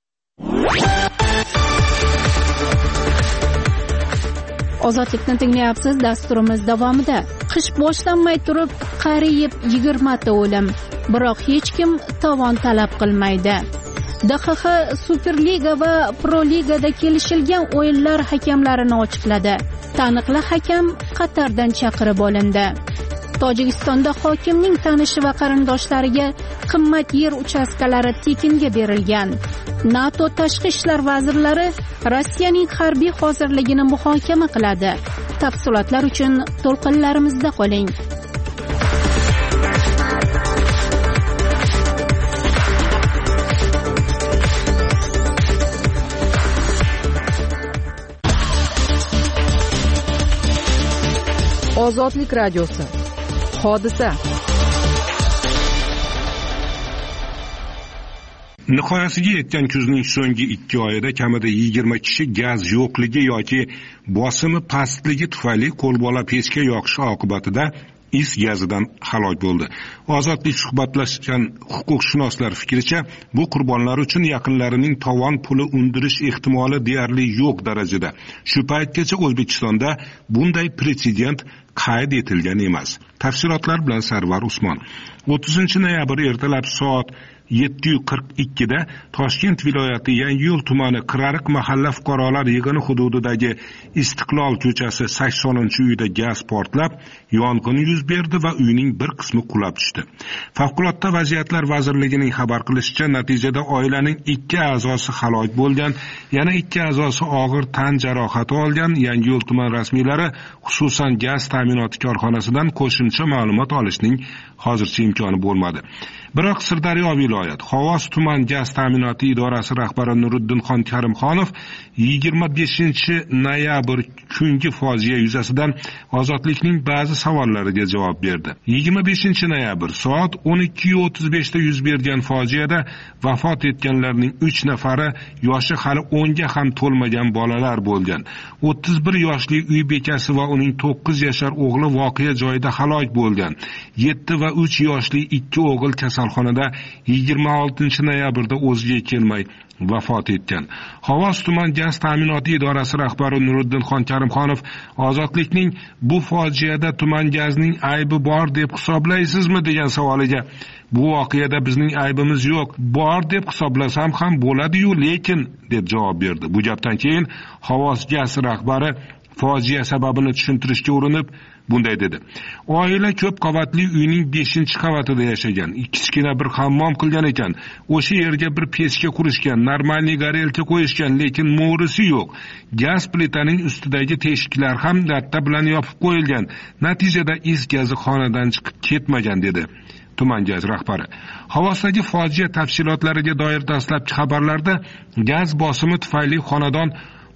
Ozodlikni tinglayapsiz. Dasturimiz davomida qish boshlanmay turib qariyib yigirma ta o'lim, biroq hech kim tovon talab qilmaydi. D X X Superliga va Pro Ligada kelishilgan o'yinlar hakamlarini ochiqladi. Taniqli hakam Qatardan chaqirib olindi. Tojikistonda hokimning tanishi va qarindoshlariga qimmat yer uchastkalari tekinga berilgan. NATO tashqi ishlar vazirlari Rossiyaning harbiy hozirligini muhokama qiladi. Tafsilotlar uchun to'lqinlarimizda qoling. Ozodlik radiosi. Hodisa. Nihoyasiga yetgan kuzning so'nggi ikki oyida kamida yigirma kishi gaz yo'qligi yoki bosimi pastligi tufayli qo'lbola pechka yoqish oqibatida is gazidan halok bo'ldi. Ozodlik suhbatlashgan huquqshunoslar fikricha, bu qurbonlar uchun yaqinlarining tovon puli undirish ehtimoli deyarli yo'q darajada. Shu paytgacha O'zbekistonda bunday pretsedent qayd etilgan emas. Tafsilotlar bilan Sarvar Usmon. o'ttizinchi noyabr ertalab soat yetti qirq ikkida Toshkent viloyati Yangiyo'l tumani Qirariq mahalla fuqarolar yig'ini hududidagi Istiqlol ko'chasi saksoninchi uyda gaz portlab, yong'in yuz berdi va uyning bir qismi qulab tushdi. Favqulodda vaziyatlar vazirligining xabar qilishicha, natijada oilaning ikki a'zosi halok bo'lgan, yana ikki a'zosi og'ir tan jarohati olgan. Yangiyo'l tuman rasmiylari xususan gaz ta'minoti korxonasidan qo'shimcha ma'lumot olishning hozircha imkoni bo'lmadi. Biroq Sirdaryo viloyat Xovos tuman gaz ta'minoti idorasi rahbari Nuriddinxon Karimxonov yigirma beshinchi noyabr kungi fojia yuzasidan Ozodlikning ba'zi savollariga javob berdi. yigirma beshinchi noyabr soat o'n ikki o'ttiz beshda yuz bergan fojiada vafot etganlarning uch nafari yoshi hali o'nga ham to'lmagan bolalar bo'lgan. o'ttiz bir yoshli uy bekasi va uning to'qqiz yashar o'g'li voqea joyida halok bo'lgan. yetti va uch yoshli ikki o'g'il kasalxonada yigirma oltinchi noyabrda o'ziga kelmay vafot etgan. Xovos tuman gaz ta'minoti idorasi rahbari Nuriddinxon Karimxonov Ozodlikning bu fojiada tuman gazning aybi bor deb hisoblaysizmi degan savoliga, bu voqeada bizning aybimiz yo'q, bor deb hisoblasam ham bo'ladi-yu, lekin deb javob berdi. Bu gapdan keyin Xovos gaz rahbari fojia sababini tushuntirishga urinib bunday dedi. Oila ko'p qavatli uyning beshinchi qavatida yashagan. Kichkina bir hammom qilgan ekan. O'sha yerga bir pechka qurishgan, normalniy garelka qo'yishgan, lekin mo'risi yo'q. Gaz plitaning ustidagi teshiklar ham latta bilan yopib qo'yilgan. Natijada is gazi xonadan chiqib ketmagan dedi tuman gaz rahbari. Xovosdagi fojia tafsilotlariga doir dastlabki xabarlarda gaz bosimi tufayli xonadon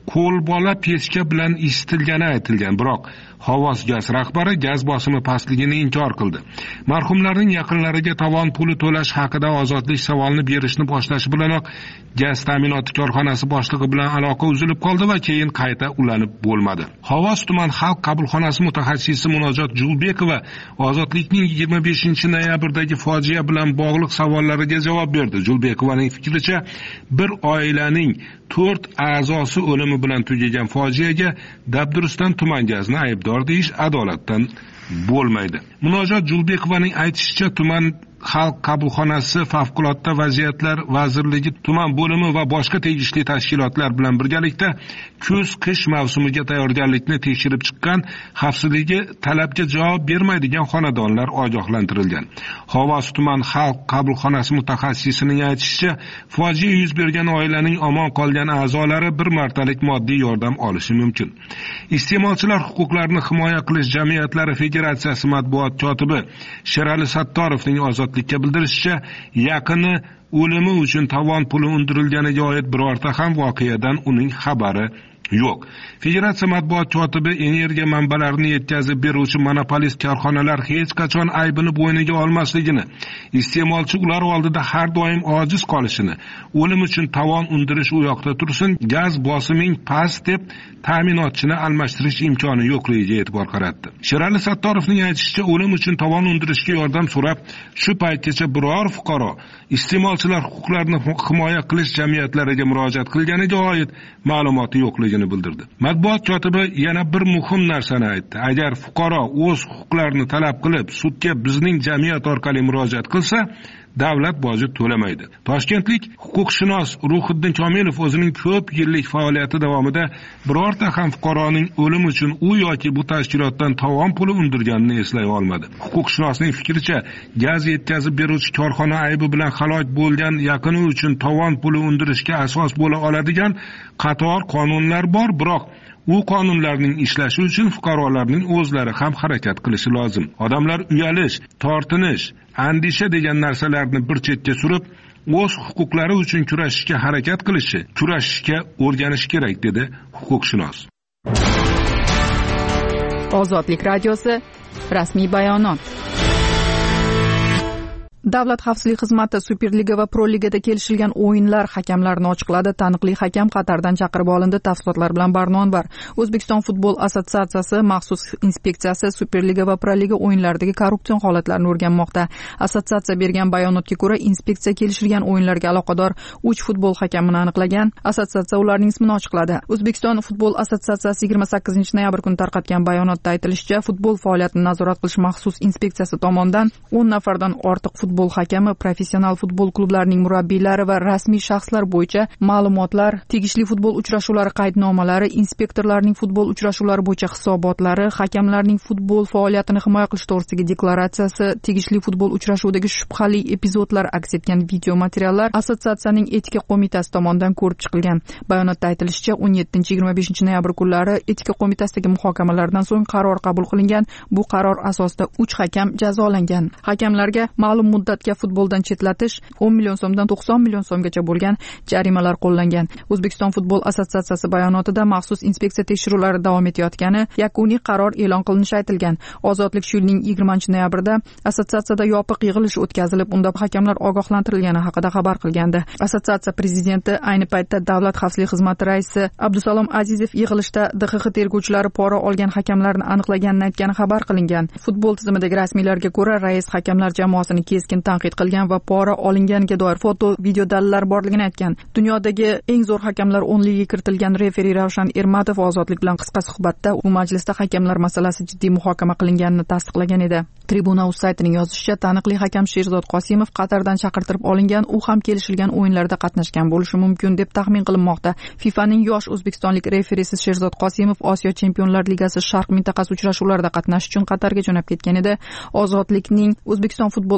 qo'lbola peska bilan isitilgani aytilgan, biroq Havos gaz rahbari gaz bosimi pastligini inkor qildi. Marhumlarning yaqinlariga tovon puli to'lash haqida ozodlik savolni berishni boshlashi bilanoq gaz ta'minoti korxonasi boshlig'i bilan aloqa uzilib qoldi va keyin qayta ulanib bo'lmadi. Havos tuman xalq qabulxonasi mutaxassisi Munojot Julbekova ozodlikning yigirma beshinchi noyabrdagi fojia bilan bog'liq savollariga javob berdi. Julbekovaning fikricha, bir oilaning to'rt a'zosi o'limi bilan tugagan fojiaga Dabduruston tuman gazni aybdor deyish adolatdan bo'lmaydi. Munojot Julbekovaning aytishicha, tuman xalq qabulxonasi favqulodda vaziyatlar vazirligi tuman bo'limi va boshqa tegishli tashkilotlar bilan birgalikda kuz-qish mavsumiga tayyorgarlikni tekshirib chiqqan, xavfsizligi talabga javob bermaydigan xonadonlar ogohlantirilgan. Havos tuman xalq qabulxonasi mutaxassisining aytishicha, fojia yuz bergan oilaning omon qolgan a'zolari bir martalik moddiy yordam olishi mumkin. Iste'molchilar huquqlarini himoya qilish jamiyatlari federatsiyasi matbuot kotibi Sherali Sattorovning ozodlikka bildirishicha, yaqini o'limi uchun tovon puli undirilganiga oid birorta ham voqeadan uning xabari yo'q. Federatsiya matbuot kotibi energiya manbalarini yetkazib beruvchi monopolist korxonalar hech qachon aybini bo'yniga olmasligini, iste'molchi ular oldida har doim ojiz qolishini, o'lim uchun tovon undirish u yoqda tursin, gaz bosiming past deb ta'minotchini almashtirish imkoni yo'qligiga e'tibor qaratdi. Sherali Sattorovning aytishicha, o'lim uchun tovon undirishga yordam so'rab, shu paytgacha biror fuqaro iste'molchilar huquqlarini himoya qilish jamiyatlariga murojaat qilganiga oid ma'lumoti yo'qligini bildirdi. Matbuot kotibi yana bir muhim narsani aytdi. Agar fuqaro o'z huquqlarini talab qilib, sudga bizning jamiyat orqali murojaat qilsa, davlat bojib to'lamaydi. Toshkentlik huquqshunos Ruhiddin Komilov o'zining ko'p yillik faoliyati davomida birorta ham fuqaroning o'lim uchun u yoki bu tashkilotdan tovon puli undirganini eslay olmadi. Huquqshunosning fikricha, gaz yetkazib beruvchi korxona aybi bilan halok bo'lgan yaqini uchun tovon puli undirishga asos bo'la oladigan qator qonunlar bor, biroq u qonunlarning ishlashi uchun fuqarolarning o'zlari ham harakat qilishi lozim. Odamlar uyalish, tortinish, andisha degan narsalarni bir chetga surib, o'z huquqlari uchun kurashishga harakat qilishi, kurashishga o'rganish kerak, dedi huquqshunos. Ozodlik radiosi rasmiy bayonot. Davlat xavfsizlik xizmati Superliga va Pro Ligada kelishilgan o'yinlar hakamlarini ochiqladi. Taniqli hakam Qatardan chaqirib olindi. Tafsilotlar bilan Barnon var. O'zbekiston futbol assotsiatsiyasi maxsus inspeksiyasi Superliga va Pro Liga o'yinlaridagi korrupsion holatlarni o'rganmoqda. Assotsiatsiya bergan bayonotga ko'ra, inspeksiya kelishilgan o'yinlarga aloqador uch futbol hakamini aniqlagan. Assotsiatsiya ularning ismini ochiqladi. O'zbekiston futbol assotsiatsiyasi yigirma sakkizinchi noyabr kuni tarqatgan bayonotda aytilishicha, futbol faoliyatini nazorat qilish maxsus inspeksiyasi tomonidan o'n nafardan ortiq futbol futbol hakami, professional futbol klublarining murabbiylari va rasmiy shaxslar bo'yicha ma'lumotlar, tegishli futbol uchrashuvlari qaydnomalari, inspektorlarning futbol uchrashuvlari bo'yicha hisobotlari, hakamlarning futbol faoliyatini himoya qilish to'g'risidagi deklaratsiyasi, tegishli futbol uchrashuvidagi shubhali epizodlar aks etgan video materiallar assotsiatsiyaning etika qo'mitasi tomonidan ko'rib chiqilgan. Bayonotda aytilishicha, o'n yettinchi yigirma beshinchi noyabr kunlari etika qo'mitasidagi muhokamalardan so'ng qaror qabul qilingan. Bu qaror asosida uch hakam jazolangan. Hakamlarga ma'lum muddatga futboldan chetlatish o'n million so'mdan to'qson million so'mgacha bo'lgan jarimalar qo'llangan. O'zbekiston futbol assotsiatsiyasi bayonotida maxsus inspeksiya tekshiruvlari davom etayotgani, yakuniy qaror e'lon qilinishi aytilgan. Ozodlik shu yilning yigirmanchi noyabrida assotsiatsiyada yopiq yig'ilish o'tkazilib, unda hakamlar ogohlantirilgani haqida xabar qilgandi. Assotsiatsiya prezidenti ayni paytda Davlat xavfsizlik xizmati raisi Abdusalom Azizov yig'ilishda D X X tergovchilari pora olgan hakamlarni aniqlaganini aytgani xabar qilingan. Futbol tizimidagi rasmiylarga ko'ra, rais hakamlar jamoasini keskin tanqid qilgan va pora olinganiga doir foto, video dalillar borligini aytgan. Dunyodagi eng zo'r hakamlar o'nligiga kiritilgan referi Ravshan Ermatov ozodlik bilan qisqa suhbatda u majlisda hakamlar masalasi jiddiy muhokama qilinganini tasdiqlagan edi. Tribuna.uz saytining yozishicha, taniqli hakam Sherzod Qosimov Qatardan chaqirtirib olingan, u ham kelishilgan o'yinlarda qatnashgan bo'lishi mumkin deb taxmin qilinmoqda. FIFAning yosh o'zbekistonlik referisi Sherzod Qosimov Osiyo Chempionlar Ligasi Sharq mintaqasi uchrashuvlarida qatnashish uchun Qatarga jo'nab ketgan edi. Ozodlikning O'zbekiston futbol assotsiatsiyasi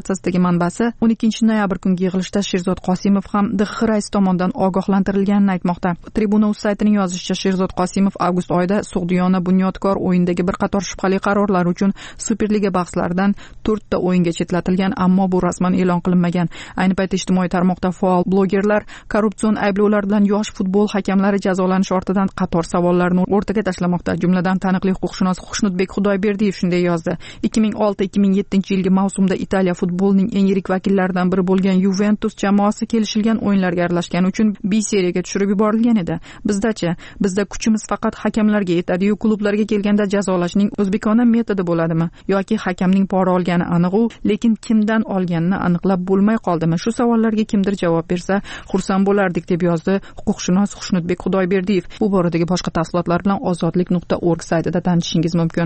assotsiatsiyasidagi manbasi o'n ikkinchi noyabr kungi yig'ilishda Sherzod Qosimov ham D X X raisi tomonidan ogohlantirilganini aytmoqda. Tribuna.uz saytining yozishicha, Sherzod Qosimov avgust oyida Sug'diyona Bunyodkor o'yindagi bir qator shubhali qarorlar uchun Superliga bahslaridan to'rtta o'yinga chetlatilgan, ammo bu rasman e'lon qilinmagan. Ayni paytda ijtimoiy tarmoqda faol blogerlar korrupsion ayblovlar bilan yosh futbol hakamlari jazolanishi ortidan qator savollarni o'rtaga tashlamoqda. Jumladan taniqli huquqshunos Xushnudbek Xudoyberdiyev shunday yozdi: ikki ming olti ikki ming yettinchi yilgi mavsumda Italiya futbolining eng yirik vakillaridan biri bo'lgan Juventus jamoasi kelishilgan o'yinlarga aralashgani uchun B seriyaga tushirib yuborilgan edi. Bizdachi, bizda kuchimiz faqat hakamlarga yetadi-yu, klublarga kelganda jazolashning o'zbekona metodi bo'ladimi yoki hakamning pora olgani aniq u, lekin kimdan olganini aniqlab bo'lmay qoldimi? Shu savollarga kimdir javob bersa, xursand bo'lardik, deb yozdi huquqshunos Xushnudbek Xudoyberdiyev. Bu boradagi boshqa tafsilotlar bilan ozodlik nuqta org saytida tanishishingiz mumkin.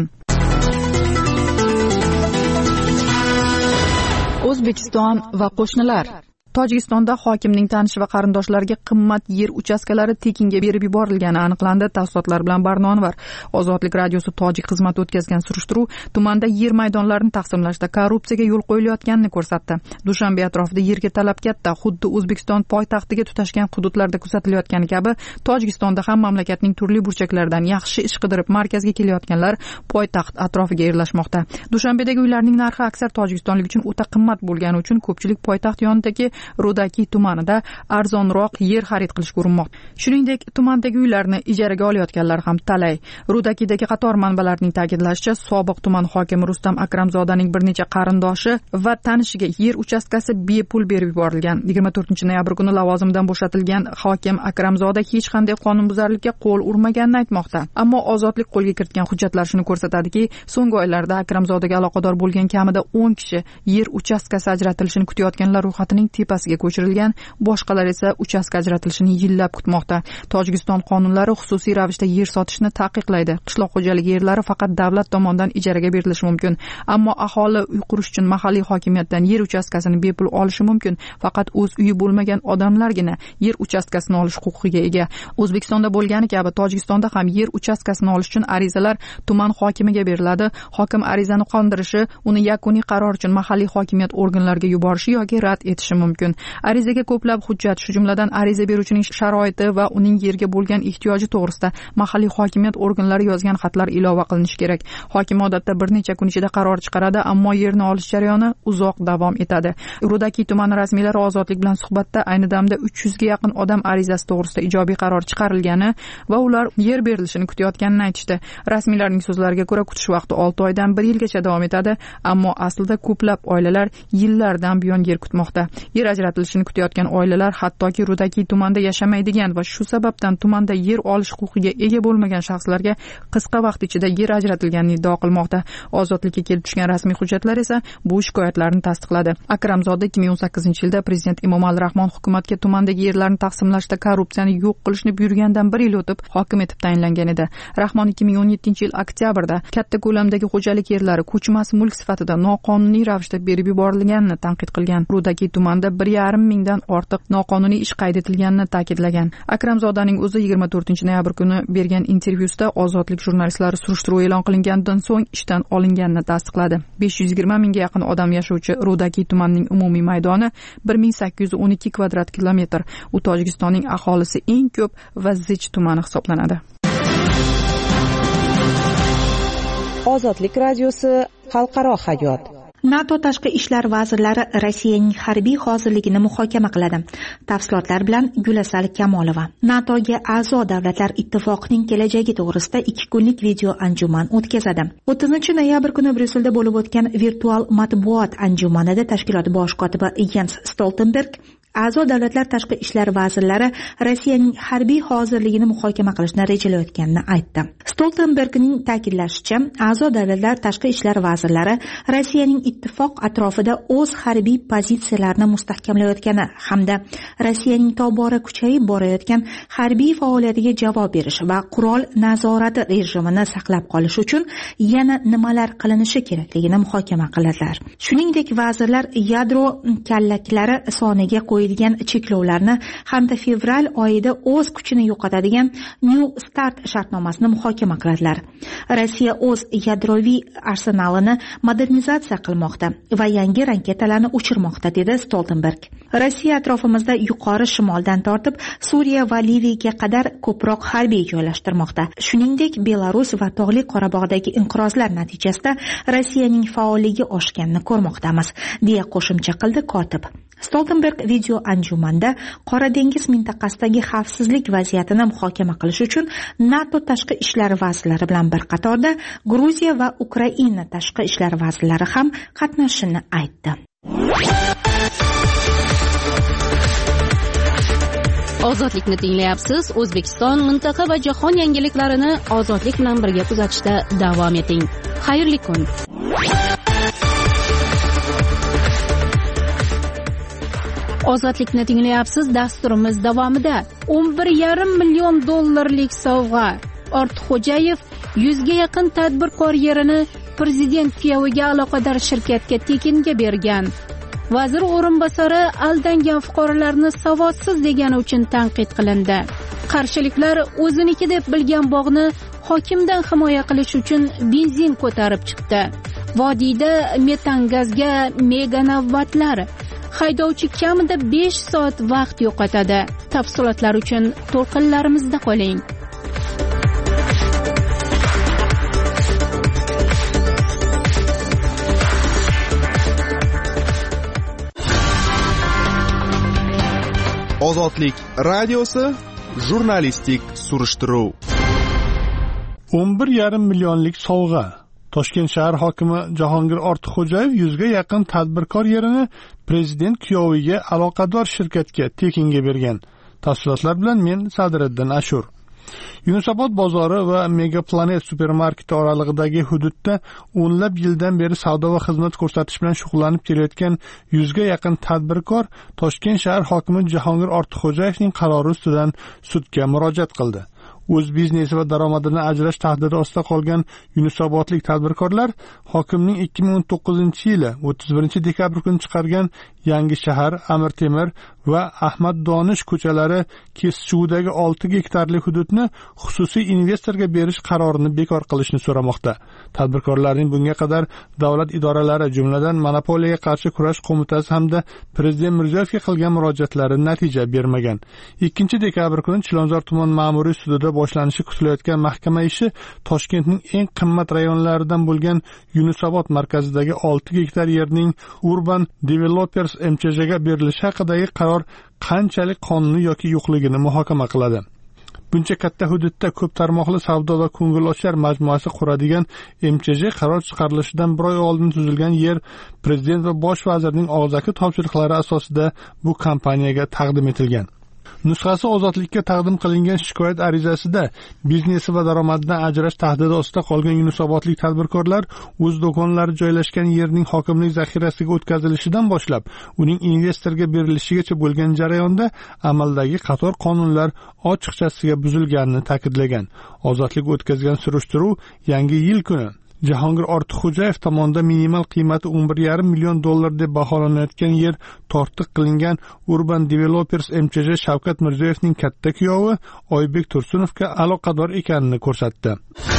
O'zbekiston va qo'shnilar. Tojikistonda hokimning tanishi va qarindoshlariga qimmat yer uchastkalari tekinga berib yuborilgani aniqlandi. Tafsilotlar bilan Barnonvar. Ozodlik radiosi tojik xizmati o'tkazgan surishtiruv tumanda yer maydonlarini taqsimlashda korrupsiyaga yo'l qo'yilayotganini ko'rsatdi. Dushanbe atrofida yerga talab katta, xuddi O'zbekiston poytaxtiga tutashgan hududlarda kuzatilayotgani kabi, Tojikistonda ham mamlakatning turli burchaklaridan yaxshi ish qidirib markazga kelayotganlar poytaxt atrofiga yerlashmoqda. Dushanbedagi uylarning narxi aksar tojikistonlik uchun o'ta qimmat bo'lgani uchun ko'pchilik poytaxt yonidagi Rudaki tumanida arzonroq yer xarid qilishga urinmoqda. Shuningdek, tumandagi uylarni ijaraga olayotganlar ham talay. Rudakidagi qator manbalarning ta'kidlashicha, sobiq tuman hokimi Rustam Akramzodaning bir necha qarindoshi va tanishiga yer uchastkasi bepul berib yuborilgan. yigirma to'rtinchi noyabr kuni lavozimidan bo'shatilgan hokim Akramzoda hech qanday qonunbuzarlikka qo'l urmaganini aytmoqda. Ammo ozodlik qo'lga kiritgan hujjatlar shuni ko'rsatadiki, so'nggi oylarda Akramzodaga aloqador bo'lgan kamida o'n kishi yer uchastkasi ajratilishini kutayotganlar ro'yxatining tepasiga ko'chirilgan, boshqalar esa uchastka ajratilishini yillab kutmoqda. Tojikiston qonunlari xususiy ravishda yer sotishni taqiqlaydi. Qishloq xo'jaligi yerlari faqat davlat tomonidan ijaraga berilishi mumkin. Ammo aholi uy qurish uchun mahalliy hokimiyatdan yer uchastkasini bepul olishi mumkin. Faqat o'z uyi bo'lmagan odamlargina yer uchastkasini olish huquqiga ega. O'zbekistonda bo'lgani kabi Tojikistonda ham yer uchastkasini olish uchun arizalar tuman hokimiga beriladi. Hokim arizani qondirishi, uni yakuniy qaror uchun mahalliy hokimiyat organlariga yuborishi yoki rad etishi mumkin. Arizaga ko'plab hujjat, shu jumladan ariza beruvchining sharoiti va uning yerga bo'lgan ehtiyoji to'g'risida mahalliy hokimiyat organlari yozgan xatlar ilova qilinishi kerak. Hokim odatda bir necha kun ichida qaror chiqaradi, ammo yerni olish jarayoni uzoq davom etadi. Rudaki tumani rasmiylari Ozodlik bilan suhbatda ayni damda uch yuzga yaqin odam arizasi to'g'risida ijobiy qaror chiqarilgani va ular yer berilishini kutayotganini aytishdi. Rasmiylarning so'zlariga ko'ra, kutish vaqti olti oydan bir yilgacha davom etadi, ammo aslida ko'plab oilalar yillardan buyon yer kutmoqda. Yer ajratilishini kutayotgan oilalar hattoki Rudaki tumanda yashamaydigan va shu sababdan tumanda yer olish huquqiga ega bo'lmagan shaxslarga qisqa vaqt ichida yer ajratilganini iddao qilmoqda. Ozodlikka kelib tushgan rasmiy hujjatlar esa bu shikoyatlarni tasdiqladi. Akramzoda ikki ming o'n sakkizinchi yilda prezident Emomali Rahmon hukumatga tumandagi yerlarni taqsimlashda korrupsiyani yo'q qilishni buyurgandan bir yil o'tib hokim etib tayinlangan edi. Rahmon ikki ming o'n yettinchi yil oktyabrda katta ko'lamdagi xo'jalik yerlari ko'chmas mulk sifatida noqonuniy ravishda berib yuborilganini tanqid qilgan. Rudaki tumanda bir yarim mingdan ortiq noqonuniy ish qayd etilganini ta'kidlagan. Akramzodaning o'zi yigirma to'rtinchi noyabr kuni bergan intervyusida Ozodlik jurnalistlari surishtiruv e'lon qilingandan so'ng ishdan olinganini tasdiqladi. besh yuz yigirma mingga yaqin odam yashovchi Rudaki tumanining umumiy maydoni bir ming sakkiz yuz o'n ikki kvadrat kilometr. U Tojikistonning aholisi eng ko'p va zich tumani hisoblanadi. Ozodlik radiosi xalqaro hayot. NATO tashqi ishlar vazirlari Rossiyaning harbiy hozirligini muhokama qiladi. Tafsilotlar bilan Gulasal Kamolova. NATOga a'zo davlatlar ittifoqining kelajagi to'g'risida ikki kunlik video anjuman o'tkazadi. o'ttizinchi noyabr kuni Bryusselda bo'lib o'tgan virtual matbuot anjumanida tashkilot bosh kotibi Jens Stoltenberg a'zo davlatlar tashqi ishlar vazirlari Rossiyaning harbiy hozirligini muhokama qilishni rejalayotganini aytdi. Stoltenbergning ta'kidlashicha, a'zo davlatlar tashqi ishlar vazirlari Rossiyaning ittifoq atrofida o'z harbiy pozitsiyalarini mustahkamlayotgani hamda Rossiyaning tobora kuchayib borayotgan harbiy faoliyatiga javob berish va qurol nazorati rejimini saqlab qolish uchun yana nimalar qilinishi kerakligini muhokama qiladilar. Shuningdek, vazirlar yadro kallaklari soniga qo'yilgan qo'yilgan cheklovlarni hamda fevral oyida o'z kuchini yo'qotadigan New Start shartnomasini muhokama qiladilar. Rossiya o'z yadroviy arsenalini modernizatsiya qilmoqda va yangi raketalarni uchirmoqda, dedi Stoltenberg. Rossiya atrofimizda yuqori shimoldan tortib Suriya va Liviyaga qadar ko'proq harbiy joylashtirmoqda. Shuningdek, Belarus va Tog'li Qorabog'dagi inqirozlar natijasida Rossiyaning faolligi oshganini ko'rmoqdamiz, deya qo'shimcha qildi kotib. Stoltenberg video anjumanda Qora dengiz mintaqasidagi xavfsizlik vaziyatini muhokama qilish uchun NATO tashqi ishlar vazirlari bilan bir qatorda Gruziya va Ukraina tashqi ishlar vazirlari ham qatnashishini aytdi. Ozodlikni tinglayapsiz. O'zbekiston, mintaqa va jahon yangiliklarini ozodlik bilan birga kuzatishda davom eting. Xayrli kun. Ozodlikni tinglayapsiz. Dasturimiz davomida o'n bir yarim million dollarlik sovg'a. Ortiqxo'jayev yuzga yaqin tadbirkor yerini prezident kuyoviga aloqador shirkatga tekinga bergan. Vazir o'rinbosari aldangan fuqarolarni savodsiz degani uchun tanqid qilindi. Qarshiliklar o'ziniki deb bilgan bog'ni hokimdan himoya qilish uchun benzin ko'tarib chiqdi. Vodiyda metan gazga mega navbatlar. Haydovchi kamida besh soat vaqt yo'qotadi. Tafsilotlar uchun to'lqinlarimizda qoling. Ozodlik radiosi jurnalistik surishtiruv. o'n bir yarim millionlik sovg'a. Toshkent shahar hokimi Jahongir Ortiqxo'jayev yuzga yaqin tadbirkor yerini prezident kuyoviga aloqador shirkatga tekinga bergan. Tafsilotlar bilan men Sadriddin Ashur. Yunusobod bozori va Megaplanet supermarketi oralig'idagi hududda o'nlab yildan beri savdo va xizmat ko'rsatish bilan shug'ullanib kelayotgan yuzga yaqin tadbirkor Toshkent shahar hokimi Jahongir Ortiqxo'jayevning qarori ustidan sudga murojaat qildi. O'z biznesi va daromadini ajrash tahdidi ostida qolgan yunusobodlik tadbirkorlar hokimning ikki ming o'n to'qqizinchi yili o'ttiz birinchi dekabr kuni chiqargan Yangi shahar, Amir Temir va Ahmad Donish ko'chalari kesishuvdagi olti gektarlik hududni xususiy investorga berish qarorini bekor qilishni so'ramoqda. Tadbirkorlarning bunga qadar davlat idoralari, jumladan monopoliyaga qarshi kurash qo'mitasi hamda prezident Mirziyoyevga qilgan murojaatlari natija bermagan. ikkinchi dekabr kuni Chilonzor tuman ma'muriy sudida boshlanishi kutilayotgan mahkama ishi Toshkentning eng qimmat rayonlaridan bo'lgan Yunusobod markazidagi olti gektar yerning Urban Developers M C J'ga berilishi haqidagi qaror qanchalik qonuniy yoki yo'qligini muhokama qiladi. Buncha katta hududda ko'p tarmoqli savdo va ko'ngilochar majmuasi quradigan M C J qaror chiqarilishidan bir oy oldin tuzilgan yer prezident va bosh vazirning og'zaki topshiriqlari asosida bu kompaniyaga taqdim etilgan. Nusxasi ozodlikka taqdim qilingan shikoyat arizasida biznesi va daromadidan ajrash tahdidi ostida qolgan yunusobodlik tadbirkorlar o'z do'konlari joylashgan yerning hokimlik zaxirasiga o'tkazilishidan boshlab uning investorga berilishigacha bo'lgan jarayonda amaldagi qator qonunlar ochiqchasiga buzilganini ta'kidlagan. Ozodlik o'tkazgan surishtiruv Yangi yil kuni Jahongir Ortiqxo'jayev tomonidan minimal qiymati o'n bir yarim million dollar deb baholanayotgan yer tortiq qilingan Urban Developers M C J Shavkat Mirziyoyevning katta kuyovi Oybek Tursunovga aloqador ekanini ko'rsatdi.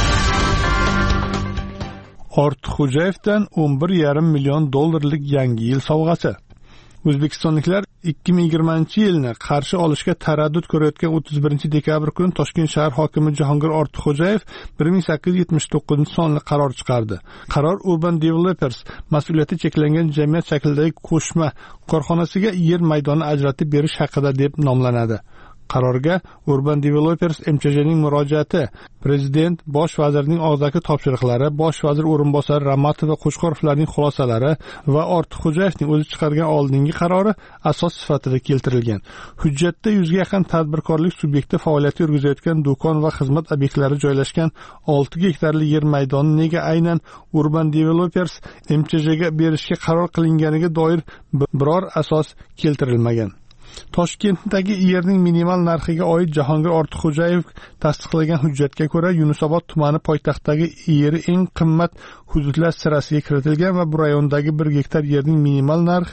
Ortiqxo'jayevdan o'n bir yarim million dollarlik Yangi yil sovg'asi. O'zbekistonliklar ikki ming yigirmanchi yilni qarshi olishga taraddud ko'rayotgan o'ttiz birinchi dekabr kuni Toshkent shahar hokimi Jahongir Ortiqxo'jayev bir ming sakkiz yuz yetmish to'qqizinchi sonli qaror chiqardi. Qaror Urban Developers mas'uliyati cheklangan jamiyat shaklidagi qo'shma korxonasiga yer maydoni ajratib berish haqida deb nomlanadi. Qarorga Urban Developers M C J'ning murojaati, prezident, bosh vazirning og'zaki topshiriqlari, bosh vazir o'rinbosari Ramatov va Qo'chqorovlarning xulosalari va Ortiqxo'jayevning o'zi chiqargan oldingi qarori asos sifatida keltirilgan. Hujjatda yuzga yaqin tadbirkorlik subyekti faoliyat yurgizayotgan do'kon va xizmat obyektlari joylashgan olti gektarli yer maydoni nega aynan Urban Developers M C J'ga berishga qaror qilinganiga doir biror asos keltirilmagan. Toshkentdagi yerning minimal narxiga oid Jahongir Ortiqxo'jayev tasdiqlagan hujjatga ko'ra Yunusobod tumani poytaxtdagi yeri eng qimmat hududlar sirasiga kiritilgan va bu rayondagi bir gektar yerning minimal narxi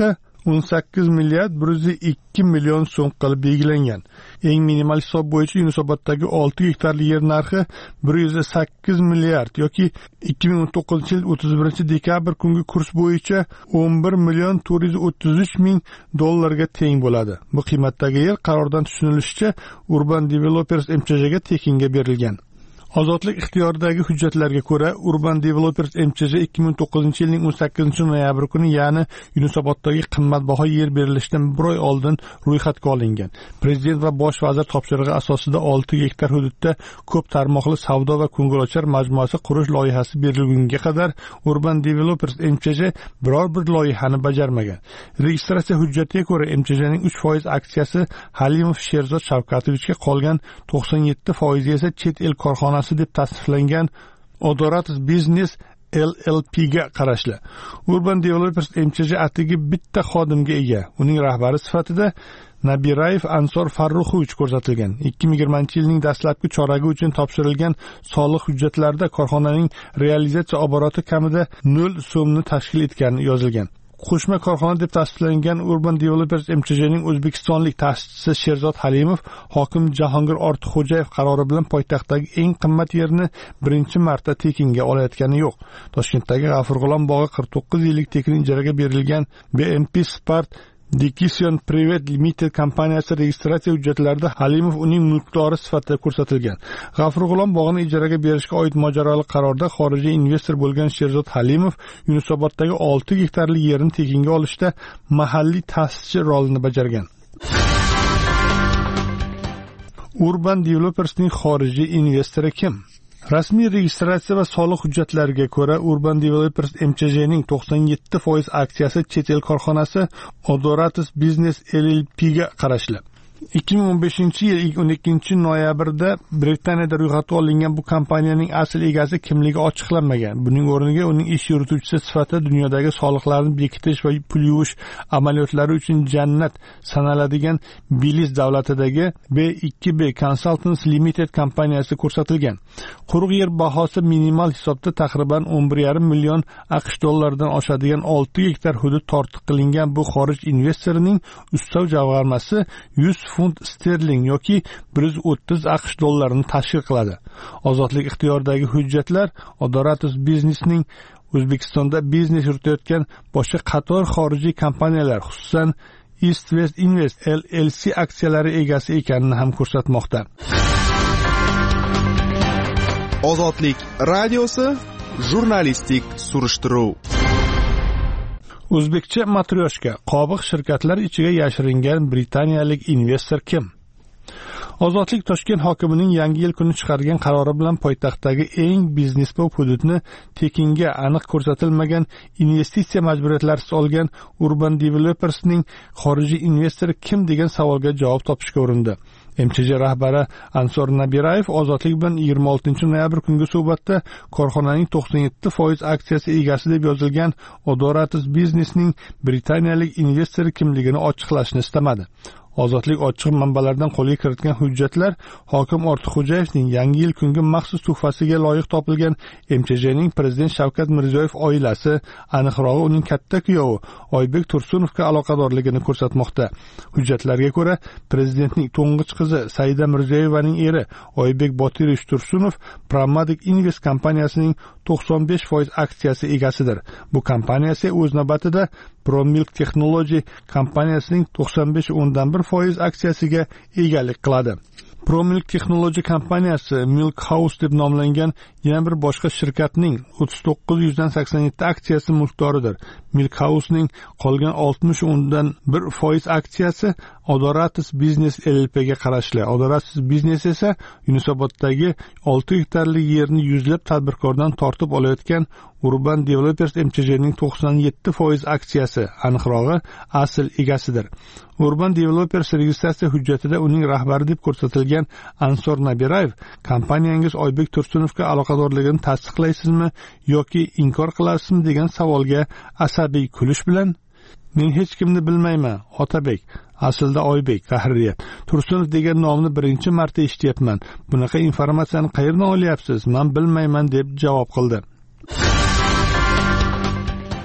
o'n sakkiz milliard bir yuz ikki million so'm qilib belgilangan. Eng minimal hisob bo'yicha Yunusoboddagi olti gektarli yer narxi bir yuz sakkiz milliard yoki ikki ming o'n to'qqizinchi yil o'ttiz birinchi dekabr kungi kurs bo'yicha o'n bir million to'rt yuz o'ttiz uch ming dollarga teng bo'ladi. Bu qiymatdagi yer qarordan tushunilishicha Urban Developers M Ch J ga tekinga berilgan. Ozodlik ixtiyoridagi hujjatlarga ko'ra, Urban Developers M Ch J ikki ming to'qqizinchi yilning o'n sakkizinchi noyabr kuni, ya'ni Yunusoboddagi qimmatbaho yer berilishidan bir oy oldin ro'yxatga olingan. Prezident va bosh vazir topshirig'i asosida olti gektar hududda ko'p tarmoqli savdo va ko'ngilochar majmuasi qurish loyihasi berilgunga qadar Urban Developers M Ch J biror bir loyihani bajarmagan. Registratsiya hujjatiga ko'ra, M Ch Jning uch foiz aksiyasi Halimov Sherzod Shavkatovichga, qolgan to'qson yetti foiz esa chet el korxonasi deb tasniflangan Odoratus Business L L P ga qarashli. Urban Developers M Ch J atigi bitta xodimga ega. Uning rahbari sifatida Nabirayev Ansor Farruxovich ko'rsatilgan. ikki ming yigirmanchi yilning dastlabki choragi uchun topshirilgan soliq hujjatlarida korxonaning realizatsiya oboroti kamida nol so'mni tashkil etgani yozilgan. Qo'shma korxona deb tasdiqlangan Urban Developers M Ch Jning o'zbekistonlik ta'sischisi Sherzod Halimov hokim Jahongir Ortiqxo'jayev qarori bilan poytaxtdagi eng qimmat yerni birinchi marta tekinga olayotgani yo'q. Toshkentdagi G'afurg'ulom bog'i qirq to'qqiz yillik tekin ijaraga berilgan B M P Spart Decision Private Limited kompaniyasi registratsiya hujjatlarida Halimov uning mulkdori sifatida ko'rsatilgan. G'afurg'ulom bog'ini ijaraga berishga oid mojaroli qarorda xorijiy investor bo'lgan Sherzod Halimov Yunusoboddagi olti gektarli yerni tekinga olishda mahalliy ta'sischi rolini bajargan. Urban Developersning xorijiy investori kim? Rasmiy registratsiya va soliq hujjatlariga ko'ra, Urban Developers M Ch Jning to'qson yetti foiz aksiyasi chet el korxonasi Odoratus Business L L P ga qarashli. ikki ming o'n beshinchi yil o'n ikkinchi noyabrda Britaniyada ro'yxatga olingan bu kompaniyaning asl egasi kimligi ochiqlanmagan. Buning o'rniga uning ish yurituvchisi sifatida dunyodagi soliqlarni bekitish va pul yuvish amaliyotlari uchun jannat sanaladigan Beliz davlatidagi B ikki B Consultants Limited kompaniyasi ko'rsatilgan. Quruq yer bahosi minimal hisobda taxriban o'n bir yarim million AQSh dollaridan oshadigan olti gektar hudud tortiq qilingan bu xorij investorining ustav jamg'armasi yuz funt sterling yoki bir yuz o'ttiz AQSh dollarini tashkil qiladi. Ozodlik ixtiyoridagi hujjatlar Odoratus Businessning O'zbekistonda biznes yuritayotgan boshqa qator xorijiy kompaniyalar, xususan East West Invest L L C aksiyalari egasi ekanini ham ko'rsatmoqda. Ozodlik radiosi jurnalistik surishtiruv. O'zbekcha matryoshka. Qobiq shirkatlar ichiga yashiringan britaniyalik investor kim? Ozodlik Toshkent hokimining yangi yil kuni chiqargan qarori bilan poytaxtdagi eng biznesbop hududni tekinga aniq ko'rsatilmagan investitsiya majburiyatlarisiz olgan Urban Developersning xorijiy investori kim degan savolga javob topishga urindi. M Ch J rahbari Ansor Nabirayev Ozodlik bilan yigirma oltinchi noyabr kungi suhbatda korxonaning to'qson yetti foiz aksiyasi egasi deb yozilgan Odoratus Businessning britaniyalik investori kimligini ochiqlashni istamadi. Ozodlik ochiq manbalardan qo'lga kiritgan hujjatlar hokim Ortiqxo'jayevning yangi yil kungi maxsus tuhfasiga loyiq topilgan M Ch Jning prezident Shavkat Mirziyoyev oilasi, aniqrog'i uning katta kuyovi Oybek Tursunovga aloqadorligini ko'rsatmoqda. Hujjatlarga ko'ra, prezidentning to'ng'ich qizi Saida Mirziyoyevaning eri Oybek Botirovich Tursunov Pramatic Invest kompaniyasining to'qson besh foiz aksiyasi egasidir. Bu kompaniya esa o'z navbatida ProMilk Technology kompaniyasining to'qson besh o'ndan bir foiz aksiyasiga egalik qiladi. ProMilk Technology kompaniyasi Milk House deb nomlangan yana bir boshqa shirkatning o'ttiz to'qqiz yuzdan sakson yetti aksiyasi mulkdoridir. Milk Housening qolgan oltmish o'ndan bir foiz aksiyasi Odoratus Business L L P ga qarashli. Odoratus Business esa Yunusoboddagi olti gektarli yerni yuzlab tadbirkordan tortib olayotgan Urban Developers M Ch Jning to'qson yetti foiz aksiyasi, aniqrog'i asl egasidir. Urban Developers registratsiya hujjatida uning rahbari deb ko'rsatilgan Ansor Nabirayev kompaniyangiz Oybek Tursunovga aloqadorligini tasdiqlaysizmi yoki inkor qilasizmi degan savolga asabiy kulish bilan men hech kimni bilmayman, Otabek. Aslida Oybek, tahririyat. Tursunov degan nomni birinchi marta eshityapman. Bunaqa informatsiyani qayerdan olyapsiz? Men bilmayman deb javob qildi.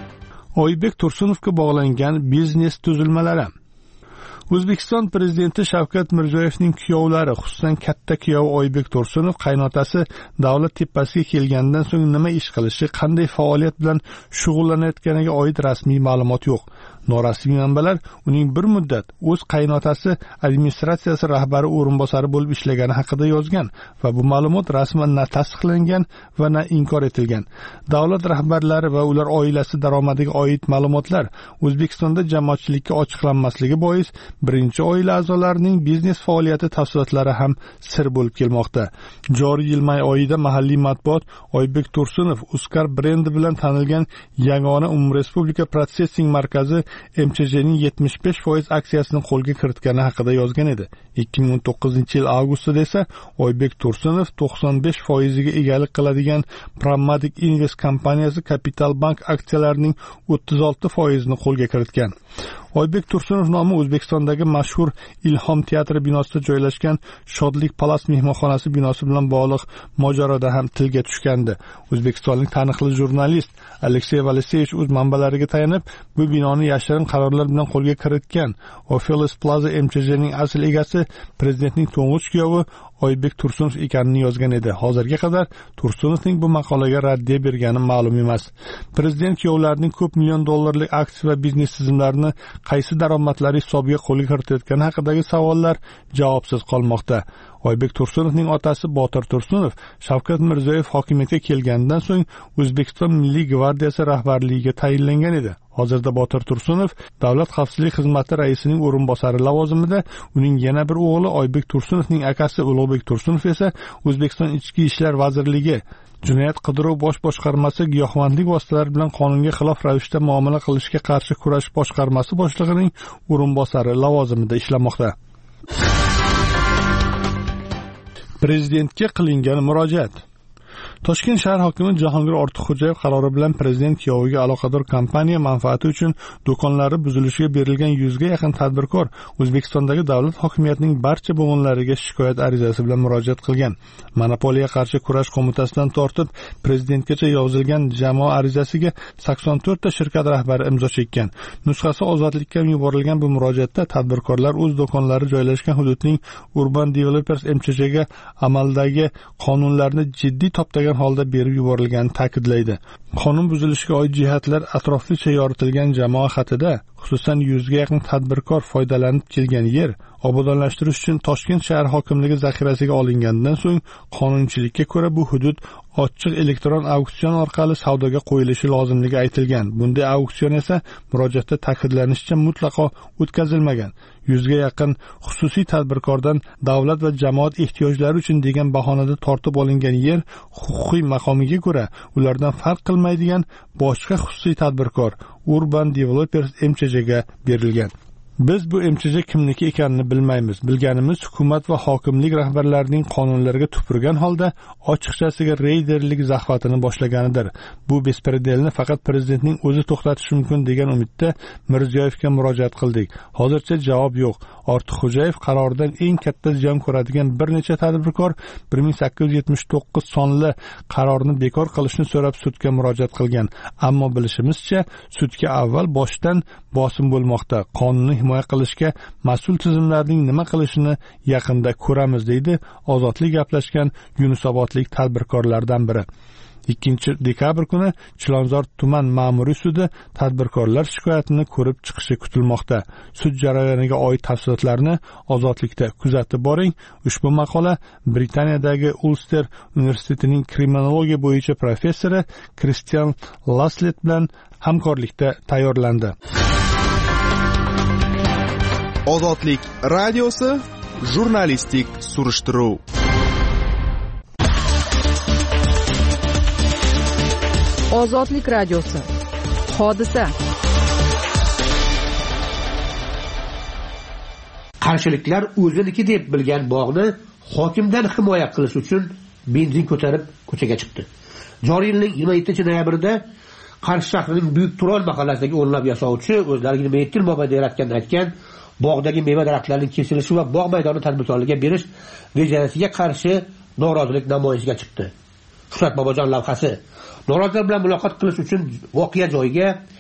Oybek Tursunovga bog'langan biznes tuzilmalari. O'zbekiston prezidenti Shavkat Mirziyoyevning kuyovlari, xususan katta kuyovi Oybek Tursunov qaynotasi davlat tepasiga kelgandan so'ng nima ish qilishi, qanday faoliyat bilan shug'ullanayotganiga oid rasmiy ma'lumot yo'q. Norasmiy manbalar uning bir muddat o'z qaynotasi administratsiyasi rahbari o'rinbosari bo'lib ishlagani haqida yozgan va bu ma'lumot rasman na tasdiqlangan va na inkor etilgan. Davlat rahbarlari va ular oilasi daromadiga oid ma'lumotlar O'zbekistonda jamoatchilikka ochiqlanmasligi bois birinchi oila a'zolarining biznes faoliyati tafsilotlari ham sir bo'lib kelmoqda. Joriy yil may oyida mahalliy matbuot Oybek Tursunov Uskar brendi bilan tanilgan yagona umumrespublika protsessing markazi M Ch J'ning yetmish besh foiz aksiyasini qo'lga kiritgani haqida yozgan edi. ikki ming o'n to'qqizinchi yil avgustida esa Oybek Tursunov to'qson besh foiziga egalik qiladigan Pragmatic Invest kompaniyasi Capital Bank aksiyalarining o'ttiz olti foizini qo'lga kiritgan. Oybek Tursunov nomi O'zbekistondagi mashhur Ilhom teatri binosida joylashgan Shodlik Palas mehmonxonasi binosi bilan bog'liq mojaroda ham tilga tushgandi. O'zbekistonlik taniqli jurnalist Aleksey Valeseyevich o'z manbalariga tayanib, bu binoni yashirin qarorlar bilan qo'lga kiritgan. Ofelis Plaza M Ch J'ning asl egasi prezidentning to'ng'ich kuyovi Oybek Tursunov ekanini yozgan edi. Hozirga qadar Tursunovning bu maqolaga raddiya bergani ma'lum emas. Prezident kuyovlarining ko'p million dollarlik aksiya va biznes tizimlarini qaysi daromadlari hisobiga qo'lga kiritayotgani haqidagi savollar javobsiz qolmoqda. Oybek Tursunovning otasi Botir Tursunov Shavkat Mirziyoyev hokimiyatga kelgandan so'ng O'zbekiston Milliy gvardiyasi rahbarligiga tayinlangan edi. Hozirda Botir Tursunov Davlat xavfsizlik xizmati raisining o'rinbosari lavozimida, uning yana bir o'g'li Oybek Tursunovning akasi Ulug'bek Tursunov esa O'zbekiston Ichki ishlar vazirligi Jinoyat qidiruv bosh boshqarmasi giyohvandlik vositalari bilan qonunga xilof ravishda muomala qilishga qarshi kurash boshqarmasi boshlig'ining o'rinbosari lavozimida ishlamoqda. Prezidentga qilingan murojaat. Toshkent shahar hokimi Jahongir Ortiqxo'jayev qarori bilan prezident kuyoviga aloqador kompaniya manfaati uchun do'konlari buzilishiga berilgan yuzga yaqin tadbirkor O'zbekistondagi davlat hokimiyatining barcha bo'g'inlariga shikoyat arizasi bilan murojaat qilgan. Monopoliyaga qarshi kurash qo'mitasidan tortib prezidentgacha yozilgan jamoa arizasiga sakson to'rtta shirkat rahbari imzo chekkan. Nusxasi ozodlikka yuborilgan bu murojaatda tadbirkorlar o'z do'konlari joylashgan hududning Urban Developers M Ch J'ga amaldagi qonunlarni jiddiy toptagan holda berib yuborilganini ta'kidlaydi. Qonun buzilishiga oid jihatlar atroflicha yoritilgan jamoa xatida, xususan yuzga yaqin tadbirkor foydalanib kelgan yer obodonlashtirish uchun Toshkent shahar hokimligi zaxirasiga olingandan so'ng qonunchilikka ko'ra bu hudud ochiq elektron auksion orqali savdoga qo'yilishi lozimligi aytilgan. Bunday auksion esa murojaatda ta'kidlanishicha mutlaqo o'tkazilmagan. Yuzga yaqin xususiy tadbirkordan davlat va jamoat ehtiyojlari uchun degan bahonada tortib olingan yer huquqiy maqomiga ko'ra ulardan farq qilmaydigan boshqa xususiy tadbirkor Urban Developers M Ch J'ga berilgan. Biz bu M Ch J kimniki ekanini bilmaymiz. Bilganimiz hukumat va hokimlik rahbarlarining qonunlarga tupurgan holda ochiqchasiga reyderlik zaxvatini boshlaganidir. Bu bespredelni faqat prezidentning o'zi to'xtatishi mumkin degan umidda Mirziyoyevga murojaat qildik. Hozircha javob yo'q. Ortiqxo'jayev qaroridan eng katta ziyon ko'radigan bir necha tadbirkor bir ming sakkiz yuz yetmish to'qqiz sonli qarorni bekor qilishni so'rab sudga murojaat qilgan. Ammo bilishimizcha sudga avval boshdan bosim bo'lmoqda. Qonunni himoya qilishga mas'ul tizimlarning nima qilishini yaqinda ko'ramiz, deydi Ozodlik gaplashgan Yunusobodlik tadbirkorlardan biri. ikkinchi dekabr kuni Chilonzor tuman ma'muriy sudi tadbirkorlar shikoyatini ko'rib chiqishi kutilmoqda. Sud jarayoniga oid tafsilotlarni Ozodlikda kuzatib boring. Ushbu maqola Britaniyadagi Ulster universitetining kriminologiya bo'yicha professori Kristian Laslet bilan hamkorlikda tayyorlandi. Ozodlik radiosi jurnalistik surishtiruv. Ozodlik radiosi. Hodisa. Qarshiliklar o'ziniki deb bilgan bog'ni hokimdan himoya qilish uchun benzin ko'tarib ko'chaga chiqdi. Joriy yilning yigirma yettinchi noyabrida Qarshi shahrining Buyuk Turon mahallasidagi o'nlab yashovchi o'zlariga yigirma yetti yil mobaynida yaratganini aytgan bog'dagi meva daraxtlarining kesilishi va bog' maydoni tadbirkorlarga berish rejasiga qarshi norozilik namoyishiga chiqdi. Shuhrat Bobojon lavhasi. Norozilar bilan muloqot qilish uchun voqea joyiga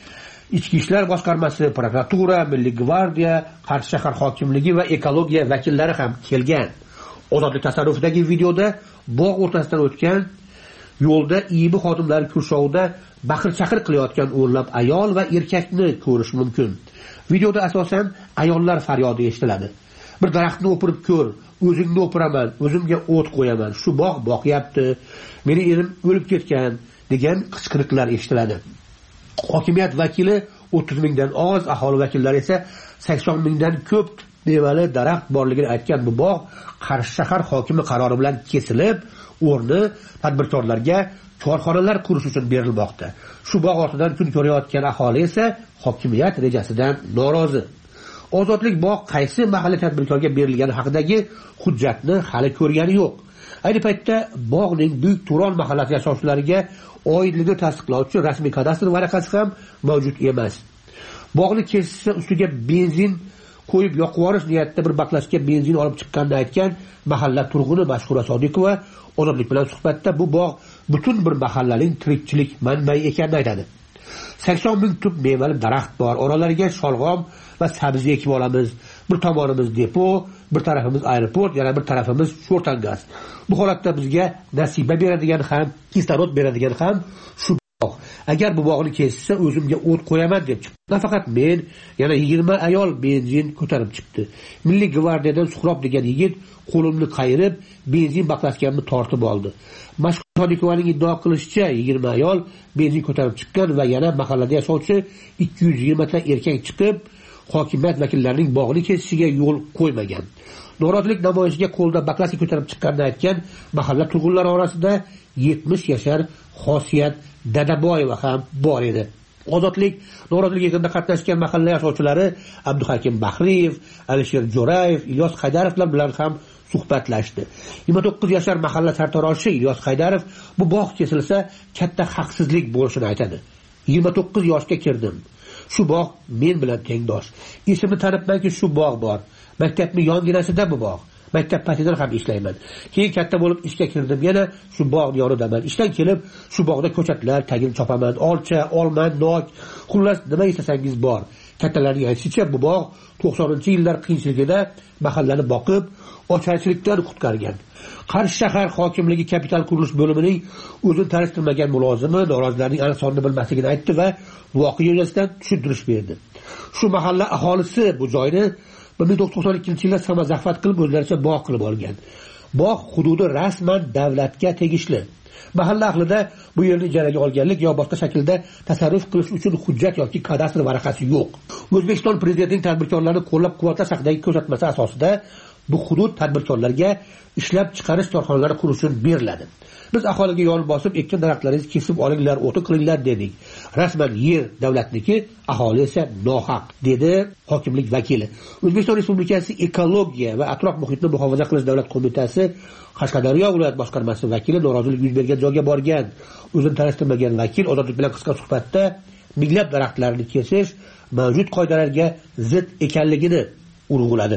ichki ishlar boshqarmasi, prokuratura, milliy gvardiya, Qarshi shahar hokimligi va ekologiya vakillari ham kelgan. Ozodlik tasarrufidagi videoda bog' o'rtasidan o'tgan yo'lda I B xodimlari kurshovida baqir-chaqir qilayotgan o'nlab ayol va erkakni ko'rish mumkin. Videoda asosan ayollar faryodi eshitiladi. Bir daraxtni o'pirib ko'r, o'zingni o'piraman, o'zimga o't qo'yaman, shu bog' boqyapti, meni erim o'lib ketgan degan qichqiriqlar eshitiladi. Hokimiyat vakili o'ttiz mingdan oz, aholi vakillari esa sakson mingdan ko'p mevali daraxt borligini aytgan bu bog' Qarshi shahar hokimi qarori bilan kesilib, o'rni tadbirkorlarga korxonalar qurish uchun berilmoqda. Shu bog' ortidan kun ko'rayotgan aholi esa hokimiyat rejasidan norozi. Ozodlik bog' qaysi mahalliy tadbirkorga berilgani haqidagi hujjatni hali ko'rgani yo'q. Ayni paytda bog'ning Buyuk Turon mahallasi yashovchilariga oidligini tasdiqlovchi rasmiy kadastr varaqasi ham mavjud emas. Bog'ni kesishsa ustiga benzin qo'yib yoqib yuborish niyatida bir baklashga benzin olib chiqqanini aytgan mahalla turg'uni Mashhura Sodiqova Ozodlik bilan suhbatda bu bog' butun bir mahallaning tirikchilik manbai ekanini aytadi. sakson ming tub mevali daraxt bor. Oralariga sholg'om va sabzi ekib olamiz. Bir tomonimiz depo, bir tarafimiz aeroport, yana bir tarafimiz sho'rtangaz. Bu holatda bizga nasiba beradigan ham, kislorod beradigan ham shu bog'. Agar bu bog'ni kesishsa o'zimga o't qo'yaman deb chiqdi. Nafaqat men, yana yigirma ayol benzin ko'tarib chiqdi. Milliy gvardiyadan Suhrob degan yigit qo'limni qayirib, benzin baklashkamni tortib oldi. Mashhur Sodiqovaning iddio qilishicha, yigirma ayol benzin ko'tarib chiqqan va yana mahallada yashovchi ikki yuz yigirma ta erkak chiqib, hokimiyat vakillarining bog'ni kesishiga yo'l qo'ymagan. Norozilik namoyishiga qo'lda baklasi ko'tarib chiqqanini aytgan mahalla turg'unlari orasida yetmish yashar Xosiyat Dadaboyeva ham bor edi. Ozodlik norozilik yig'inida qatnashgan mahalla yashovchilari Abduhakim Bahriyev, Alisher Jo'rayev, Ilyos Haydarovlar bilan ham suhbatlashdi. yigirma to'qqiz yashar mahalla sartaroshi Ilyos Haydarov bu bog' kesilsa katta haqsizlik bo'lishini aytadi. yigirma to'qqiz yoshga kirdim. Shu bog' men bilan tengdosh. Esimni tanibmanki shu bog' bor. Maktabning yonginasida bu bog'. Maktab patidan ham ishlayman. Keyin katta bo'lib ishga kirdim, yana shu bog' yonidaman. Ishdan kelib shu bog'da ko'chatlar, tagini chopaman, olcha, olma, nok, xullas nima istasangiz bor. Kattalarning aytishicha bu bog' to'qsoninchi yillar qiyinchiligida mahallani boqib, ocharchilikdan qutqargan. Qarshi shahar hokimligi kapital qurilish bo'limining o'zini tanishtirmagan mulozimi norozilarning aniq sonini bilmasligini aytdi va voqea yuzasidan tushuntirish berdi. Shu mahalla aholisi bu joyni bir ming to'qson to'qson ikkinchi yilda samazafat qilib o'zlaricha bog' qilib olgan. Bog' hududi rasman davlatga tegishli. Mahalla ahlida bu yerni ijaraga olganlik yo boshqa shaklda tasarruf qilish uchun hujjat yoki kadastr varaqasi yo'q. O'zbekiston prezidentining tadbirkorlarni qo'llab-quvvatlash haqidagi ko'rsatmasi asosida bu hudud tadbirkorlarga ishlab chiqarish korxonalari qurish uchun beriladi. Biz aholiga yo'l bosib, ekkan daraxtlaringizni kesib olinglar, o'ti qilinglar dedik. Rasman yer davlatniki, aholi esa nohaq, dedi hokimlik vakili. O'zbekiston Respublikasi Ekologiya va atrof muhitni muhofaza qilish davlat qo'mitasi Qashqadaryo viloyat boshqarmasi vakili norozilik yuz bergan joyga borgan. O'zini tanishtirmagan vakil Ozodlik bilan qisqa suhbatda minglab daraxtlarni kesish mavjud qoidalarga zid ekanligini urg'uladi.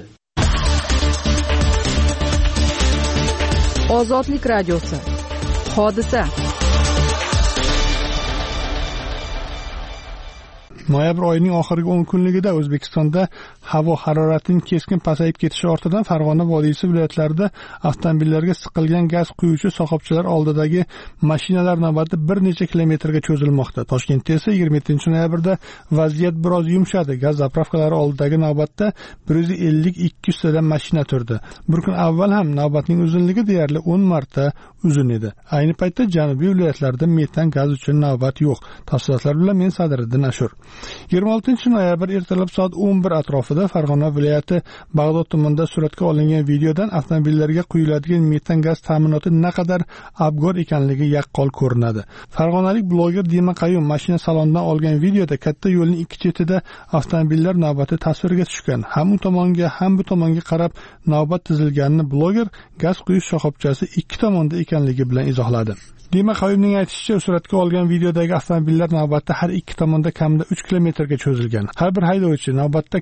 Ozodlik radiosi. Hodisa. Noyabr oyining oxirgi o'n kunligida O'zbekistonda havo haroratining keskin pasayib ketishi ortidan Farg'ona vodiysi viloyatlarida avtomobillarga siqilgan gaz quyuvchi shoxobchalar oldidagi mashinalar navbati bir necha kilometrga cho'zilmoqda. Toshkentda esa yigirma yettinchi noyabrda vaziyat biroz yumshadi. Gaz zapravkalari oldidagi navbatda bir yuz ellik ikki yuz tadan mashina turdi. Bir kun avval ham navbatning uzunligi deyarli o'n marta uzun edi. Ayni paytda janubiy viloyatlarda metan gaz uchun navbat yo'q. Tafsilotlar bilan men Sadriddin Ashur. yigirma oltinchi noyabr ertalab soat o'n bir atrofida Farg'ona viloyati Bag'dod tumanida suratga olingan videodan avtomobillarga quyiladigan metan gaz ta'minoti naqadar abgor ekanligi yaqqol ko'rinadi. Farg'onalik bloger Dima Qayyum mashina salonidan olgan videoda katta yo'lning ikki chetida avtomobillar navbati tasvirga tushgan. Ham u tomonga, ham bu tomonga qarab navbat tizilganini bloger gaz quyish shoxobchasi ikki tomonda ekanligi bilan izohladi. Dima Qayyumning aytishicha, suratga olgan videodagi avtomobillar navbatda har ikki tomonda kamida uch kilometrga cho'zilgan. Har bir haydovchi navbatda kamida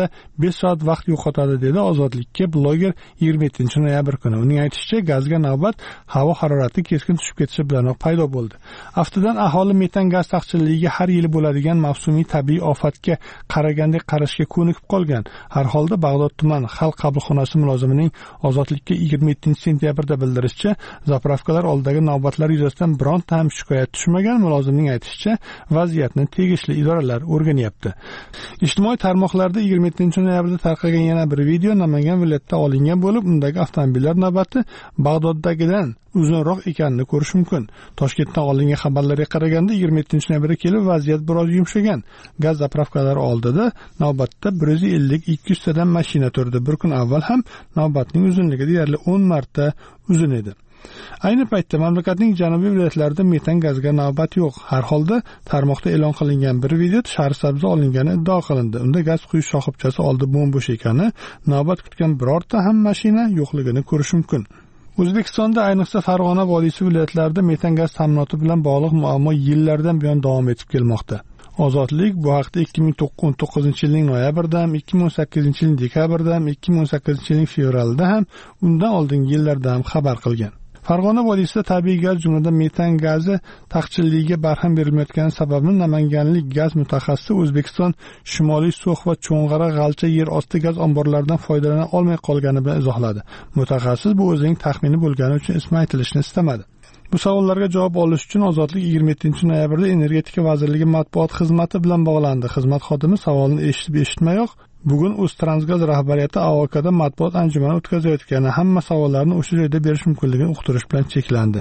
davrida besh soat vaqt yo'qotadi, dedi Ozodlikka bloger yigirma yettinchi noyabr kuni. Uning aytishicha, gazga navbat havo harorati keskin tushib ketishi bilanoq paydo bo'ldi. Aftidan aholi metan gaz taqchilligiga har yili bo'ladigan mavsumiy tabiiy ofatga qaragandek qarashga ko'nikib qolgan. Har holda Bag'dod tuman xalq qabulxonasi mulozimining Ozodlikka yigirma yettinchi sentyabrda bildirishicha, zapravkalar oldidagi navbatlar yuzasidan bironta ham shikoyat tushmagan. Mulozimning aytishicha, vaziyatni tegishli idoralar o'rganyapti. Ijtimoiy tarmoqlarda yigirma yettinchi noyabrda tarqalgan yana bir video Namangan viloyatida olingan bo'lib, undagi avtomobillar navbati Bag'doddagidan uzunroq ekanini ko'rish mumkin. Toshkentdan olingan xabarlarga qaraganda yigirma yettinchi noyabrda kelib vaziyat biroz yumshagan. Gaz zapravkalari oldida navbatda bir yuz ellik ikki yuz tadan mashina turdi. Bir kun avval ham navbatning uzunligi deyarli o'n marta uzun edi. Ayni paytda mamlakatning janubiy viloyatlarida metan gazga navbat yo'q. Har holda tarmoqda e'lon qilingan bir video Shahrisabzda olingani iddao qilindi. Unda gaz quyish shoxobchasi oldi bo'm-bo'sh ekani, navbat kutgan birorta ham mashina yo'qligini ko'rish mumkin. O'zbekistonda, ayniqsa Farg'ona vodiysi viloyatlarida metan gaz ta'minoti bilan bog'liq muammo yillardan buyon davom etib kelmoqda. Ozodlik bu haqda ikki ming o'n to'qqizinchi yilning noyabrida ham, ikki ming o'n sakkizinchi yilning dekabrida ham, ikki ming o'n sakkizinchi yilning fevralida ham, undan oldingi yillarda ham xabar qilgan. Farg'ona vodiysida tabiiy gaz, jumladan metan gazi taqchilligiga barham berilmayotgani sababini namanganlik gaz mutaxassisi O'zbekiston Shimoliy So'x va Cho'ng'ara G'alcha yer osti gaz omborlaridan foydalana olmay qolgani bilan izohladi. Mutaxassis bu o'zining taxmini bo'lgani uchun ismi aytilishni istamadi. Bu savollarga javob olish uchun Ozodlik yigirma yettinchi noyabrda Energetika vazirligi matbuot xizmati bilan bog'landi. Xizmat xodimi savolni eshitib eshitmayoq bugun O'ztransgaz rahbariyati A O K'da matbuot anjumani o'tkazayotgani, hamma savollarni o'sha joyda berish mumkinligini uqtirish bilan cheklandi.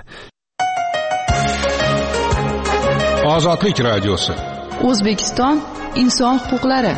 Ozodlik radiosi. O'zbekiston inson huquqlari.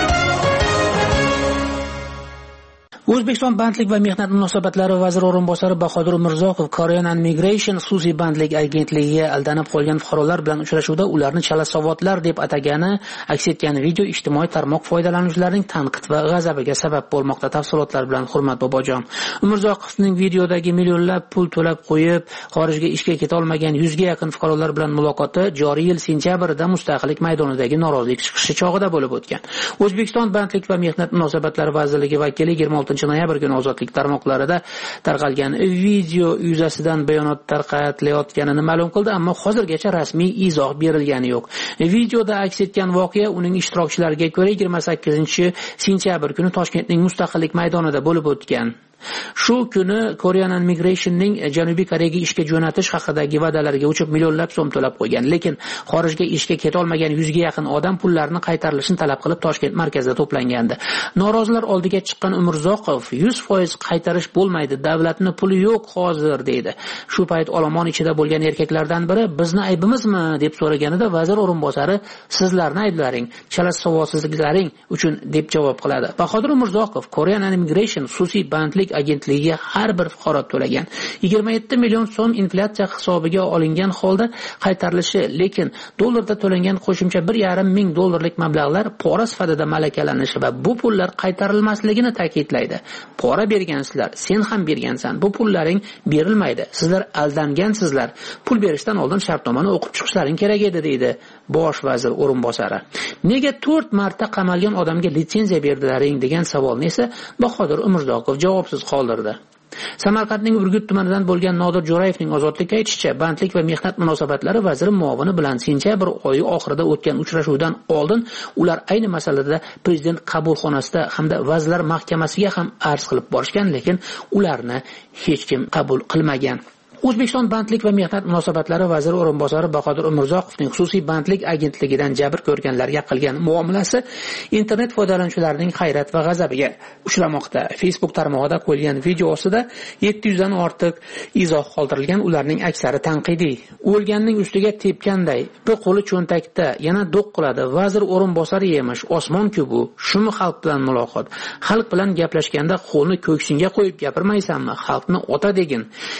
O'zbekiston bandlik va mehnat munosabatlari vaziri o'rinbosari Bahodir Umurzoqov Korean and Migration xususiy bandlik agentligiga aldanib qolgan fuqarolar bilan uchrashuvda ularni chalasavotlar deb atagani aks etgan video ijtimoiy tarmoq foydalanuvchilarining tanqid va g'azabiga sabab bo'lmoqda. Tafsilotlar bilan Hurmat Bobojon. Umurzoqovning videodagi millionlab pul to'lab qo'yib xorijga ishga keta olmagan yuzga yaqin fuqarolar bilan muloqoti joriy yil sentyabrida Mustaqillik maydonidagi norozilik chiqishi chog'ida bo'lib o'tgan. O'zbekiston bandlik va mehnat munosabatlari vazirligi vakili yigirma oltinchi noyabr kuni Ozodlik tarmoqlarida tarqalgan video yuzasidan bayonot tarqatilayotganini ma'lum qildi, ammo hozirgacha rasmiy izoh berilgani yo'q. Videoda aks etgan voqea uning ishtirokchilariga ko'ra yigirma sakkizinchi sentyabr kuni Toshkentning Mustaqillik maydonida bo'lib o'tgan. Shu kuni Korean and Migration'ning Janubiy Koreyaga ishga jo'natish haqidagi va'dalarga uchib millionlab so'm to'lab qo'ygan, lekin xorijga ishga keta olmagan yuzga yaqin odam pullarni qaytarilishini talab qilib Toshkent markazida to'plangandi. Norozilar oldiga chiqqan Umurzoqov yuz foiz qaytarish bo'lmaydi, davlatning puli yo'q hozir dedi. Shu payt olomon ichida bo'lgan erkaklardan biri bizni aybimizmi deb so'raganida vazir o'rinbosari sizlarni ayblaring, chalasavodsizliklaring uchun deb javob qiladi. Bahodir Umurzoqov Korean and Migration xususiy bandlik agentligiga har bir fuqaro to'lagan yigirma yetti million so'm inflyatsiya hisobiga olingan holda qaytarilishi, lekin dollarda to'langan qo'shimcha bir yarim ming dollarlik mablag'lar pora sifatida malakalanishi va bu pullar qaytarilmasligini ta'kidlaydi. Pora bergansizlar, sen ham bergansan, bu pullaring berilmaydi, sizlar aldangansizlar, pul berishdan oldin shartnomani o'qib chiqishlaring kerak edi, deydi bosh vazir o'rinbosari. Nega to'rt marta qamalgan odamga litsenziya berdilaring degan savolni esa Bahodir Umurzoqov javobsiz qoldirdi. Samarqandning Urgut tumanidan bo'lgan Nodir Jo'rayevning Ozodlikka aytishicha, bandlik va mehnat munosabatlari vaziri muovini bilan sentyabr oyi oxirida o'tgan uchrashuvdan oldin ular ayni masalada prezident qabulxonasida hamda vazirlar mahkamasiga ham arz qilib borishgan, lekin ularni hech kim qabul qilmagan. O'zbekiston bandlik va mehnat munosabatlari vaziri o'rinbosari Bahodir Umurzoqovning xususiy bandlik agentligidan jabr ko'rganlarga qilgan muomalasi internet foydalanuvchilarining hayrat va g'azabiga uchramoqda. Facebook tarmog'ida qo'yilgan video ostida yetti yuz dan ortiq izoh qoldirilgan, ularning aksari tanqidiy. O'lganning ustiga tepganday, bir qo'li cho'ntakda, yana do'q qiladi. Vazir o'rinbosari emish, osmon-ku bu. Shumi xalq bilan muloqot? Xalq bilan gaplashganda qo'lni ko'ksingga qo'yib gapirmaysanmi? Xalqni ota degin.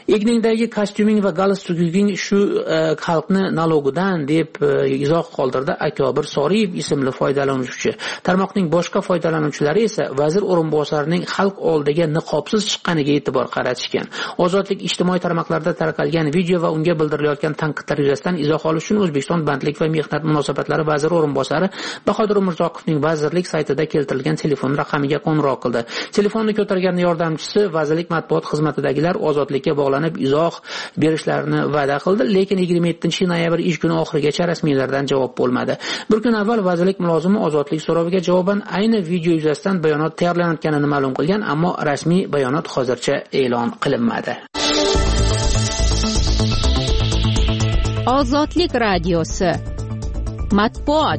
egningdagi kostyuming va galstuking shu xalqni nalogidan deb izoh qoldirdi Akobir Soriyev ismli foydalanuvchi. Tarmoqning boshqa foydalanuvchilari esa vazir o'rinbosarining xalq oldiga niqobsiz chiqqaniga e'tibor qaratishgan. Ozodlik ijtimoiy tarmoqlarda tarqalgan video va unga bildirilayotgan tanqidlar yuzasidan izoh olish uchun O'zbekiston bandlik va mehnat munosabatlari vaziri o'rinbosari Bahodir Umurzoqovning vazirlik saytida keltirilgan telefon raqamiga qo'ng'iroq qildi. Telefonni ko'targan yordamchisi vazirlik matbuot xizmatidagilar ozodlikka bog'lanib izoh berishlarini va'da qildi, lekin yigirma yettinchi noyabr ish kuni oxirigacha rasmiylardan javob bo'lmadi. Bir kun avval vazirlik mulozimi ozodlik so'roviga javoban ayni video yuzasidan bayonot tayyorlanayotganini ma'lum qilgan, ammo rasmiy bayonot hozircha e'lon qilinmadi. Ozodlik radiosi matbuot.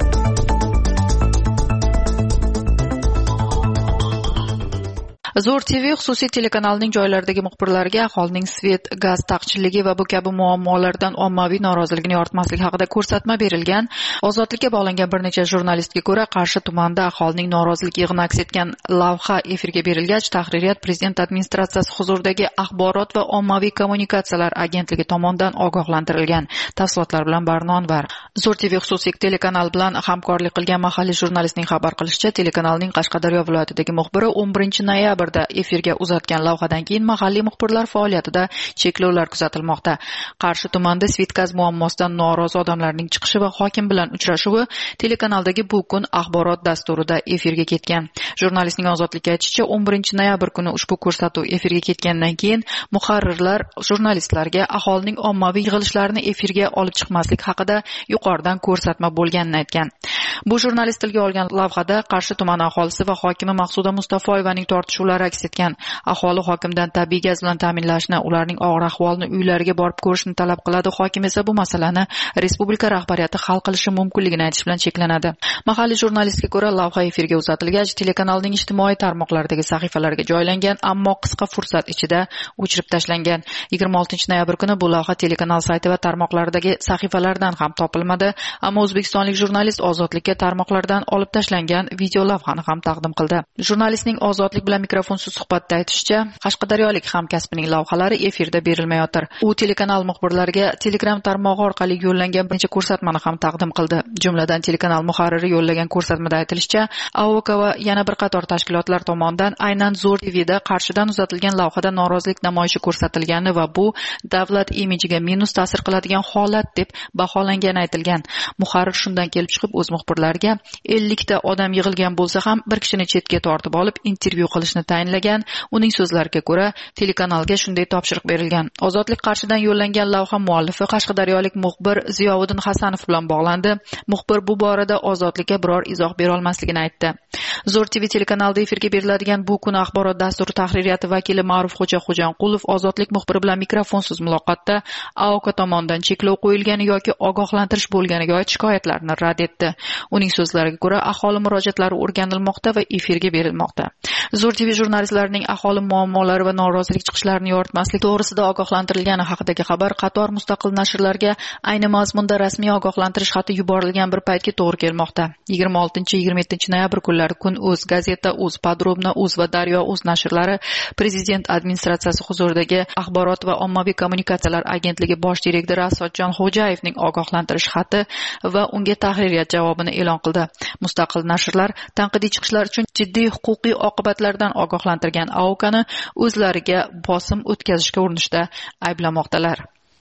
Zo'r T V xususiy telekanalining joylaridagi muxbirlarga aholining svet, gaz taqchilligi va bu kabi muammolardan ommaviy noroziligini yoritmaslik haqida ko'rsatma berilgan. Ozodlikka bog'langan bir necha jurnalistga ko'ra, Qarshi tumanida aholining norozilik yig'ini aks etgan lavha efirga berilgach, tahririyat prezident administratsiyasi huzuridagi axborot va ommaviy kommunikatsiyalar agentligi tomonidan ogohlantirilgan. Tafsilotlar bilan Barnon var. Zo'r T V xususiy telekanal bilan hamkorlik qilgan mahalliy jurnalistning xabar qilishicha, telekanalning Qashqadaryo viloyatidagi muxbiri o'n birinchi noyabr efirga uzatgan lavhadan keyin mahalliy muxbirlar faoliyatida cheklovlar kuzatilmoqda. Qarshi tumanida Svetgaz muammosidan norozi odamlarning chiqishi va hokim bilan uchrashuvi telekanaldagi bu kun axborot dasturida efirga ketgan. Jurnalistning Ozodlikka aytishicha, o'n birinchi noyabr kuni ushbu ko'rsatuv efirga ketgandan keyin muharrirlar jurnalistlarga aholining ommaviy yig'ilishlarini efirga olib chiqmaslik haqida yuqoridan ko'rsatma bo'lganini aytgan. Bu jurnalist tilga olgan lavhada Qarshi tumani aholisi va hokimi Maqsuda Mustafoyevaning tortishuvlari aks etgan. Aholi hokimdan tabiiy gaz bilan ta'minlashni, ularning og'ir ahvolini uylariga borib ko'rishni talab qiladi. Hokim esa bu masalani respublika rahbariyati hal qilishi mumkinligini aytish bilan cheklanadi. Mahalliy jurnalistga ko'ra, lavha efirga uzatilgach, telekanalning ijtimoiy tarmoqlardagi sahifalarga joylangan, ammo qisqa fursat ichida o'chirib tashlangan. yigirma oltinchi noyabr kuni bu lavha telekanal sayti va tarmoqlardagi sahifalardan ham topilmadi, ammo o'zbekistonlik jurnalist Ozodlikka tarmoqlardan olib tashlangan video lavhani ham taqdim qildi. Jurnalistning Ozodlik bilan mikrofonsiz suhbatda aytishicha, qashqadaryolik hamkasbining lavhalari efirda berilmayotir. U telekanal muxbirlariga Telegram tarmog'i orqali yo'llangan bir necha ko'rsatmani ham taqdim qildi. Jumladan telekanal muharriri yo'llagan ko'rsatmada aytilishicha, A O K va yana bir qator tashkilotlar tomonidan aynan Zo'r T V'da Qarshidan uzatilgan lavhada norozilik namoyishi ko'rsatilgani va bu davlat imijiga minus ta'sir qiladigan holat deb baholangani aytilgan. Muharrir shundan kelib chiqib o'z muxbirlariga ellik ta odam yig'ilgan bo'lsa ham bir kishini chetga tortib olib intervyu qilishni tayinlagan. Uning so'zlariga ko'ra, telekanalga shunday topshiriq berilgan. Ozodlik Qarshidan yo'llangan lavha muallifi qashqadaryolik muxbir Ziyovuddin Hasanov bilan bog'landi. Muxbir bu borada Ozodlikka biror izoh bera olmasligini aytdi. Zo'r T V telekanalida efirga beriladigan bu kun axborot dasturi tahririyati vakili Ma'rufxo'ja Xo'janqulov Ozodlik muxbiri bilan mikrofonsiz muloqotda A O K tomonidan cheklov qo'yilgani yoki ogohlantirish bo'lganiga oid shikoyatlarni rad etdi. Uning so'zlariga ko'ra, aholi murojaatlari o'rganilmoqda va efirga berilmoqda. Zo'r T V jurnalistlarining aholi muammolari va norozilik chiqishlarini yoritmaslik to'g'risida ogohlantirilgani haqidagi xabar qator mustaqil nashrlarga ayni mazmunda rasmiy ogohlantirish xati yuborilgan bir paytga to'g'ri kelmoqda. yigirma oltinchi yigirma yettinchi noyabr kunlari Kun.uz, Gazeta Uz, Podrobno.uz va Daryo.uz nashrlari prezident administratsiyasi huzuridagi axborot va ommaviy kommunikatsiyalar agentligi bosh direktori Asodjon Xo'jayevning ogohlantirish xati va unga tahririyat javobini e'lon qildi. Mustaqil nashrlar tanqidiy chiqishlar uchun jiddiy huquqiy oqibatlardan ogohlantirgan A O K'ni o'zlariga bosim o'tkazishga urinishda ayblamoqdalar.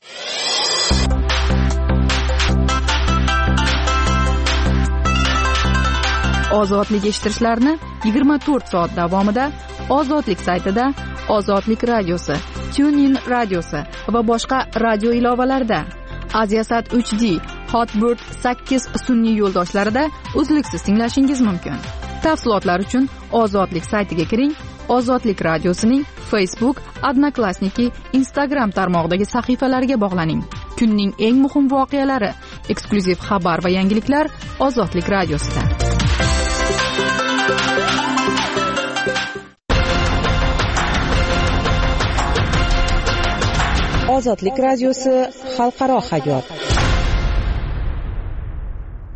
Ozodlik eshittirishlarni yigirma to'rt soat davomida Ozodlik saytida, Ozodlik radiosi, TuneIn radiosi va boshqa radio ilovalarida, Aziasat uch D, Hotbird sakkiz sun'iy yo'ldoshlarida uzluksiz tinglashingiz mumkin. Tafsilotlar uchun Ozodlik saytiga kiring. Ozodlik radiosining Facebook, Odnoklassniki, Instagram tarmog'idagi sahifalariga bog'laning. Kunning eng muhim voqealari, eksklyuziv xabar va yangiliklar Ozodlik radiosida. Ozodlik radiosi xalqaro hayot.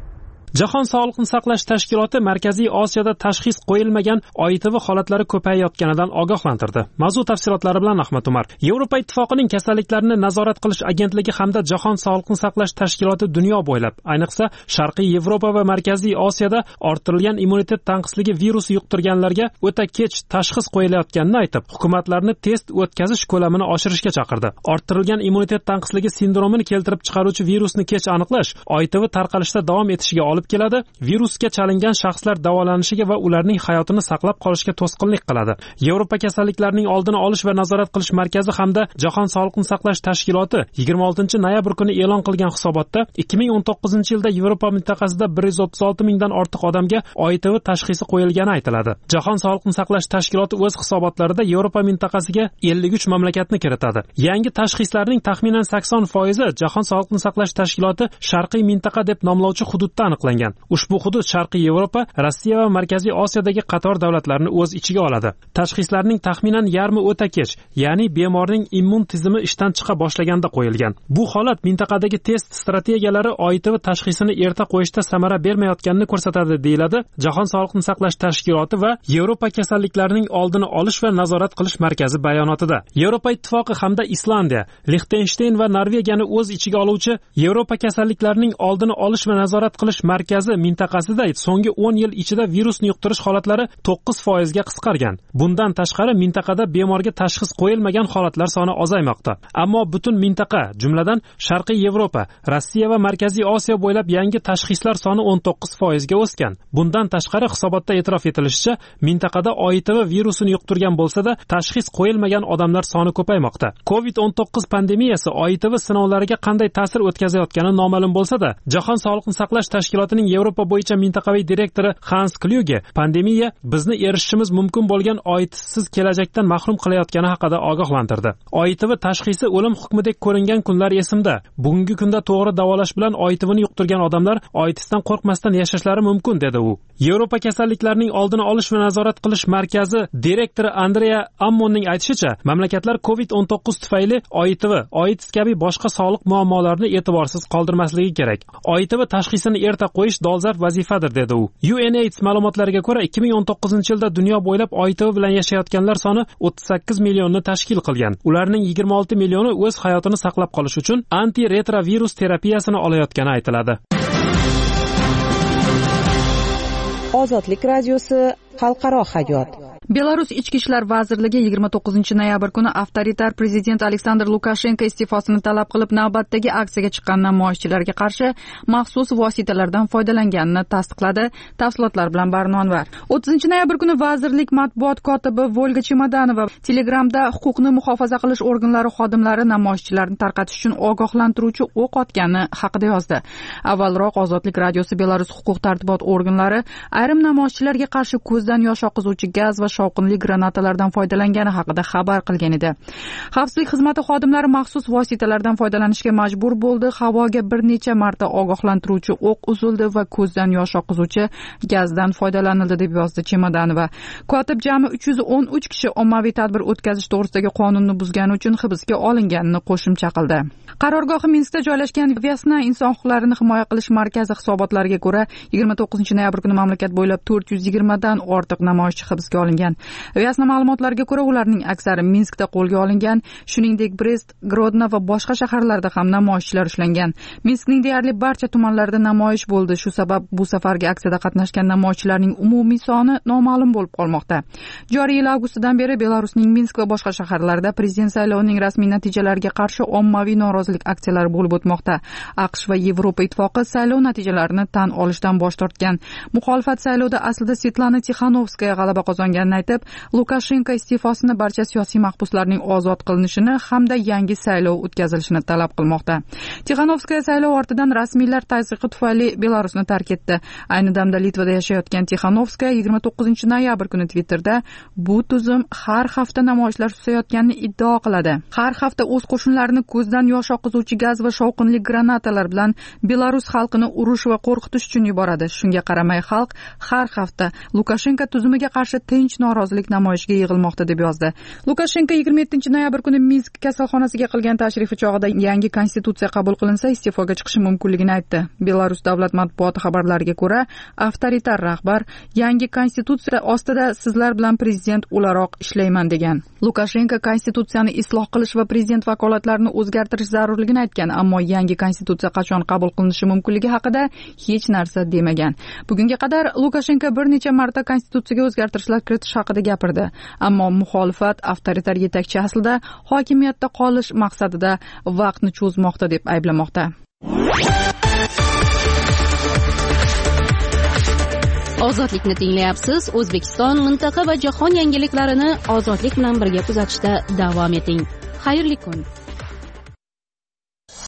Jahon sog'liqni saqlash tashkiloti Markaziy Osiyoda tashxis qo'yilmagan O I T V holatlari ko'payayotganidan ogohlantirdi. Mavzu tafsilotlari bilan Ahmad Umar. Yevropa Ittifoqining kasalliklarni nazorat qilish agentligi hamda Jahon sog'liqni saqlash tashkiloti dunyo bo'ylab, ayniqsa Sharqiy Yevropa va Markaziy Osiyoda orttirilgan immunitet tanqisligi virusi yuqtirganlarga o'ta kech tashxis qo'yilayotganini aytib, hukumatlarni test o'tkazish ko'lamini oshirishga chaqirdi. Orttirilgan immunitet tanqisligi sindromini keltirib chiqaruvchi virusni kech aniqlash O I T V tarqalishda davom etishiga olib keladi, virusga chalingan shaxslar davolanishiga va ularning hayotini saqlab qolishga to'sqinlik qiladi. Yevropa kasalliklarning oldini olish va nazorat qilish markazi hamda Jahon sog'liqni saqlash tashkiloti yigirma oltinchi noyabr kuni e'lon qilgan hisobotda ikki ming o'n to'qqizinchi yilda Yevropa mintaqasida bir yuz o'ttiz olti mingdan ortiq odamga O I T V tashxisi qo'yilgani aytiladi. Jahon sog'liqni saqlash tashkiloti o'z hisobotlarida Yevropa mintaqasiga ellik uch mamlakatni kiritadi. Yangi tashxislarning taxminan sakson foizi Jahon sog'liqni saqlash tashkiloti Sharqiy mintaqa deb nomlovchi hududda aniqlangan. Ushbu hudud Sharqiy Yevropa, Rossiya va Markaziy Osiyodagi qator davlatlarni o'z ichiga oladi. Tashxislarning taxminan yarmi o'ta kech, ya'ni bemorning immun tizimi ishdan chiqa boshlaganda qo'yilgan. Bu holat mintaqadagi test strategiyalari O I T V tashxisini erta qo'yishda samara bermayotganini ko'rsatadi, deyiladi Jahon sog'liqni saqlash tashkiloti va Yevropa kasalliklarining oldini olish va nazorat qilish markazi bayonotida. Yevropa Ittifoqi hamda Islandiya, Lixtensteyn va Norvegiyani o'z ichiga oluvchi Yevropa kasalliklarining oldini olish va nazorat qilish markazi mintaqasida so'nggi o'n yil ichida virusni yuqtirish holatlari to'qqiz foiz ga qisqargan. Bundan tashqari mintaqada bemorga tashxis qo'yilmagan holatlar soni ozaymoqda. Ammo butun mintaqa, jumladan Sharqiy Yevropa, Rossiya va Markaziy Osiyo bo'ylab yangi tashxislar soni o'n to'qqiz foiz ga o'sgan. Bundan tashqari hisobotda e'tirof etilishicha, mintaqada O I T V virusini yuqtirgan bo'lsa-da, tashxis qo'yilmagan odamlar soni ko'paymoqda. covid o'n to'qqiz pandemiyasi O I T V sinovlariga qanday ta'sir o'tkazayotgani noma'lum bo'lsa-da, Jahon sog'liqni saqlash tashkilotining Yevropa bo'yicha mintaqaviy direktori Hans Kluge pandemiya bizni erishishimiz mumkin bo'lgan O I T siz kelajakdan mahrum qilayotgani haqida ogohlantirdi. O I T V tashxisi o'lim hukmidek ko'ringan kunlar esimda. Bugungi kunda to'g'ri davolash bilan O I T Vni yuqtirgan odamlar O I T dan qo'rqmasdan yashashlari mumkin, dedi u. Yevropa kasalliklarining oldini olish va nazorat qilish markazi direktori Andrea Ammonning aytishicha, mamlakatlar covid o'n to'qqiz tufayli O I T V, O I T S kabi boshqa sog'liq muammolarini e'tiborsiz qoldirmasligi kerak. O I T V tashxisini erta qo'yish dolzarb vazifadir, dedi u. UNAIDS ma'lumotlariga ko'ra, ikki ming o'n to'qqizinchi yilda dunyo bo'ylab O I T V bilan yashayotganlar soni o'ttiz sakkiz millionni tashkil qilgan. Ularning yigirma olti millioni o'z hayotini saqlab qolish uchun antiretrovirus terapiyasini olayotgani aytiladi. Ozodlik radiosi xalqaro hayot. Belarus ichki ishlar vazirligi yigirma to'qqizinchi noyabr kuni avtoritar prezident Aleksandr Lukashenko iste'fosini talab qilib navbatdagi aksiyaga chiqqan namoyishchilarga qarshi maxsus vositalardan foydalanganini tasdiqladi. Tafsilotlar bilan Barnonvar. o'ttizinchi noyabr kuni vazirlik matbuot kotibi Volga Chemodanova Telegramda huquqni muhofaza qilish organlari xodimlari namoyishchilarni tarqatish uchun ogohlantiruvchi o'q otgani haqida yozdi. Avvalroq Ozodlik radiosi Belarus huquq tartibot organlari ayrim namoyishchilarga qarshi ko'zdan yosh oqizuvchi gaz va shovqinli granatalardan foydalangani haqida xabar qilgan edi. Xavfsizlik xizmati xodimlari maxsus vositalardan foydalanishga majbur bo'ldi. Havoga bir necha marta ogohlantiruvchi o'q uzildi va ko'zdan yosh oqizuvchi gazdan foydalanildi, deb yozdi Chemodanova. Kotib jami uch yuz o'n uch kishi ommaviy tadbir o'tkazish to'g'risidagi qonunni buzgani uchun hibsga olinganini qo'shimcha qildi. Qarorgohi Minskda joylashgan Vyasna inson huquqlarini himoya qilish markazi hisobotlariga ko'ra, yigirma to'qqizinchi noyabr kuni mamlakat bo'ylab to'rt yuz yigirma dan ortiq namoyishchi hibsga olingan. Vyasna ma'lumotlariga ko'ra, ularning aksari Minskda qo'lga olingan, shuningdek Brest, Grodno va boshqa shaharlarda ham namoyishchilar ushlangan. Minskning deyarli barcha tumanlarida namoyish bo'ldi. Shu sabab bu safargi aksiyada qatnashgan namoyishchilarning umumiy soni noma'lum bo'lib qolmoqda. Joriy yil avgustidan beri Belarusning Minsk va boshqa shaharlarida prezident saylovining rasmiy natijalariga qarshi ommaviy norozilik aksiyalari bo'lib o'tmoqda. AQSh va Yevropa Ittifoqi saylov natijalarini tan olishdan bosh tortgan. Muxolifat saylovda aslida Svetlana Tixanovskaya g'alaba qozonganini aytib, Lukashenko iste'fosini, barcha siyosiy mahbuslarning ozod qilinishini hamda yangi saylov o'tkazilishini talab qilmoqda. Tixanovskaya saylov ortidan rasmiylar tazyiqi tufayli Belarusni tark etdi. Ayni damda Litvada yashayotgan Tixanovskaya yigirma to'qqizinchi noyabr kuni Twitterda bu tuzum har hafta namoyishlar susayotganini iddao qiladi. Har hafta o'z qo'shinlarini ko'zdan yosh oqizuvchi gaz va shovqinli granatalar bilan Belarus xalqini urush va qo'rqitish uchun yuboradi. Shunga qaramay xalq har hafta Lukashenko tuzumiga qarshi tinch norozilik namoyishiga yig'ilmoqda deb yozdi. Lukashenko yigirma yettinchi noyabr kuni Minsk kasalxonasiga qilgan tashrifi chog'ida yangi konstitutsiya qabul qilinsa iste'foga chiqishi mumkinligini aytdi. Belarus davlat matbuoti xabarlariga ko'ra, avtoritar rahbar yangi konstitutsiya ostida sizlar bilan prezident o'laroq ishlayman degan. Lukashenko konstitutsiyani isloh qilish va prezident vakolatlarini o'zgartirish zarurligini aytgan, ammo yangi konstitutsiya qachon qabul qilinishi mumkinligi haqida hech narsa demagan. Bugunga qadar Lukashenko bir necha marta konstitutsiyaga o'zgartirishlar kiritish haqida gapirdi, ammo muxolifat avtoritar yetakchi aslida hokimiyatda qolish maqsadida vaqtni cho'zmoqda deb ayblamoqda. Ozodlikni tinglayapsiz. O'zbekiston, mintaqa va jahon yangiliklarini ozodlik bilan birga kuzatishda davom eting. Xayrli kun.